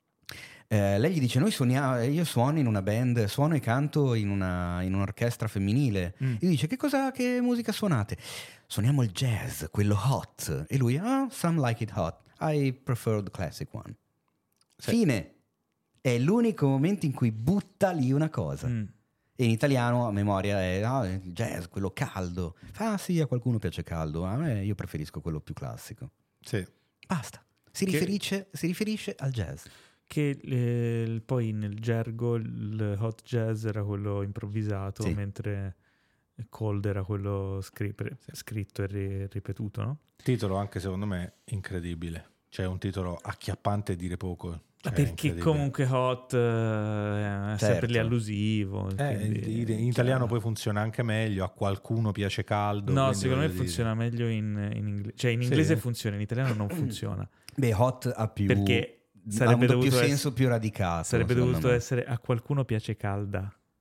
eh, lei gli dice: Noi suoniamo, io suono in una band, suono e canto in, una, in un'orchestra femminile. Mm. E dice: Che cosa, che musica suonate? Suoniamo il jazz, quello hot. E lui: Ah, some like it hot. I prefer the classic one. Sì. Fine. È l'unico momento in cui butta lì una cosa. Mm. E in italiano a memoria è ah, il jazz, quello caldo. Ah sì, a qualcuno piace caldo, a me io preferisco quello più classico. Sì. Basta. Si Che- riferisce, si riferisce al jazz. Che eh, poi nel gergo il hot jazz era quello improvvisato, Sì. mentre cold era quello scri- pre- scritto e ri- ripetuto, no? Titolo anche secondo me incredibile. Cioè un titolo acchiappante, dire poco. Ma Cioè, perché incredibile. comunque hot eh, è sempre lì Certo. allusivo. Eh, quindi- in, in italiano poi funziona anche meglio, a qualcuno piace caldo. No, quindi secondo me voglio dire- funziona meglio in, in inglese. Cioè in Sì. inglese funziona, in italiano non funziona. Beh, hot ha più... Perché ha sarebbe un doppio dovuto senso essere- più radicato. Sarebbe secondo dovuto me. essere a qualcuno piace calda.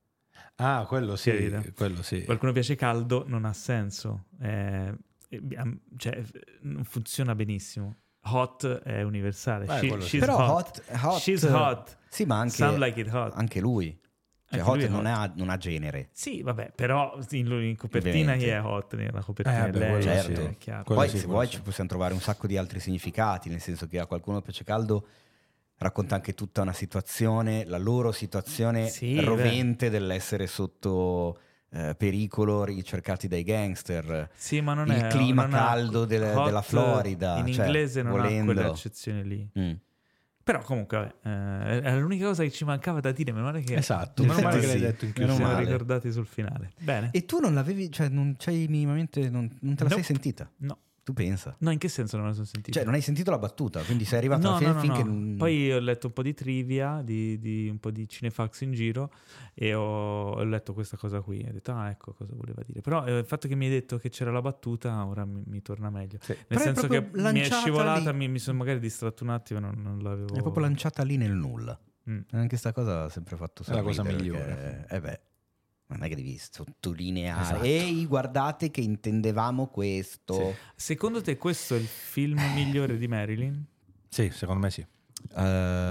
Ah, quello sì, Chiarita. quello sì. Qualcuno piace caldo, non ha senso. Eh, cioè, non funziona benissimo. Hot è universale. Eh, She, quello sì. she's Però hot. hot, hot, She's hot. Sì, ma anche, Some like it hot. anche lui. Cioè, Anche hot, lui è non, hot. Ha, non ha genere. Sì, vabbè, però in, in copertina chi Ovviamente. è hot nella copertina Eh, è beh, lei, quello Certo. è chiaro. Quello Poi sì, se quello vuoi sì. ci possiamo trovare un sacco di altri significati, nel senso che a qualcuno piace caldo racconta anche tutta una situazione, la loro situazione Sì, rovente dell'essere sotto eh, pericolo, ricercati dai gangster, Sì, ma non il è clima non ha- caldo del- hot della Florida. in cioè, inglese non volendo. ha quell'accezione lì. Mm. Però comunque vabbè, eh, era l'unica cosa che ci mancava da dire, meno male che Esatto, ci meno male siamo- che l'hai sì. detto in Meno ci chiusura. siamo male. ricordati sul finale. Bene. E tu non l'avevi, cioè non c'hai minimamente, non, non te la sei Nope. sentita? No. Tu pensa? No, in che senso non me la sono sentita? Cioè non hai sentito la battuta, quindi sei arrivato no, alla fine no, no, finché no. non... Poi ho letto un po' di trivia, di, di un po' di cinefax in giro e ho, ho letto questa cosa qui. Ho detto, ah, ecco cosa voleva dire. Però eh, il fatto che mi hai detto che c'era la battuta ora mi, mi torna meglio. Sì. Nel Però è senso che proprio mi è lanciata scivolata, lì. mi, mi sono magari distratto un attimo, non, non l'avevo... È proprio lanciata lì nel nulla. Mm. Anche sta cosa ha sempre fatto È la cosa sorridere, migliore. perché, Eh beh, non è che devi sottolineare. Esatto. Ehi, guardate che intendevamo questo. Sì. Secondo te questo è il film migliore di Marilyn? Sì, secondo me sì. Eh,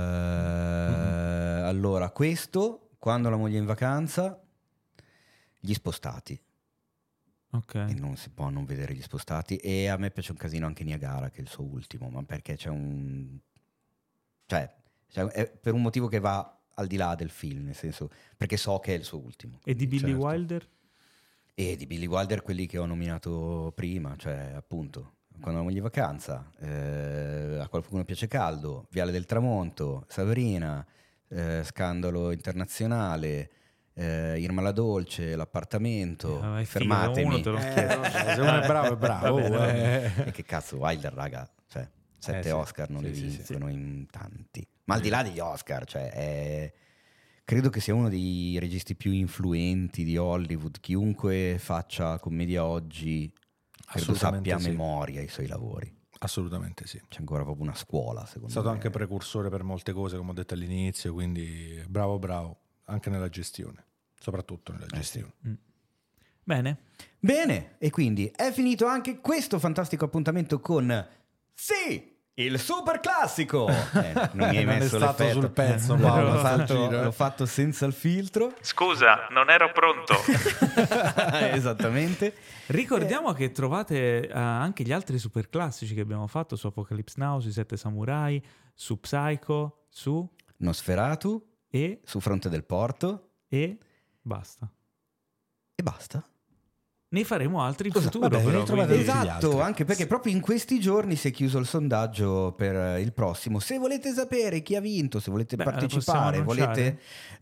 Allora, questo, quando la moglie è in vacanza, gli spostati. Ok. E non si può non vedere gli spostati. E a me piace un casino anche Niagara, che è il suo ultimo, ma perché c'è un... Cioè, cioè, è per un motivo che va al di là del film, nel senso, perché so che è il suo ultimo. E di Billy Certo. Wilder? E di Billy Wilder quelli che ho nominato prima, cioè appunto Quando la moglie è in vacanza, eh, A qualcuno piace caldo, Viale del Tramonto, Sabrina, eh, Scandalo internazionale, eh, Irma la Dolce, L'appartamento, Eh, vai, figa, Fermatemi. uno te lo chiedo. Se uno è bravo è bravo. Va bene, va bene. eh. E che cazzo, Wilder, raga, cioè sette Eh, sì. Oscar non Sì, li sì, sì. vincono in tanti. Ma al di là degli Oscar, cioè è... credo che sia uno dei registi più influenti di Hollywood. Chiunque faccia commedia oggi credo Assolutamente sappia a sì. memoria i suoi lavori. Assolutamente sì. C'è ancora proprio una scuola, secondo È stato me. anche precursore per molte cose, come ho detto all'inizio, quindi bravo bravo, anche nella gestione, soprattutto nella Eh, gestione. Mm. Bene. Bene, e quindi è finito anche questo fantastico appuntamento con Sì, il super classico. Eh, non mi hai Non è messo stato l'effetto. sul pezzo, Eh, Paolo, l'ho, sto fatto, giro, eh. l'ho fatto senza il filtro. Scusa, non ero pronto. Esattamente. Ricordiamo che trovate eh, anche gli altri super classici che abbiamo fatto su Apocalypse Now, sui Sette Samurai, su Psycho, su Nosferatu, e su Fronte del Porto e basta. e basta. Ne faremo altri in Scusa, futuro, vabbè, però. ne trovate quindi- tutti gli Esatto, altri. anche perché proprio in questi giorni si è chiuso il sondaggio per il prossimo. Se volete sapere chi ha vinto, se volete Beh, partecipare, lo possiamo volete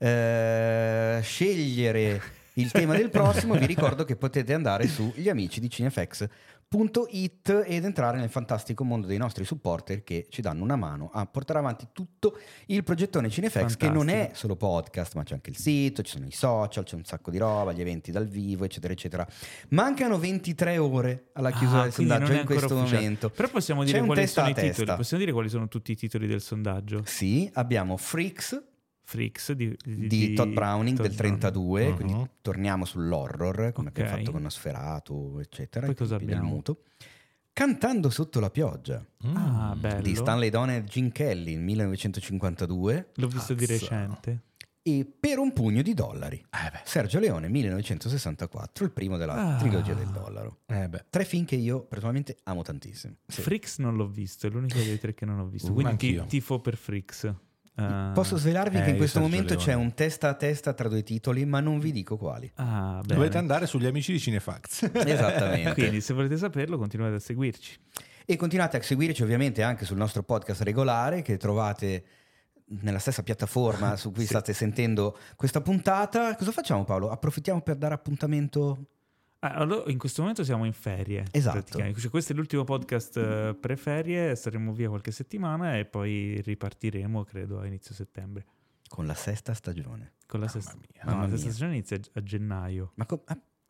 eh, scegliere il tema del prossimo, vi ricordo che potete andare su gli amici di cinefx punto it ed entrare nel fantastico mondo dei nostri supporter che ci danno una mano a portare avanti tutto il progettone Cinefx, che non è Fantastico. solo podcast, ma c'è anche il sito, ci sono i social, c'è un sacco di roba, gli eventi dal vivo, eccetera, eccetera. Mancano ventitré ore alla chiusura Ah, del quindi non sondaggio è in ancora questo ufficiale. momento. Però possiamo C'è dire un quali testa sono a i titoli. testa. Possiamo dire quali sono tutti i titoli del sondaggio. Sì, abbiamo Freaks Freaks di, di, di Todd Browning Todd del trentadue, Browning. quindi Mhm. torniamo sull'horror, come abbiamo Ok. fatto con Nosferatu, eccetera, Poi i cosa tempi del abbiamo? muto. Cantando sotto la pioggia Ah, Mm. bello. di Stanley Donen e Gene Kelly nel millenovecentocinquantadue L'ho visto di Cazzo. recente. e Per un pugno di dollari Eh beh. Sergio Leone millenovecentosessantaquattro, il primo della Ah. trilogia del dollaro. Eh beh. Tre film che io personalmente amo tantissimo. Sì. Freaks non l'ho visto, è l'unico dei tre che non ho visto. Uh, Quindi ti, anch'io. tifo per Freaks. Eh, Posso svelarvi eh, che in io questo Sergio momento c'è Leone. un testa a testa tra due titoli, ma non vi dico quali. Ah, bene. Dovete andare sugli amici di Cinefax. Esattamente. Quindi se volete saperlo continuate a seguirci. E continuate a seguirci ovviamente anche sul nostro podcast regolare che trovate nella stessa piattaforma su cui Sì. state sentendo questa puntata. Cosa facciamo, Paolo? Approfittiamo per dare appuntamento? Ah, allora, in questo momento siamo in ferie. Esatto. praticamente. Cioè, questo è l'ultimo podcast eh, pre-ferie, saremo via qualche settimana e poi ripartiremo, credo, a inizio settembre. Con la sesta stagione. Con la Mamma sesta, mia. no, Mamma la sesta mia. stagione inizia a gennaio. Ma co- ah,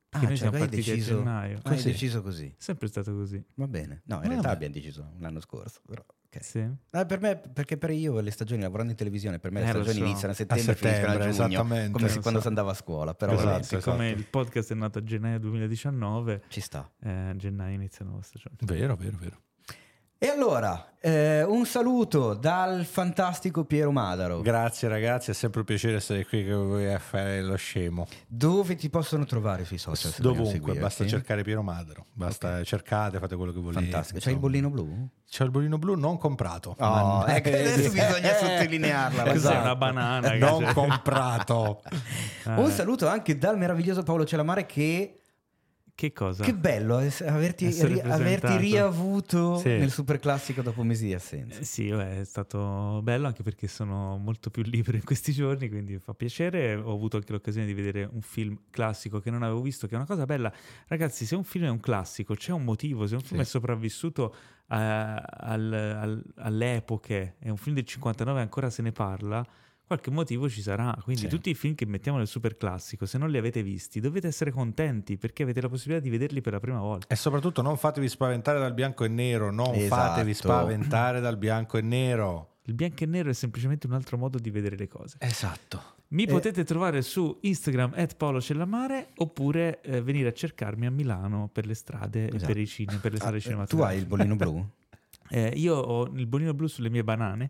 Perché Ah, noi cioè, siamo hai partiti deciso, a gennaio. hai Così. deciso così. È sempre stato così. Va bene. No, in Ah, realtà beh. abbiamo deciso l'anno scorso. Però, ok. Sì. Ah, per me, perché per io le stagioni, lavorando in televisione, per me le Eh, lo stagioni so. iniziano a settembre A e finiscono a settembre, giugno, esattamente. come se Lo quando so. si andava a scuola. Però Esatto, vabbè, Siccome esatto. il podcast è nato a gennaio duemiladiciannove, ci sta. eh, a gennaio inizia la nuova stagione. Vero, vero, vero. E allora, eh, un saluto dal fantastico Piero Madaro. Grazie ragazzi, è sempre un piacere essere qui con voi a fare lo scemo. Dove ti possono trovare sui social? se vogliono Dovunque, seguirti? basta cercare Piero Madaro, basta Ok. cercate, fate quello che volete. Fantastico. C'hai il insomma. bollino blu? C'è il bollino blu non comprato. Oh, Ma- ecco, adesso bisogna Eh, sottolinearla. Cos'è, esatto. una banana? che Non c'è? comprato. Ah, Un saluto anche dal meraviglioso Paolo Celamare che... Che cosa? Che bello es- averti, Essere ri- averti presentato. riavuto Sì. nel Superclassico dopo mesi di assenza. Eh, sì, beh, è stato bello anche perché sono molto più libero in questi giorni, quindi fa piacere. Ho avuto anche l'occasione di vedere un film classico che non avevo visto, che è una cosa bella. Ragazzi, se un film è un classico, c'è un motivo. Se un film Sì. è sopravvissuto eh, al- al- alle epoche, è un film del cinquantanove e ancora se ne parla, qualche motivo ci sarà. Quindi Sì. tutti i film che mettiamo nel Superclassico, se non li avete visti, dovete essere contenti perché avete la possibilità di vederli per la prima volta. E soprattutto non fatevi spaventare dal bianco e nero, non Esatto. fatevi spaventare dal bianco e nero. Il bianco e nero è semplicemente un altro modo di vedere le cose. Esatto. Mi Eh. potete trovare su Instagram at Paolo Cellamare oppure eh, venire a cercarmi a Milano per le strade e Esatto. per i cinema, per le sale Ah, cinematografiche. tu hai il bollino blu? Eh, io ho il bonino blu sulle mie banane.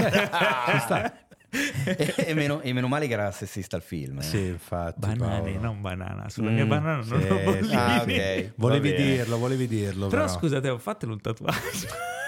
e, e meno, e meno male che era sessista il film. eh. Sì, infatti. Banane, Paolo. non banana. Sulla Mm, mia banana non sì, ho sì. bollini. Ah, ok. Volevi Va bene. dirlo, volevi dirlo. Però, Però, scusate, ho fatelo un tatuaggio.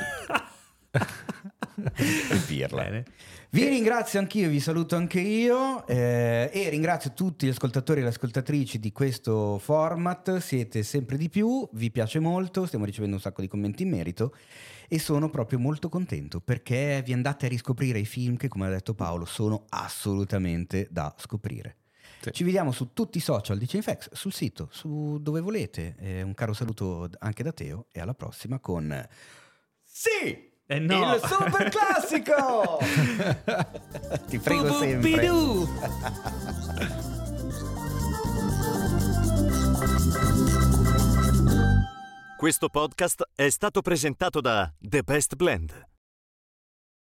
Che pirla. Bene. Vi ringrazio anch'io, vi saluto anche io eh, e ringrazio tutti gli ascoltatori e le ascoltatrici di questo format, siete sempre di più, vi piace molto, stiamo ricevendo un sacco di commenti in merito e sono proprio molto contento perché vi andate a riscoprire i film che, come ha detto Paolo, sono assolutamente da scoprire. Sì. Ci vediamo su tutti i social di Cinefx, sul sito, su dove volete. Eh, un caro saluto anche da Teo e alla prossima con... Sì! Eh no. Il super classico! Ti prego Bu bu sempre. bidù. Questo podcast è stato presentato da The Best Blend,